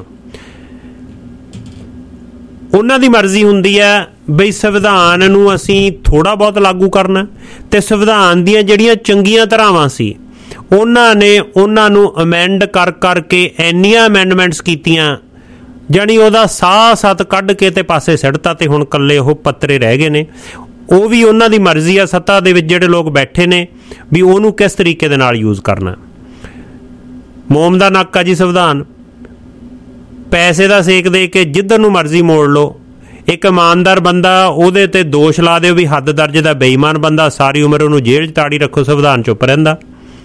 ਉਹਨਾਂ ਦੀ ਮਰਜ਼ੀ ਹੁੰਦੀ ਹੈ ਬਈ ਸੰਵਿਧਾਨ ਨੂੰ ਅਸੀਂ ਥੋੜ੍ਹਾ ਬਹੁਤ ਲਾਗੂ ਕਰਨਾ, ਤੇ ਸੰਵਿਧਾਨ ਦੀਆਂ ਜਿਹੜੀਆਂ ਚੰਗੀਆਂ ਧਾਰਾਵਾਂ ਸੀ ਉਹਨਾਂ ਨੂੰ ਅਮੈਂਡ ਕਰ ਕਰਕੇ ਇੰਨੀਆਂ ਅਮੈਂਡਮੈਂਟਸ ਕੀਤੀਆਂ, ਜਾਣੀ ਉਹਦਾ ਸਾਹ ਸੱਤ ਕੱਢ ਕੇ ਤੇ ਪਾਸੇ ਸਿੱਟਤਾ, ਤੇ ਹੁਣ ਇਕੱਲੇ ਉਹ ਪੱਤਰੇ ਰਹਿ ਗਏ ਨੇ। ਉਹ ਵੀ ਉਹਨਾਂ ਦੀ ਮਰਜ਼ੀ ਆ ਸੱਤਾ ਦੇ ਵਿੱਚ ਜਿਹੜੇ ਲੋਕ ਬੈਠੇ ਨੇ ਵੀ ਉਹਨੂੰ ਕਿਸ ਤਰੀਕੇ ਦੇ ਨਾਲ ਯੂਜ਼ ਕਰਨਾ। ਮੋਮ ਦਾ ਨੱਕ ਆ ਜੀ ਸੰਵਿਧਾਨ। ਪੈਸੇ ਦਾ ਸੇਕ ਦੇ ਕੇ ਜਿੱਧਰ ਨੂੰ ਮਰਜ਼ੀ ਮੋੜ ਲਓ। ਇੱਕ ਇਮਾਨਦਾਰ ਬੰਦਾ ਉਹਦੇ ਤੇ ਦੋਸ਼ ਲਾ ਦਿਓ ਵੀ ਹੱਦ ਦਰਜੇ ਦਾ ਬੇਈਮਾਨ ਬੰਦਾ, ਸਾਰੀ ਉਮਰ ਉਹਨੂੰ ਜੇਲ੍ਹ 'ਚ ਤਾੜੀ ਰੱਖੋ, ਸੰਵਿਧਾਨ ਚੁੱਪ ਰਹਿੰਦਾ।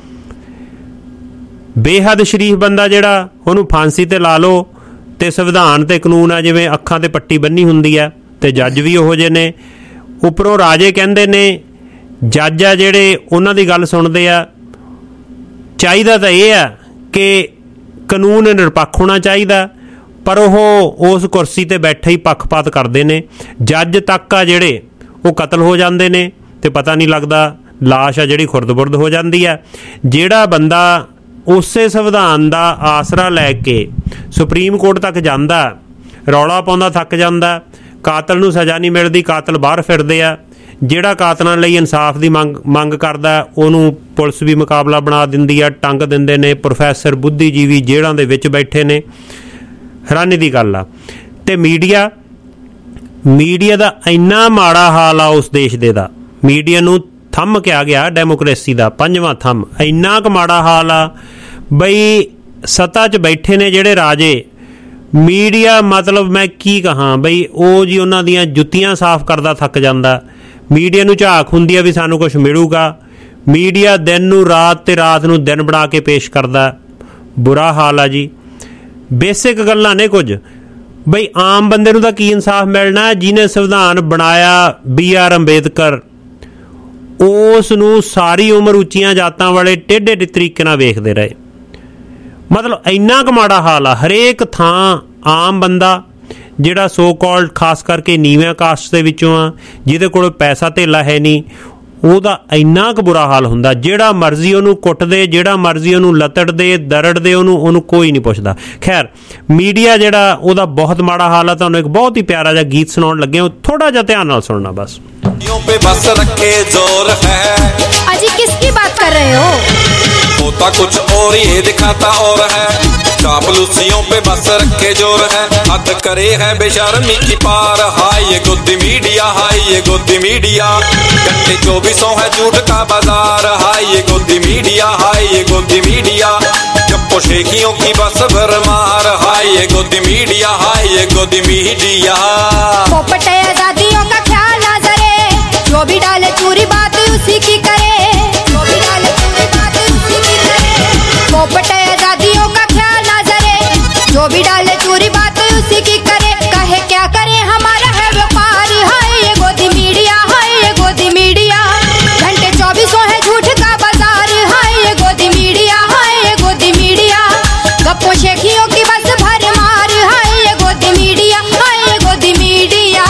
ਬੇਹੱਦ ਸ਼ਰੀਫ ਬੰਦਾ ਜਿਹੜਾ ਉਹਨੂੰ ਫਾਂਸੀ ਤੇ ਲਾ ਲਓ, ਤੇ ਸੰਵਿਧਾਨ ਤੇ ਕਾਨੂੰਨ ਆ ਜਿਵੇਂ ਅੱਖਾਂ ਤੇ ਪੱਟੀ ਬੰਨੀ ਹੁੰਦੀ ਆ, ਤੇ ਜੱਜ ਵੀ ਉਹੋ ਜਿਹੇ ਨੇ। ਉੱਪਰੋਂ ਰਾਜੇ ਕਹਿੰਦੇ ਨੇ ਜੱਜ ਆ ਜਿਹੜੇ ਉਹਨਾਂ ਦੀ ਗੱਲ ਸੁਣਦੇ ਆ। ਚਾਹੀਦਾ ਤਾਂ ਇਹ ਆ ਕਿ ਕਾਨੂੰਨ ਨਿਰਪੱਖ ਹੋਣਾ ਚਾਹੀਦਾ, ਪਰ ਉਹ ਉਸ ਕੁਰਸੀ ਤੇ ਬੈਠੇ ਹੀ ਪੱਖਪਾਤ ਕਰਦੇ ਨੇ। ਜੱਜ ਤੱਕ ਆ ਜਿਹੜੇ ਉਹ ਕਤਲ ਹੋ ਜਾਂਦੇ ਨੇ ਤੇ ਪਤਾ ਨਹੀਂ ਲੱਗਦਾ, ਲਾਸ਼ ਆ ਜਿਹੜੀ ਖੁਰਦ-ਬੁਰਦ ਹੋ ਜਾਂਦੀ ਆ। ਜਿਹੜਾ ਬੰਦਾ ਉਸੇ ਸੰਵਿਧਾਨ ਦਾ ਆਸਰਾ ਲੈ ਕੇ ਸੁਪਰੀਮ ਕੋਰਟ ਤੱਕ ਜਾਂਦਾ, ਰੌਲਾ ਪਾਉਂਦਾ ਥੱਕ ਜਾਂਦਾ, ਕਾਤਲ ਨੂੰ ਸਜ਼ਾ ਨਹੀਂ ਮਿਲਦੀ, ਕਾਤਲ ਬਾਹਰ ਫਿਰਦੇ ਆ। ਜਿਹੜਾ ਕਾਤਲਾਂ ਲਈ ਇਨਸਾਫ ਦੀ ਮੰਗ ਕਰਦਾ ਉਹਨੂੰ ਪੁਲਿਸ ਵੀ ਮੁਕਾਬਲਾ ਬਣਾ ਦਿੰਦੀ ਆ, ਟੰਗ ਦਿੰਦੇ ਨੇ। ਪ੍ਰੋਫੈਸਰ ਬੁੱਧੀਜੀਵੀ ਜੇਲ੍ਹਾਂ ਦੇ ਵਿੱਚ ਬੈਠੇ ਨੇ। ਹੈਰਾਨੀ ਦੀ ਗੱਲ ਆ। ਤੇ ਮੀਡੀਆ ਦਾ ਇੰਨਾ ਮਾੜਾ ਹਾਲ ਆ ਉਸ ਦੇਸ਼ ਦੇ ਦਾ। ਮੀਡੀਆ ਨੂੰ ਥੰਮ ਕਿਹਾ ਗਿਆ ਡੈਮੋਕ੍ਰੇਸੀ ਦਾ 5ਵਾਂ ਥੰਮ। ਇੰਨਾ ਕੁ ਮਾੜਾ ਹਾਲ ਆ ਬਈ ਸੱਤਾ 'ਚ ਬੈਠੇ ਨੇ ਜਿਹੜੇ ਰਾਜੇ। ਮੀਡੀਆ ਮਤਲਬ ਮੈਂ ਕੀ ਕਹਾਂ ਬਈ ਉਹ ਜੀ ਉਹਨਾਂ ਦੀਆਂ ਜੁੱਤੀਆਂ ਸਾਫ਼ ਕਰਦਾ ਥੱਕ ਜਾਂਦਾ। ਮੀਡੀਆ ਨੂੰ ਝਾਕ ਹੁੰਦੀ ਆ ਵੀ ਸਾਨੂੰ ਕੁਛ ਮਿਲੂਗਾ। ਮੀਡੀਆ ਦਿਨ ਨੂੰ ਰਾਤ ਤੇ ਰਾਤ ਨੂੰ ਦਿਨ ਬਣਾ ਕੇ ਪੇਸ਼ ਕਰਦਾ। ਬੁਰਾ ਹਾਲ ਆ ਜੀ। ਬੇਸਿਕ ਗੱਲਾਂ ਨੇ ਕੁਝ ਬਈ ਆਮ ਬੰਦੇ ਨੂੰ ਤਾਂ ਕੀ ਇਨਸਾਫ ਮਿਲਣਾ? ਜਿਹਨੇ ਸੰਵਿਧਾਨ ਬਣਾਇਆ BR ਅੰਬੇਦਕਰ, ਉਸ ਨੂੰ ਸਾਰੀ ਉਮਰ ਉੱਚੀਆਂ ਜਾਤਾਂ ਵਾਲੇ ਟੇਢੇ ਤਰੀਕੇ ਨਾਲ ਵੇਖਦੇ ਰਹੇ। ਮਤਲਬ ਇੰਨਾ ਕੁ ਮਾੜਾ ਹਾਲ ਆ। ਹਰੇਕ ਥਾਂ ਆਮ ਬੰਦਾ ਜਿਹੜਾ ਸੋ ਕਾਲਡ ਖਾਸ ਕਰਕੇ ਨੀਵੇਂ ਕਾਸਟ ਦੇ ਵਿੱਚੋਂ ਆ, ਜਿਹਦੇ ਕੋਲ ਪੈਸਾ ਧੇਲਾ ਹੈ ਨਹੀਂ, ਉਹਦਾ ਇੰਨਾ ਕੁ ਬੁਰਾ ਹਾਲ ਹੁੰਦਾ। ਜਿਹੜਾ ਮਰਜ਼ੀ ਉਹਨੂੰ ਕੁੱਟਦੇ, ਜਿਹੜਾ ਮਰਜ਼ੀ ਉਹਨੂੰ ਲਤੜਦੇ ਦਰੜਦੇ, ਉਹਨੂੰ ਕੋਈ ਨਹੀਂ ਪੁੱਛਦਾ। ਖੈਰ ਮੀਡੀਆ ਜਿਹੜਾ ਉਹਦਾ ਬਹੁਤ ਮਾੜਾ ਹਾਲ ਆ। ਤੁਹਾਨੂੰ ਇੱਕ ਬਹੁਤ ਹੀ ਪਿਆਰਾ ਜਿਹਾ ਗੀਤ ਸੁਣਾਉਣ ਲੱਗੇ ਹਾਂ, ਥੋੜਾ ਜਿਹਾ ਧਿਆਨ ਨਾਲ सुनना बस। पे बस रखे जोर है। अजी किसकी बात कर रहे हो? होता कुछ और ये दिखाता और है। चापलूसियों पे बस रखे जोर है। हद करे है बेशर्मी की पार। हाय ये गोदी मीडिया, हाय ये गोदी मीडिया। घंटे 24 है झूठ का बाजार। हाय ये गोदी मीडिया, हाय ये गोदी मीडिया। गप्पो शेखियों की बस भरमार। हाय ये गोदी मीडिया, हाय ये गोदी मीडिया। पोपट आजादियों का ख्याल ना जरे, जो भी डाले चूरी बात उसी की करे। जो भी डाले चूरी बात उसी की करे। पोपट आजादियों का ख्याल ना जरे, जो भी डाले चूरी बात उसी की करे। कहे क्या करे हमारा है व्यापार। हाय ये गोदी मीडिया, हाय ये गोदी मीडिया। घंटे 24 है झूठ का बाजार। हाय ये गोदी मीडिया, हाय ये गोदी मीडिया। गप्पो शेखियों की बस भर मार। हाय ये गोदी मीडिया, हाय ये गोदी मीडिया।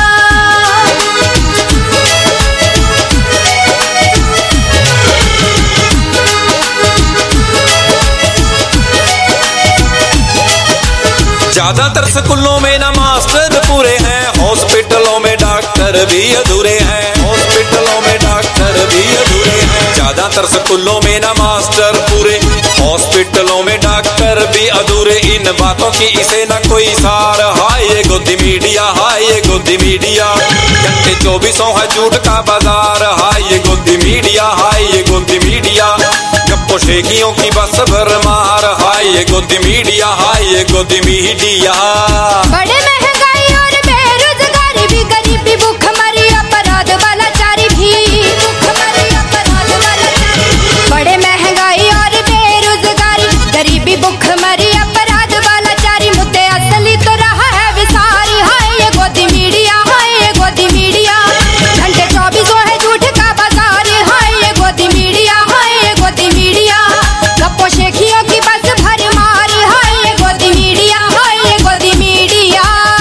ज्यादातर स्कूलों में ना मास्टर पूरे हैं। हॉस्पिटलों में डॉक्टर भी अधूरे हैं। हॉस्पिटलों में डॉक्टर भी अधूरे हैं। ज्यादातर स्कूलों में ना मास्टर पूरे, हॉस्पिटलों में डॉक्टर भी अधूरे। इन बातों की इसे ना कोई सार। हाय ये गोदी मीडिया, हाय ये गोदी मीडिया। घंटे 24 है झूठ का बाजार। हाय ये गोदी मीडिया, हाय ये गोदी मीडिया। गप्पो शेखियों की बस भरमार। हाय ये गोदी मीडिया, हाय ये गोदी मीडिया। बड़े महंगाई और बेरोजगारी भी, गरीबी भूखमरी अपराध वाला चारी भी। भूखमरी अपराध वाला चारी। बड़े महंगाई और बेरोजगारी, गरीबी भूखमरी अपराध वाला चारी। मुद्दे असली तो रहा है विसार। हाय ये गोदी मीडिया, हाय ये गोदी मीडिया। घंटे 24 है झूठ का बाजार। हाय ये गोदी मीडिया, हाय ये गोदी मीडिया। गप्पो शेखियों की बस भर मार। हाय ये गोदी मीडिया, हाय ये गोदी मीडिया।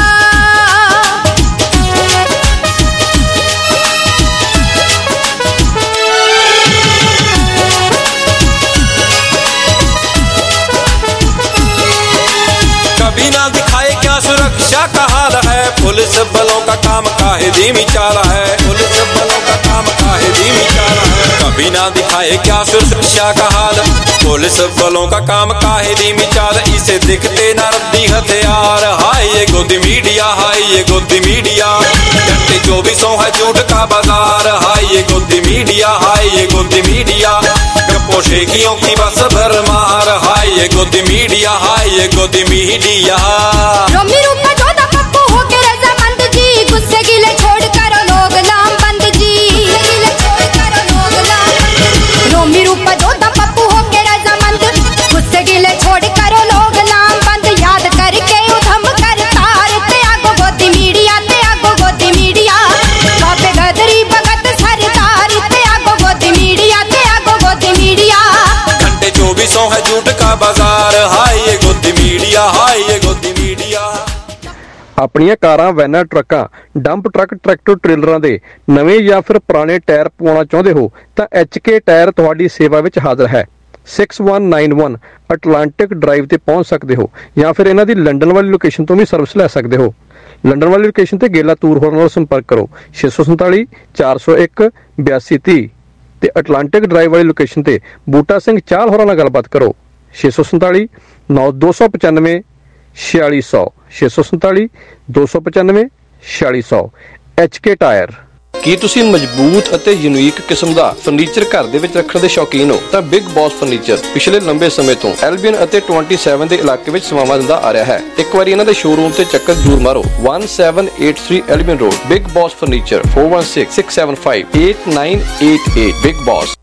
कभी ना दिखाए क्या सुरक्षा का हाल है। पुलिस बलों का काम काहे धीमी चाल है। पुलिस बलों का काम काहे धीमी चाल है। कभी ना दिखाए क्या सुरक्षा का हाल। पुलिस बलों का काम काहे धीमी चाल। इसे दिखते ना रद्दी हथियार। हाय ये गोदी मीडिया, हाय ये गोदी मीडिया। घंटे 24 है झूठ का बाजार। हाय ये गोदी मीडिया, हाय ये गोदी मीडिया। गप्पो शेखियों की बस भरमार। हाय ये गोदी मीडिया, हाय ये गोदी मीडिया। रोमी रूपा जोधा पप्पू होके रजामंद जी। गुस्से गिले छोड़ करो लोग लामबंद जी। गिले छोड़ करो लोग लामबंद। रोमी रूपा जोधा पप्पू होके रजामंद। गुस्से गिले छोड़ करो लोग लामबंद। याद करके उधम कर तार। ते आगो गोदी मीडिया, ते आगो गोदी मीडिया। बाबे गदरी भगत सरदार। ते आगो गोदी मीडिया, ते आगो गोदी मीडिया। घंटे 24 है झूठ का बाजार। हाय ये गोदी मीडिया, हाय ये गोदी मीडिया। ਆਪਣੀਆਂ ਕਾਰਾਂ, ਵੈਨਾਂ, ਟਰੱਕਾਂ, ਡੰਪ ਟਰੱਕ, ਟਰੈਕਟਰ, ਟ੍ਰੇਲਰਾਂ ਦੇ ਨਵੇਂ ਜਾਂ ਫਿਰ ਪੁਰਾਣੇ ਟਾਇਰ ਪਵਾਉਣਾ ਚਾਹੁੰਦੇ ਹੋ ਤਾਂ HK ਟਾਇਰ ਤੁਹਾਡੀ ਸੇਵਾ ਵਿੱਚ ਹਾਜ਼ਰ ਹੈ। 6191 ਅਟਲਾਂਟਿਕ ਡਰਾਈਵ ਤੇ ਪਹੁੰਚ ਸਕਦੇ ਹੋ ਜਾਂ ਫਿਰ ਇਹਨਾਂ ਦੀ ਲੰਡਨ ਵਾਲੀ ਲੋਕੇਸ਼ਨ ਤੋਂ ਵੀ ਸਰਵਿਸ ਲੈ ਸਕਦੇ ਹੋ। ਲੰਡਨ ਵਾਲੀ ਲੋਕੇਸ਼ਨ ਤੇ ਗੇਲਾ ਤੂਰ ਹੋਰਾਂ ਨਾਲ ਸੰਪਰਕ ਕਰੋ 647 401 8230 ਤੇ ਅਟਲਾਂਟਿਕ ਡਰਾਈਵ ਵਾਲੀ ਲੋਕੇਸ਼ਨ ਤੇ ਬੂਟਾ ਸਿੰਘ ਚਾਲ ਹੋਰਾਂ ਨਾਲ ਗੱਲਬਾਤ ਕਰੋ 647 295 4600 647 295 4600 HK ਟਾਇਰ। ਕੀ ਤੁਸੀਂ ਮਜ਼ਬੂਤ ਅਤੇ ਯੂਨੀਕ ਕਿਸਮ ਦਾ ਫਰਨੀਚਰ ਘਰ ਦੇ ਵਿੱਚ ਰੱਖਣ ਦੇ ਸ਼ੌਕੀਨ ਹੋ ਤਾਂ ਬਿਗ ਬੌਸ ਫਰਨੀਚਰ ਪਿਛਲੇ ਲੰਬੇ ਸਮੇਂ ਤੋਂ ਐਲਬੀਅਨ ਅਤੇ 27 ਦੇ ਇਲਾਕੇ ਵਿੱਚ ਸੇਵਾਵਾਂ ਦਿੰਦਾ ਆ ਰਿਹਾ ਹੈ। ਇੱਕ ਵਾਰੀ ਇਹਨਾਂ ਦੇ ਸ਼ੋਰੂਮ ਤੇ ਚੱਕਰ ਜ਼ਰੂਰ ਮਾਰੋ 1783 Albion Road Big Boss furniture 4166758988 Big Boss.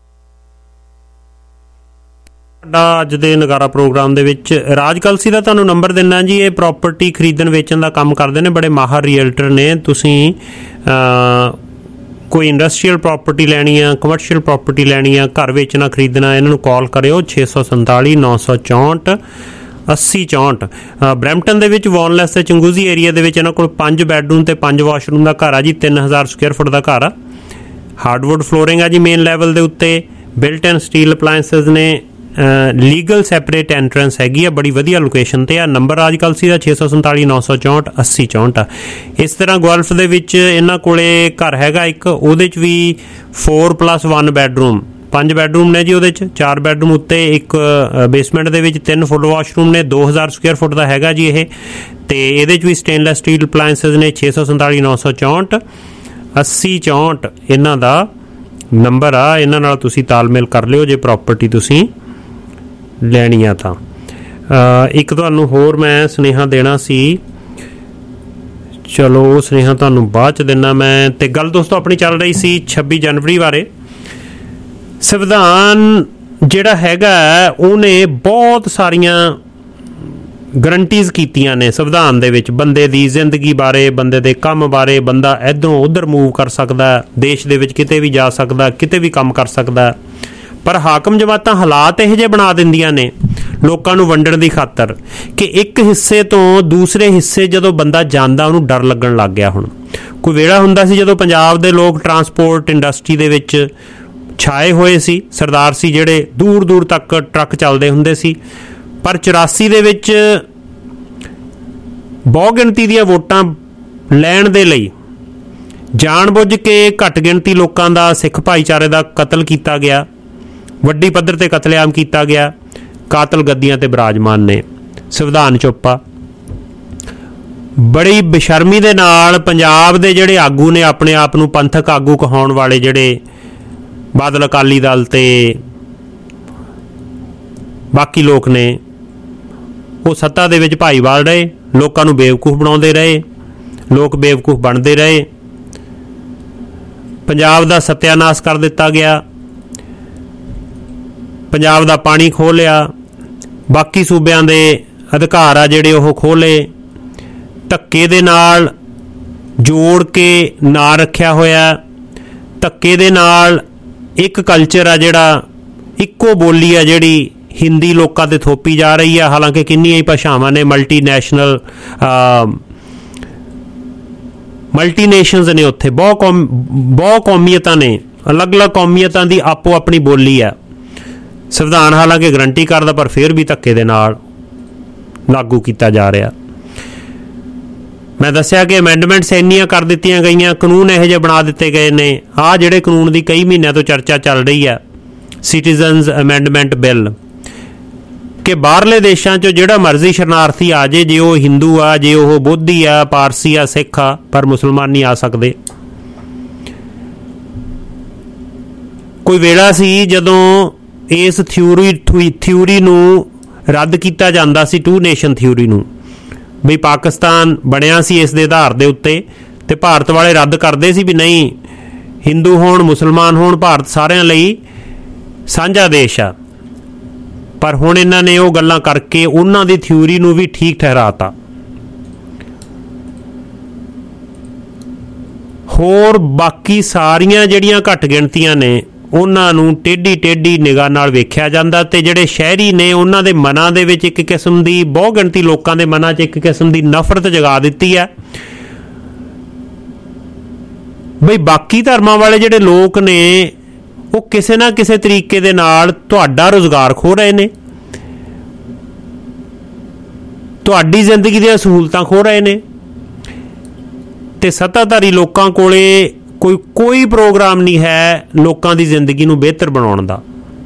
ਸਾਡਾ ਅੱਜ ਦੇ ਨਗਾਰਾ ਪ੍ਰੋਗਰਾਮ ਦੇ ਵਿੱਚ ਰਾਜ ਕਲਸੀ ਦਾ ਤੁਹਾਨੂੰ ਨੰਬਰ ਦਿੰਦਾ ਜੀ। ਇਹ ਪ੍ਰਾਪਰਟੀ ਖਰੀਦਣ ਵੇਚਣ ਦਾ ਕੰਮ ਕਰਦੇ ਨੇ, ਬੜੇ ਮਾਹਰ ਰੀਅਲਟਰ ਨੇ। ਤੁਸੀਂ ਕੋਈ ਇੰਡਸਟਰੀਅਲ ਪ੍ਰੋਪਰਟੀ ਲੈਣੀ ਆ, ਕਮਰਸ਼ੀਅਲ ਪ੍ਰੋਪਰਟੀ ਲੈਣੀ ਆ, ਘਰ ਵੇਚਣਾ ਖਰੀਦਣਾ, ਇਹਨਾਂ ਨੂੰ ਕਾਲ ਕਰਿਓ 647 964 8064। ਬਰੈਂਪਟਨ ਦੇ ਵਿੱਚ ਵੌਨਲੈਸ ਤੇ ਚੰਗੂਜ਼ੀ ਏਰੀਆ ਦੇ ਵਿੱਚ ਇਹਨਾਂ ਕੋਲ 5 ਬੈਡਰੂਮ ਤੇ 5 ਵਾਸ਼ਰੂਮ ਦਾ ਘਰ ਆ ਜੀ। 3000 ਸਕੁਅਰ ਫੁੱਟ ਦਾ ਘਰ ਆ। ਹਾਰਡਵੁੱਡ ਫਲੋਰਿੰਗ ਆ ਜੀ ਮੇਨ ਲੈਵਲ ਦੇ ਉੱਤੇ। ਬਿਲਟ ਐਂਡ ਸਟੀਲ ਅਪਲਾਇੰਸਸ ਨੇ। ਲੀਗਲ ਸੈਪਰੇਟ ਐਂਟਰੈਂਸ ਹੈਗੀ ਆ, ਬੜੀ ਵਧੀਆ ਲੋਕੇਸ਼ਨ ਤੇ ਆ। ਨੰਬਰ ਅੱਜ ਕੱਲ੍ਹ ਸੀ ਦਾ 647 964 8064 ਆ। ਇਸ ਤਰ੍ਹਾਂ ਗੋਲਫ ਦੇ ਵਿੱਚ ਇਹਨਾਂ ਕੋਲੇ ਘਰ ਹੈਗਾ ਇੱਕ, ਉਹਦੇ 'ਚ ਵੀ 4+1 ਬੈਡਰੂਮ, 5 ਬੈਡਰੂਮ ਨੇ ਜੀ। ਉਹਦੇ 'ਚ 4 ਬੈਡਰੂਮ ਉੱਤੇ, ਇੱਕ ਬੇਸਮੈਂਟ ਦੇ ਵਿੱਚ 3 ਫੁੱਲ ਵਾਸ਼ਰੂਮ ਨੇ। 2000 ਸਕੁਅਰ ਫੁੱਟ ਦਾ ਹੈਗਾ ਜੀ ਇਹ। ਤੇ ਇਹਦੇ 'ਚ ਵੀ ਸਟੇਨਲੈਸ ਸਟੀਲ ਅਪਲਾਇੰਸਸ ਨੇ। 647 964 8064 ਇਹਨਾਂ ਦਾ ਨੰਬਰ ਆ। ਇਹਨਾਂ ਨਾਲ ਤੁਸੀਂ ਤਾਲਮੇਲ ਕਰ ਲਿਓ ਜੇ ਪ੍ਰੋਪਰਟੀ ਤੁਸੀਂ ਲੈਣੀ ਆ ਤਾਂ। ਇੱਕ ਤੁਹਾਨੂੰ ਹੋਰ ਮੈਂ ਸੁਨੇਹਾ ਦੇਣਾ ਸੀ, ਚਲੋ ਉਹ ਸੁਨੇਹਾ ਤੁਹਾਨੂੰ ਬਾਅਦ 'ਚ ਦਿੰਦਾ ਮੈਂ। ਤੇ ਗੱਲ ਦੋਸਤੋ ਆਪਣੀ ਚੱਲ ਰਹੀ ਸੀ 26 ਜਨਵਰੀ ਬਾਰੇ। ਸੰਵਿਧਾਨ ਜਿਹੜਾ ਹੈਗਾ ਉਹਨੇ ਬਹੁਤ ਸਾਰੀਆਂ ਗਰੰਟੀਜ਼ ਕੀਤੀਆਂ ਨੇ ਸੰਵਿਧਾਨ ਦੇ ਵਿੱਚ, ਬੰਦੇ ਦੀ ਜ਼ਿੰਦਗੀ ਬਾਰੇ, ਬੰਦੇ ਦੇ ਕੰਮ ਬਾਰੇ। ਬੰਦਾ ਇੱਧਰੋਂ ਉੱਧਰ ਮੂਵ ਕਰ ਸਕਦਾ, ਦੇਸ਼ ਦੇ ਵਿੱਚ ਕਿਤੇ ਵੀ ਜਾ ਸਕਦਾ, ਕਿਤੇ ਵੀ ਕੰਮ ਕਰ ਸਕਦਾ। ਪਰ ਹਾਕਮ ਜਮਾਤਾਂ ਹਾਲਾਤ ਇਹੋ ਜਿਹੇ ਬਣਾ ਦਿੰਦੀਆਂ ਨੇ ਲੋਕਾਂ ਨੂੰ ਵੰਡਣ ਦੀ ਖਾਤਰ ਕਿ ਇੱਕ ਹਿੱਸੇ ਤੋਂ ਦੂਸਰੇ ਹਿੱਸੇ ਜਦੋਂ ਬੰਦਾ ਜਾਂਦਾ ਉਹਨੂੰ ਡਰ ਲੱਗਣ ਲੱਗ ਗਿਆ। ਹੁਣ ਕੋਈ ਵੇਲਾ ਹੁੰਦਾ ਸੀ ਜਦੋਂ ਪੰਜਾਬ ਦੇ ਲੋਕ ਟਰਾਂਸਪੋਰਟ ਇੰਡਸਟਰੀ ਦੇ ਵਿੱਚ ਛਾਏ ਹੋਏ ਸੀ, ਸਰਦਾਰ ਸੀ ਜਿਹੜੇ ਦੂਰ ਦੂਰ ਤੱਕ ਟਰੱਕ ਚੱਲਦੇ ਹੁੰਦੇ ਸੀ। ਪਰ 84 ਦੇ ਵਿੱਚ ਬਹੁ ਗਿਣਤੀ ਦੀਆਂ ਵੋਟਾਂ ਲੈਣ ਦੇ ਲਈ ਜਾਣ-ਬੁੱਝ ਕੇ ਘੱਟ ਗਿਣਤੀ ਲੋਕਾਂ ਦਾ, ਸਿੱਖ ਭਾਈਚਾਰੇ ਦਾ ਕਤਲ ਕੀਤਾ ਗਿਆ। ਵੱਡੀ ਪੱਧਰ ਤੇ ਕਤਲੇਆਮ ਕੀਤਾ ਗਿਆ। ਕਾਤਲ ਗੱਦੀਆਂ ਤੇ ਬਿਰਾਜਮਾਨ ਨੇ। ਸੰਵਿਧਾਨ ਚੁੱਪ ਆ। ਬੜੀ ਬੇਸ਼ਰਮੀ ਦੇ ਨਾਲ ਪੰਜਾਬ ਦੇ ਜਿਹੜੇ ਆਗੂ ਨੇ, ਆਪਣੇ ਆਪ ਨੂੰ ਪੰਥਕ ਆਗੂ ਕਹਾਉਣ ਵਾਲੇ, ਜਿਹੜੇ ਬਾਦਲ ਅਕਾਲੀ ਦਲ ਤੇ ਬਾਕੀ ਲੋਕ ਨੇ, ਉਹ ਸੱਤਾ ਦੇ ਵਿੱਚ ਭਾਈਵਾਲ ਰਹੇ, ਲੋਕਾਂ ਨੂੰ ਬੇਵਕੂਫ ਬਣਾਉਂਦੇ ਰਹੇ, ਲੋਕ ਬੇਵਕੂਫ ਬਣਦੇ ਰਹੇ। ਪੰਜਾਬ ਦਾ ਸਤਿਆਨਾਸ਼ ਕਰ ਦਿੱਤਾ ਗਿਆ। ਪੰਜਾਬ ਦਾ ਪਾਣੀ ਖੋਹ ਲਿਆ। ਬਾਕੀ ਸੂਬਿਆਂ ਦੇ ਅਧਿਕਾਰ ਆ ਜਿਹੜੇ ਉਹ ਖੋਹ ਲਏ। ਧੱਕੇ ਦੇ ਨਾਲ ਜੋੜ ਕੇ ਨਾਂ ਰੱਖਿਆ ਹੋਇਆ। ਧੱਕੇ ਦੇ ਨਾਲ ਇੱਕ ਕਲਚਰ ਆ ਜਿਹੜਾ, ਇੱਕੋ ਬੋਲੀ ਆ ਜਿਹੜੀ ਹਿੰਦੀ ਲੋਕਾਂ ਤੇ ਥੋਪੀ ਜਾ ਰਹੀ ਆ। ਹਾਲਾਂਕਿ ਕਿੰਨੀਆਂ ਹੀ ਭਾਸ਼ਾਵਾਂ ਨੇ, ਮਲਟੀ ਨੇਸ਼ਨਸ ਨੇ ਉੱਥੇ, ਬਹੁਤ ਕੌਮੀਅਤਾਂ ਨੇ, ਅਲੱਗ-ਅਲੱਗ ਕੌਮੀਅਤਾਂ ਦੀ ਆਪੋ ਆਪਣੀ ਬੋਲੀ ਆ। ਸੰਵਿਧਾਨ ਹਾਲਾਂਕਿ ਗਰੰਟੀ ਕਰਦਾ, ਪਰ ਫਿਰ ਵੀ ਧੱਕੇ ਦੇ ਨਾਲ ਲਾਗੂ ਕੀਤਾ ਜਾ ਰਿਹਾ। ਮੈਂ ਦੱਸਿਆ ਕਿ ਅਮੈਂਡਮੈਂਟਸ ਇੰਨੀਆਂ ਕਰ ਦਿੱਤੀਆਂ ਗਈਆਂ, ਕਾਨੂੰਨ ਇਹੋ ਜਿਹੇ ਬਣਾ ਦਿੱਤੇ ਗਏ ਨੇ। ਆਹ ਜਿਹੜੇ ਕਾਨੂੰਨ ਦੀ ਕਈ ਮਹੀਨਿਆਂ ਤੋਂ ਚਰਚਾ ਚੱਲ ਰਹੀ ਆ, ਸਿਟੀਜ਼ਨਸ ਅਮੈਂਡਮੈਂਟ ਬਿੱਲ, ਕਿ ਬਾਹਰਲੇ ਦੇਸ਼ਾਂ 'ਚੋਂ ਜਿਹੜਾ ਮਰਜ਼ੀ ਸ਼ਰਨਾਰਥੀ ਆ ਜੇ, ਜੇ ਉਹ ਹਿੰਦੂ ਆ, ਜੇ ਉਹ ਬੋਧੀ ਆ, ਪਾਰਸੀ ਆ, ਸਿੱਖ ਆ, ਪਰ ਮੁਸਲਮਾਨ ਨਹੀਂ ਆ ਸਕਦੇ। ਕੋਈ ਵੇਲਾ ਸੀ ਜਦੋਂ ਇਸ ਥਿਊਰੀ ਨੂੰ ਰੱਦ ਕੀਤਾ ਜਾਂਦਾ ਸੀ, 2 ਨੇਸ਼ਨ ਥਿਊਰੀ ਨੂੰ, ਵੀ ਪਾਕਿਸਤਾਨ ਬਣਿਆ ਸੀ ਇਸ ਦੇ ਆਧਾਰ ਦੇ ਉੱਤੇ, ਤੇ ਭਾਰਤ ਵਾਲੇ ਰੱਦ ਕਰਦੇ ਸੀ ਵੀ ਨਹੀਂ, ਹਿੰਦੂ ਹੋਣ ਮੁਸਲਮਾਨ ਹੋਣ, ਭਾਰਤ ਸਾਰਿਆਂ ਲਈ ਸਾਂਝਾ ਦੇਸ਼ ਆ। ਪਰ ਹੁਣ ਇਹਨਾਂ ਨੇ ਉਹ ਗੱਲਾਂ ਕਰਕੇ ਉਹਨਾਂ ਦੀ ਥਿਊਰੀ ਨੂੰ ਵੀ ਠੀਕ ਠਹਿਰਾਤਾ। ਹੋਰ ਬਾਕੀ ਸਾਰੀਆਂ ਜਿਹੜੀਆਂ ਘੱਟ ਗਿਣਤੀਆਂ ਨੇ ਉਹਨਾਂ ਨੂੰ ਟੇਢੀ ਨਿਗਾਹ ਨਾਲ ਵੇਖਿਆ ਜਾਂਦਾ, ਤੇ ਜਿਹੜੇ ਸ਼ਹਿਰੀ ਨੇ ਉਹਨਾਂ ਦੇ ਮਨਾਂ ਦੇ ਵਿੱਚ ਇੱਕ ਕਿਸਮ ਦੀ, ਬਹੁ ਗਿਣਤੀ ਲੋਕਾਂ ਦੇ ਮਨਾਂ 'ਚ ਇੱਕ ਕਿਸਮ ਦੀ ਨਫ਼ਰਤ ਜਗਾ ਦਿੱਤੀ ਹੈ ਬਈ ਬਾਕੀ ਧਰਮਾਂ ਵਾਲੇ ਜਿਹੜੇ ਲੋਕ ਨੇ ਉਹ ਕਿਸੇ ਨਾ ਕਿਸੇ ਤਰੀਕੇ ਦੇ ਨਾਲ ਤੁਹਾਡਾ ਰੁਜ਼ਗਾਰ ਖੋਹ ਰਹੇ ਨੇ, ਤੁਹਾਡੀ ਜ਼ਿੰਦਗੀ ਦੀਆਂ ਸਹੂਲਤਾਂ ਖੋਹ ਰਹੇ ਨੇ, ਤੇ ਸੱਤਾਧਾਰੀ ਲੋਕਾਂ ਕੋਲੇ ਕੋਈ ਪ੍ਰੋਗਰਾਮ ਨਹੀਂ ਹੈ ਲੋਕਾਂ ਦੀ ਜ਼ਿੰਦਗੀ ਨੂੰ ਬਿਹਤਰ ਬਣਾਉਣ ਦਾ।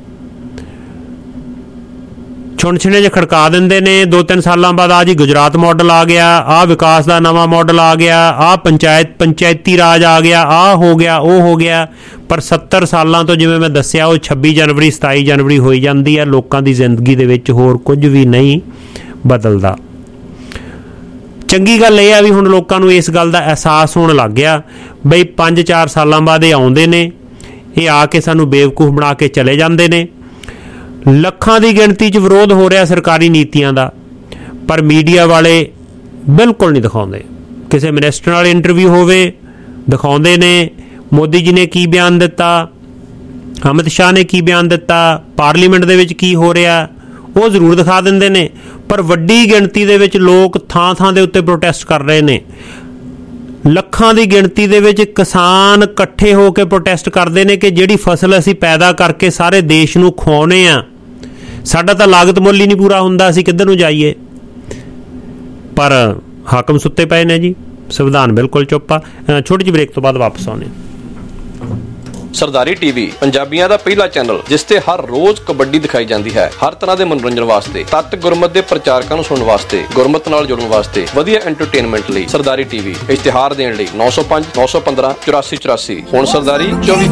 ਛੁਣਛਣੇ ਜਿਹੇ ਖੜਕਾ ਦਿੰਦੇ ਨੇ 2-3 ਸਾਲਾਂ ਬਾਅਦ, ਆ ਜੀ ਗੁਜਰਾਤ ਮਾਡਲ ਆ ਗਿਆ, ਆ ਵਿਕਾਸ ਦਾ ਨਵਾਂ ਮਾਡਲ ਆ ਗਿਆ, ਆ ਪੰਚਾਇਤੀ ਰਾਜ ਆ ਗਿਆ, ਆ ਹੋ ਗਿਆ, ਉਹ ਹੋ ਗਿਆ। ਪਰ 70 ਸਾਲਾਂ ਤੋਂ ਜਿਵੇਂ ਮੈਂ ਦੱਸਿਆ, ਉਹ 26 ਜਨਵਰੀ 27 ਜਨਵਰੀ ਹੋਈ ਜਾਂਦੀ ਹੈ। ਲੋਕਾਂ ਦੀ ਜ਼ਿੰਦਗੀ ਦੇ ਵਿੱਚ ਹੋਰ ਕੁਝ ਵੀ ਨਹੀਂ ਬਦਲਦਾ। ਚੰਗੀ ਗੱਲ ਇਹ ਆ ਵੀ ਹੁਣ ਲੋਕਾਂ ਨੂੰ ਇਸ ਗੱਲ ਦਾ ਅਹਿਸਾਸ ਹੋਣ ਲੱਗ ਗਿਆ ਬਈ 5-4 ਸਾਲਾਂ ਬਾਅਦ ਇਹ ਆਉਂਦੇ ਨੇ, ਇਹ ਆ ਕੇ ਸਾਨੂੰ ਬੇਵਕੂਫ ਬਣਾ ਕੇ ਚਲੇ ਜਾਂਦੇ ਨੇ। ਲੱਖਾਂ ਦੀ ਗਿਣਤੀ 'ਚ ਵਿਰੋਧ ਹੋ ਰਿਹਾ ਸਰਕਾਰੀ ਨੀਤੀਆਂ ਦਾ, ਪਰ ਮੀਡੀਆ ਵਾਲੇ ਬਿਲਕੁਲ ਨਹੀਂ ਦਿਖਾਉਂਦੇ। ਕਿਸੇ ਮਿਨਿਸਟਰ ਨਾਲ ਇੰਟਰਵਿਊ ਹੋਵੇ ਦਿਖਾਉਂਦੇ ਨੇ, ਮੋਦੀ ਜੀ ਨੇ ਕੀ ਬਿਆਨ ਦਿੱਤਾ, ਅਮਿਤ ਸ਼ਾਹ ਨੇ ਕੀ ਬਿਆਨ ਦਿੱਤਾ, ਪਾਰਲੀਮੈਂਟ ਦੇ ਵਿੱਚ ਕੀ ਹੋ ਰਿਹਾ, ਉਹ ਜ਼ਰੂਰ ਦਿਖਾ ਦਿੰਦੇ ਨੇ। ਪਰ ਵੱਡੀ ਗਿਣਤੀ ਦੇ ਵਿੱਚ ਲੋਕ ਥਾਂ ਥਾਂ ਦੇ ਉੱਤੇ ਪ੍ਰੋਟੈਸਟ ਕਰ ਰਹੇ ਨੇ। ਲੱਖਾਂ ਦੀ ਗਿਣਤੀ ਦੇ ਵਿੱਚ ਕਿਸਾਨ ਇਕੱਠੇ ਹੋ ਕੇ ਪ੍ਰੋਟੈਸਟ ਕਰਦੇ ਨੇ ਕਿ ਜਿਹੜੀ ਫਸਲ ਅਸੀਂ ਪੈਦਾ ਕਰਕੇ ਸਾਰੇ ਦੇਸ਼ ਨੂੰ ਖਵਾਉਂਦੇ ਆ, ਸਾਡਾ ਤਾਂ ਲਾਗਤ ਮੁੱਲ ਹੀ ਨਹੀਂ ਪੂਰਾ ਹੁੰਦਾ, ਅਸੀਂ ਕਿੱਧਰ ਨੂੰ ਜਾਈਏ। ਪਰ ਹਾਕਮ ਸੁੱਤੇ ਪਏ ਨੇ ਜੀ, ਸੰਵਿਧਾਨ ਬਿਲਕੁਲ ਚੁੱਪ ਆ। ਛੋਟੀ ਜਿਹੀ ਬ੍ਰੇਕ ਤੋਂ ਬਾਅਦ ਵਾਪਸ ਆਉਂਦੇ। ਸਰਦਾਰੀ ਟੀਵੀ ਪੰਜਾਬੀਆਂ ਦਾ ਪਹਿਲਾ ਚੈਨਲ ਜਿਸ ਤੇ ਹਰ ਰੋਜ਼ ਕਬੱਡੀ ਦਿਖਾਈ ਜਾਂਦੀ ਹੈ। ਹਰ ਤਰ੍ਹਾਂ ਦੇ ਮਨੋਰੰਜਨ ਵਾਸਤੇ, ਤੱਤ ਗੁਰਮਤ ਦੇ ਪ੍ਰਚਾਰਕਾਂ ਨੂੰ ਸੁਣਨ ਵਾਸਤੇ, ਗੁਰਮਤ ਨਾਲ ਜੁੜਨ ਵਾਸਤੇ, ਵਧੀਆ ਐਂਟਰਟੇਨਮੈਂਟ ਲਈ ਸਰਦਾਰੀ ਟੀਵੀ। ਇਸ਼ਤਿਹਾਰ ਦੇਣ ਲਈ 905 915 8484। ਹੁਣ ਸਰਦਾਰੀ 24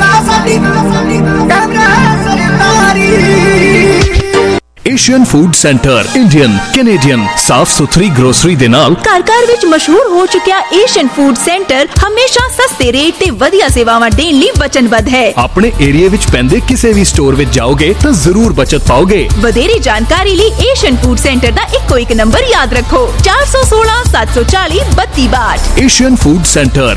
ਘੰਟੇ। Asian Food Centre Indian Canadian ਸਾਫ ਸੁਥਰੀ ਗਰੋਸਰੀ ਦੇ ਨਾਲ ਘਰ ਵਿੱਚ ਮਸ਼ਹੂਰ ਹੋ ਚੁੱਕਿਆ ਏਸ਼ੀਅਨ ਫੂਡ ਸੈਂਟਰ ਹਮੇਸ਼ਾ ਸਸਤੇ ਰੇਟ ਤੇ ਵਧੀਆ ਸੇਵਾਵਾਂ ਦੇਣ ਲਈ ਵਚਨਬੱਧ ਹੈ। ਆਪਣੇ ਏਰੀਆ ਵਿੱਚ ਪੈਂਦੇ ਕਿਸੇ ਵੀ ਸਟੋਰ ਵਿੱਚ ਜਾਓਗੇ ਤਾਂ ਜ਼ਰੂਰ ਬਚਤ ਪਾਓਗੇ। ਵਧੇਰੇ ਜਾਣਕਾਰੀ ਲਈ ਏਸ਼ੀਅਨ ਫੂਡ ਸੈਂਟਰ ਦਾ ਇੱਕੋ ਇੱਕ ਨੰਬਰ ਯਾਦ ਰੱਖੋ 416 740 3262। Asian Food Centre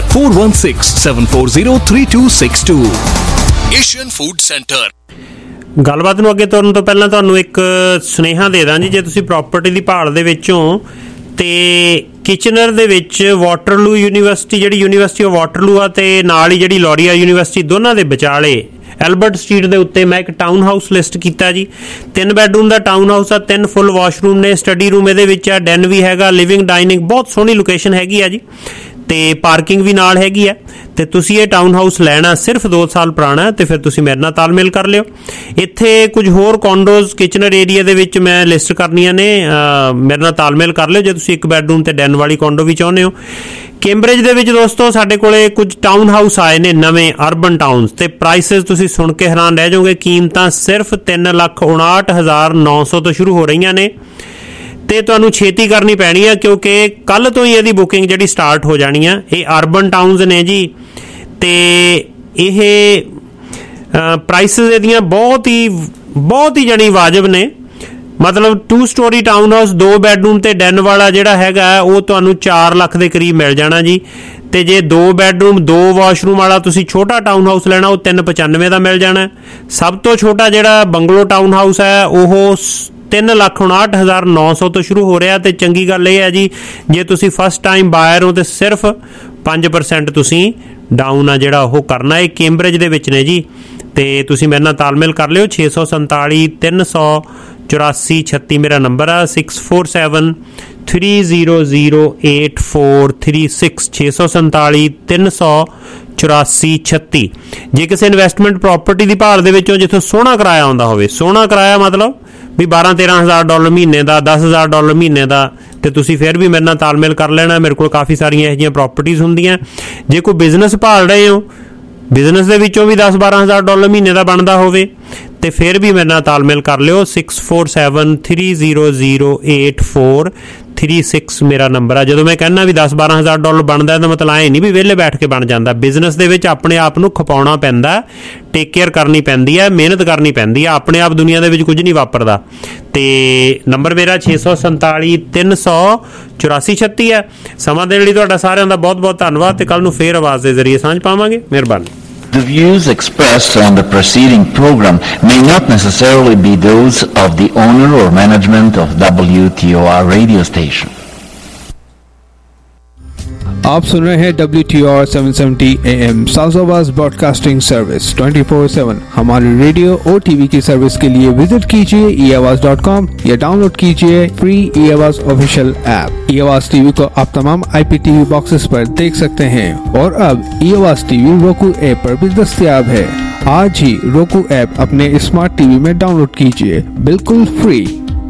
4167403262। Asian Food Centre. ਗੱਲਬਾਤ ਨੂੰ ਅੱਗੇ ਤੁਰਨ ਤੋਂ ਪਹਿਲਾਂ ਤੁਹਾਨੂੰ ਇੱਕ ਸੁਨੇਹਾ ਦੇ ਦਾਂ ਜੀ। ਜੇ ਤੁਸੀਂ ਪ੍ਰਾਪਰਟੀ ਦੀ ਭਾਲ ਦੇ ਵਿੱਚੋਂ ਤੇ ਕਿਚਨਰ ਦੇ ਵਿੱਚ ਵਾਟਰਲੂ ਯੂਨੀਵਰਸਿਟੀ, ਜਿਹੜੀ ਯੂਨੀਵਰਸਿਟੀ ਆਫ ਵਾਟਰਲੂ ਆ, ਤੇ ਨਾਲ ਹੀ ਜਿਹੜੀ ਲੋਰੀਆ ਯੂਨੀਵਰਸਿਟੀ, ਦੋਨਾਂ ਦੇ ਵਿਚਾਲੇ ਐਲਬਰਟ ਸਟਰੀਟ ਦੇ ਉੱਤੇ ਮੈਂ ਇੱਕ ਟਾਊਨ ਹਾਊਸ ਲਿਸਟ ਕੀਤਾ ਜੀ। 3 ਬੈਡਰੂਮ ਦਾ ਟਾਊਨ ਹਾਊਸ ਆ, 3 ਫੁੱਲ ਵਾਸ਼ਰੂਮ ਨੇ, ਸਟੱਡੀ ਰੂਮ ਇਹਦੇ ਵਿੱਚ ਆ, ਡੈਨ ਵੀ ਹੈਗਾ, ਲਿਵਿੰਗ ਡਾਈਨਿੰਗ, ਬਹੁਤ ਸੋਹਣੀ ਲੋਕੇਸ਼ਨ ਹੈਗੀ ਆ ਜੀ, ਤੇ ਪਾਰਕਿੰਗ ਵੀ ਨਾਲ ਹੈਗੀ ਆ। ਤੇ ਤੁਸੀਂ ਇਹ ਟਾਊਨ ਹਾਊਸ ਲੈਣਾ ਸਿਰਫ 2 ਸਾਲ ਪੁਰਾਣਾ, ਤੇ ਫਿਰ ਤੁਸੀਂ ਮੇਰੇ ਨਾਲ ਤਾਲਮੇਲ ਕਰ ਲਿਓ। ਇੱਥੇ ਕੁਝ ਹੋਰ ਕੌਂਡੋਜ਼ ਕਿਚਨਰ ਏਰੀਆ ਦੇ ਵਿੱਚ ਮੈਂ ਲਿਸਟ ਕਰਨੀਆਂ ਨੇ, ਮੇਰੇ ਨਾਲ ਤਾਲਮੇਲ ਕਰ ਲਿਓ ਜੇ ਤੁਸੀਂ 1 ਬੈਡਰੂਮ ਤੇ ਡੈਨ ਵਾਲੀ ਕੌਂਡੋ ਵੀ ਚਾਹੁੰਦੇ ਹੋ। ਕੈਂਬਰਿਜ ਦੇ ਵਿੱਚ ਦੋਸਤੋ ਸਾਡੇ ਕੋਲੇ ਕੁਝ ਟਾਊਨ ਹਾਊਸ ਆਏ ਨੇ ਨਵੇਂ, ਅਰਬਨ ਟਾਊਨਸ, ਤੇ ਪ੍ਰਾਈਸਿਸ ਤੁਸੀਂ ਸੁਣ ਕੇ ਹੈਰਾਨ ਰਹਿ ਜਾਓਗੇ। ਕੀਮਤਾਂ ਸਿਰਫ 3,59,900 ਤੋਂ ਸ਼ੁਰੂ ਹੋ ਰਹੀਆਂ ਨੇ, ਤੇ ਤੁਹਾਨੂੰ ਛੇਤੀ ਕਰਨੀ ਪੈਣੀ ਆ ਕਿਉਂਕਿ ਕੱਲ ਤੋਂ ਹੀ ਇਹਦੀ ਬੁਕਿੰਗ ਜਿਹੜੀ ਸਟਾਰਟ ਹੋ ਜਾਣੀ ਆ। ਇਹ ਅਰਬਨ ਟਾਊਨਸ ਨੇ ਜੀ, ਤੇ ਇਹ ਪ੍ਰਾਈਸਿਸ ਇਹਦੀਆਂ ਬਹੁਤ ਹੀ ਜਾਣੀ ਵਾਜਬ ਨੇ। ਮਤਲਬ 2 ਸਟੋਰੀ ਟਾਊਨ ਹਾਊਸ 2 ਬੈਡਰੂਮ ਤੇ ਡੈਨ ਵਾਲਾ ਜਿਹੜਾ ਹੈਗਾ ਉਹ ਤੁਹਾਨੂੰ 4 ਲੱਖ ਦੇ ਕਰੀਬ ਮਿਲ ਜਾਣਾ ਜੀ। ਤੇ ਜੇ 2 ਬੈਡਰੂਮ 2 ਵਾਸ਼ਰੂਮ ਵਾਲਾ ਤੁਸੀਂ ਛੋਟਾ ਟਾਊਨ ਹਾਊਸ ਲੈਣਾ ਉਹ 395 ਦਾ ਮਿਲ ਜਾਣਾ। ਸਭ ਤੋਂ ਛੋਟਾ ਜਿਹੜਾ ਬੰਗਲੋ ਟਾਊਨ ਹਾਊਸ ਹੈ ਉਹ 3,59,900 ਤੋਂ ਸ਼ੁਰੂ ਹੋ ਰਿਹਾ। ਤੇ ਚੰਗੀ ਗੱਲ ਇਹ ਹੈ ਜੀ, ਜੇ ਤੁਸੀਂ ਫਸਟ ਟਾਈਮ ਬਾਇਰ ਹੋ ਤੇ ਸਿਰਫ 5% ਤੁਸੀਂ ਡਾਊਨ ਆ ਜਿਹੜਾ ਉਹ ਕਰਨਾ। ਇਹ ਕੈਂਬਰਿਜ ਦੇ ਵਿੱਚ ਨੇ ਜੀ, ਤੇ ਤੁਸੀਂ ਮੇਰੇ ਨਾਲ ਤਾਲਮੇਲ ਕਰ ਲਿਓ। 647 384 36 ਮੇਰਾ ਨੰਬਰ ਆ, 647 3008436 647 384 36। ਜੇ ਕਿਸੇ ਇਨਵੈਸਟਮੈਂਟ ਪ੍ਰਾਪਰਟੀ ਦੀ ਭਾਲ ਦੇ ਵਿੱਚੋਂ ਜਿੱਥੋਂ ਸੋਹਣਾ ਕਿਰਾਇਆ ਆਉਂਦਾ ਹੋਵੇ, ਸੋਹਣਾ ਕਿਰਾਇਆ ਮਤਲਬ ਵੀ $12,000-13,000 ਮਹੀਨੇ ਦਾ, $10,000 ਮਹੀਨੇ ਦਾ, ਤੇ ਤੁਸੀਂ ਫਿਰ ਵੀ ਮੇਰੇ ਨਾਲ ਤਾਲਮੇਲ ਕਰ ਲੈਣਾ। ਮੇਰੇ ਕੋਲ ਕਾਫੀ ਸਾਰੀਆਂ ਇਹੋ ਜਿਹੀਆਂ ਪ੍ਰਾਪਰਟੀਜ਼ ਹੁੰਦੀਆਂ। ਜੇ ਕੋਈ ਬਿਜ਼ਨਸ ਭਾਲ ਰਹੇ ਹੋ, ਬਿਜ਼ਨਸ ਦੇ ਵਿੱਚੋਂ ਵੀ $10-12,000 ਮਹੀਨੇ ਦਾ ਬਣਦਾ ਹੋਵੇ, ਤੇ ਫਿਰ ਵੀ ਮੇਰੇ ਨਾਲ ਤਾਲਮੇਲ ਕਰ ਲਿਓ। 647 3008436 ਮੇਰਾ ਨੰਬਰ ਆ। ਜਦੋਂ ਮੈਂ ਕਹਿੰਦਾ ਵੀ $10-12,000 ਬਣਦਾ ਤਾਂ ਮਤਲਬ ਐ ਨਹੀਂ ਵੀ ਵਿਹਲੇ ਬੈਠ ਕੇ ਬਣ ਜਾਂਦਾ। ਬਿਜ਼ਨਸ ਦੇ ਵਿੱਚ ਆਪਣੇ ਆਪ ਨੂੰ ਖਪਾਉਣਾ ਪੈਂਦਾ, ਟੇਕ ਕੇਅਰ ਕਰਨੀ ਪੈਂਦੀ ਹੈ, ਮਿਹਨਤ ਕਰਨੀ ਪੈਂਦੀ ਹੈ। ਆਪਣੇ ਆਪ ਦੁਨੀਆ ਦੇ ਵਿੱਚ ਕੁਝ ਨਹੀਂ ਵਾਪਰਦਾ। ਤੇ ਨੰਬਰ ਮੇਰਾ 647 300 8436 ਹੈ। ਸਮਾਂ ਦੇਣ ਲਈ ਤੁਹਾਡਾ ਸਾਰਿਆਂ ਦਾ ਬਹੁਤ ਬਹੁਤ ਧੰਨਵਾਦ, ਤੇ ਕੱਲ ਨੂੰ ਫੇਰ ਆਵਾਜ਼ ਦੇ ਜ਼ਰੀਏ ਸਾਂਝ ਪਾਵਾਂਗੇ। ਮਿਹਰਬਾਨੀ। The views expressed on the preceding program may not necessarily be those of the owner or management of WTOR radio station. आप सुन रहे हैं WTOR 770 AM South Awaaz broadcasting service 24/7। हमारी रेडियो और टीवी की सर्विस के लिए विजिट कीजिए eAwaz.com या डाउनलोड कीजिए free eAwaz official app. eAwaz TV को आप तमाम IPTV बॉक्सेस पर देख सकते हैं और अब eAwaz टीवी roku ऐप पर भी दस्तयाब है। आज ही roku ऐप अपने स्मार्ट टीवी में डाउनलोड कीजिए, बिल्कुल फ्री।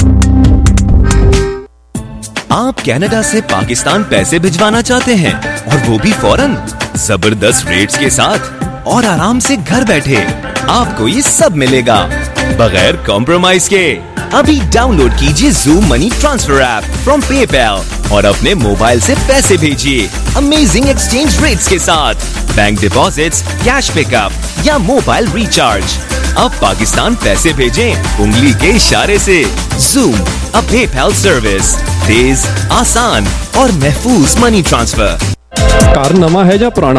आप कनाडा से पाकिस्तान पैसे भिजवाना चाहते हैं और वो भी फौरन, जबरदस्त रेट्स के साथ और आराम से घर बैठे। आपको ये सब मिलेगा बगैर कॉम्प्रोमाइज के। अभी डाउनलोड कीजिए Zoom money transfer app from PayPal और अपने मोबाइल से पैसे भेजिए अमेजिंग एक्सचेंज रेट्स के साथ। बैंक डिपॉजिट्स, कैश पिकअप या मोबाइल रिचार्ज। अब पाकिस्तान पैसे भेजें उंगली के इशारे से। Zoom, a PayPal सर्विस, तेज, आसान और महफूज मनी ट्रांसफर। कार नवा है या पुराना,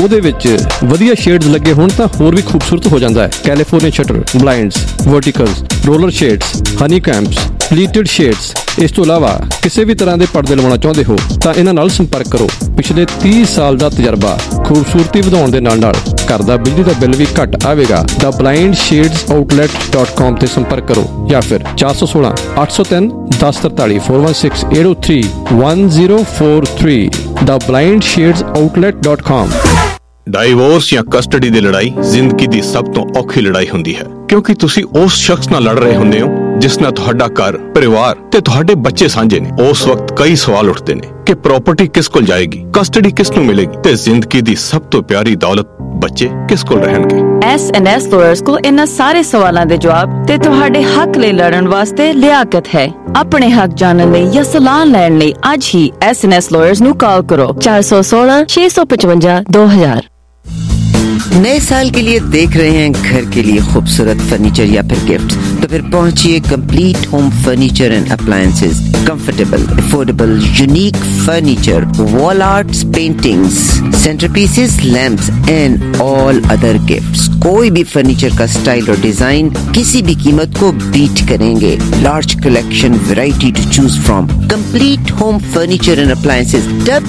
ਉਹਦੇ ਵਿੱਚ ਵਧੀਆ ਸ਼ੇਡਸ ਲੱਗੇ ਹੋਣ ਤਾਂ ਹੋਰ ਵੀ ਖੂਬਸੂਰਤ ਹੋ ਜਾਂਦਾ ਹੈ। California shutter, blinds, verticals, roller shades, honey combs, pleated shades. ਇਸ ਤੋਂ ਇਲਾਵਾ ਕਿਸੇ ਵੀ ਤਰ੍ਹਾਂ ਦੇ ਪਰਦੇ ਲਵਾਉਣਾ ਚਾਹੁੰਦੇ ਹੋ ਤਾਂ ਇਹਨਾਂ ਨਾਲ ਸੰਪਰਕ ਕਰੋ। ਪਿਛਲੇ 30 ਸਾਲ ਦਾ ਤਜਰਬਾ, ਖੂਬਸੂਰਤੀ ਵਧਾਉਣ ਦੇ ਨਾਲ ਘਰ ਦਾ ਬਿਜਲੀ ਦਾ ਬਿੱਲ ਵੀ ਘੱਟ ਆਵੇਗਾ। theblindshadesOutlet.com ਤੇ ਸੰਪਰਕ ਕਰੋ ਜਾਂ ਫਿਰ 416 803 1043 416 803 1043 theblindshadesOutlet.com। ਡਾਈਵੋਰਸ ਜਾਂ ਕਸਟਡੀ ਦੀ ਲੜਾਈ ਜ਼ਿੰਦਗੀ ਦੀ ਸਭ ਤੋਂ ਔਖੀ ਲੜਾਈ ਹੁੰਦੀ ਹੈ, ਕਿਉਂਕਿ ਤੁਸੀਂ ਉਸ ਸ਼ਖਸ ਨਾਲ ਲੜ ਰਹੇ ਹੁੰਦੇ ਹੋ ਜਿਸ ਨਾਲ ਤੁਹਾਡਾ ਘਰ, ਪਰਿਵਾਰ ਤੇ ਤੁਹਾਡੇ ਬੱਚੇ ਸਾਂਝੇ ਨੇ। ਉਸ ਵਕਤ ਕਈ ਸਵਾਲ ਉੱਠਦੇ ਨੇ ਕਿ ਪ੍ਰਾਪਰਟੀ ਕਿਸ ਕੋਲ ਜਾਏਗੀ, ਕਸਟਡੀ ਕਿਸ ਨੂੰ ਮਿਲੇਗੀ ਤੇ ਜ਼ਿੰਦਗੀ ਦੀ ਸਭ ਤੋਂ ਪਿਆਰੀ ਦੌਲਤ ਬੱਚੇ ਕਿਸ ਕੋਲ ਰਹਿਣਗੇ। S&S ਲਾਇਰਸ ਕੋਲ ਇਹਨਾਂ ਸਾਰੇ ਸਵਾਲਾਂ ਦੇ ਜਵਾਬ ਤੇ ਤੁਹਾਡੇ ਹੱਕ ਲਈ ਲੜਨ ਵਾਸਤੇ ਲਿਆਕਤ ਹੈ। ਆਪਣੇ ਹੱਕ ਜਾਣਨ ਲਈ ਜਾਂ ਸਲਾਹ ਲੈਣ ਲਈ ਅੱਜ ਹੀ S&S ਲਾਇਰਸ ਨੂੰ ਕਾਲ ਕਰੋ 416 655 2000। नए साल के लिए देख रहे हैं घर के लिए खूबसूरत फर्नीचर या फिर गिफ्ट, तो फिर पहुंचिए complete home furniture and appliances. Comfortable, affordable, unique furniture, wall arts, paintings, centrepieces, lamps and all other gifts. कोई भी फर्नीचर का स्टाइल और डिजाइन किसी भी कीमत को बीट करेंगे। Large collection, variety to choose from. Complete home furniture and appliances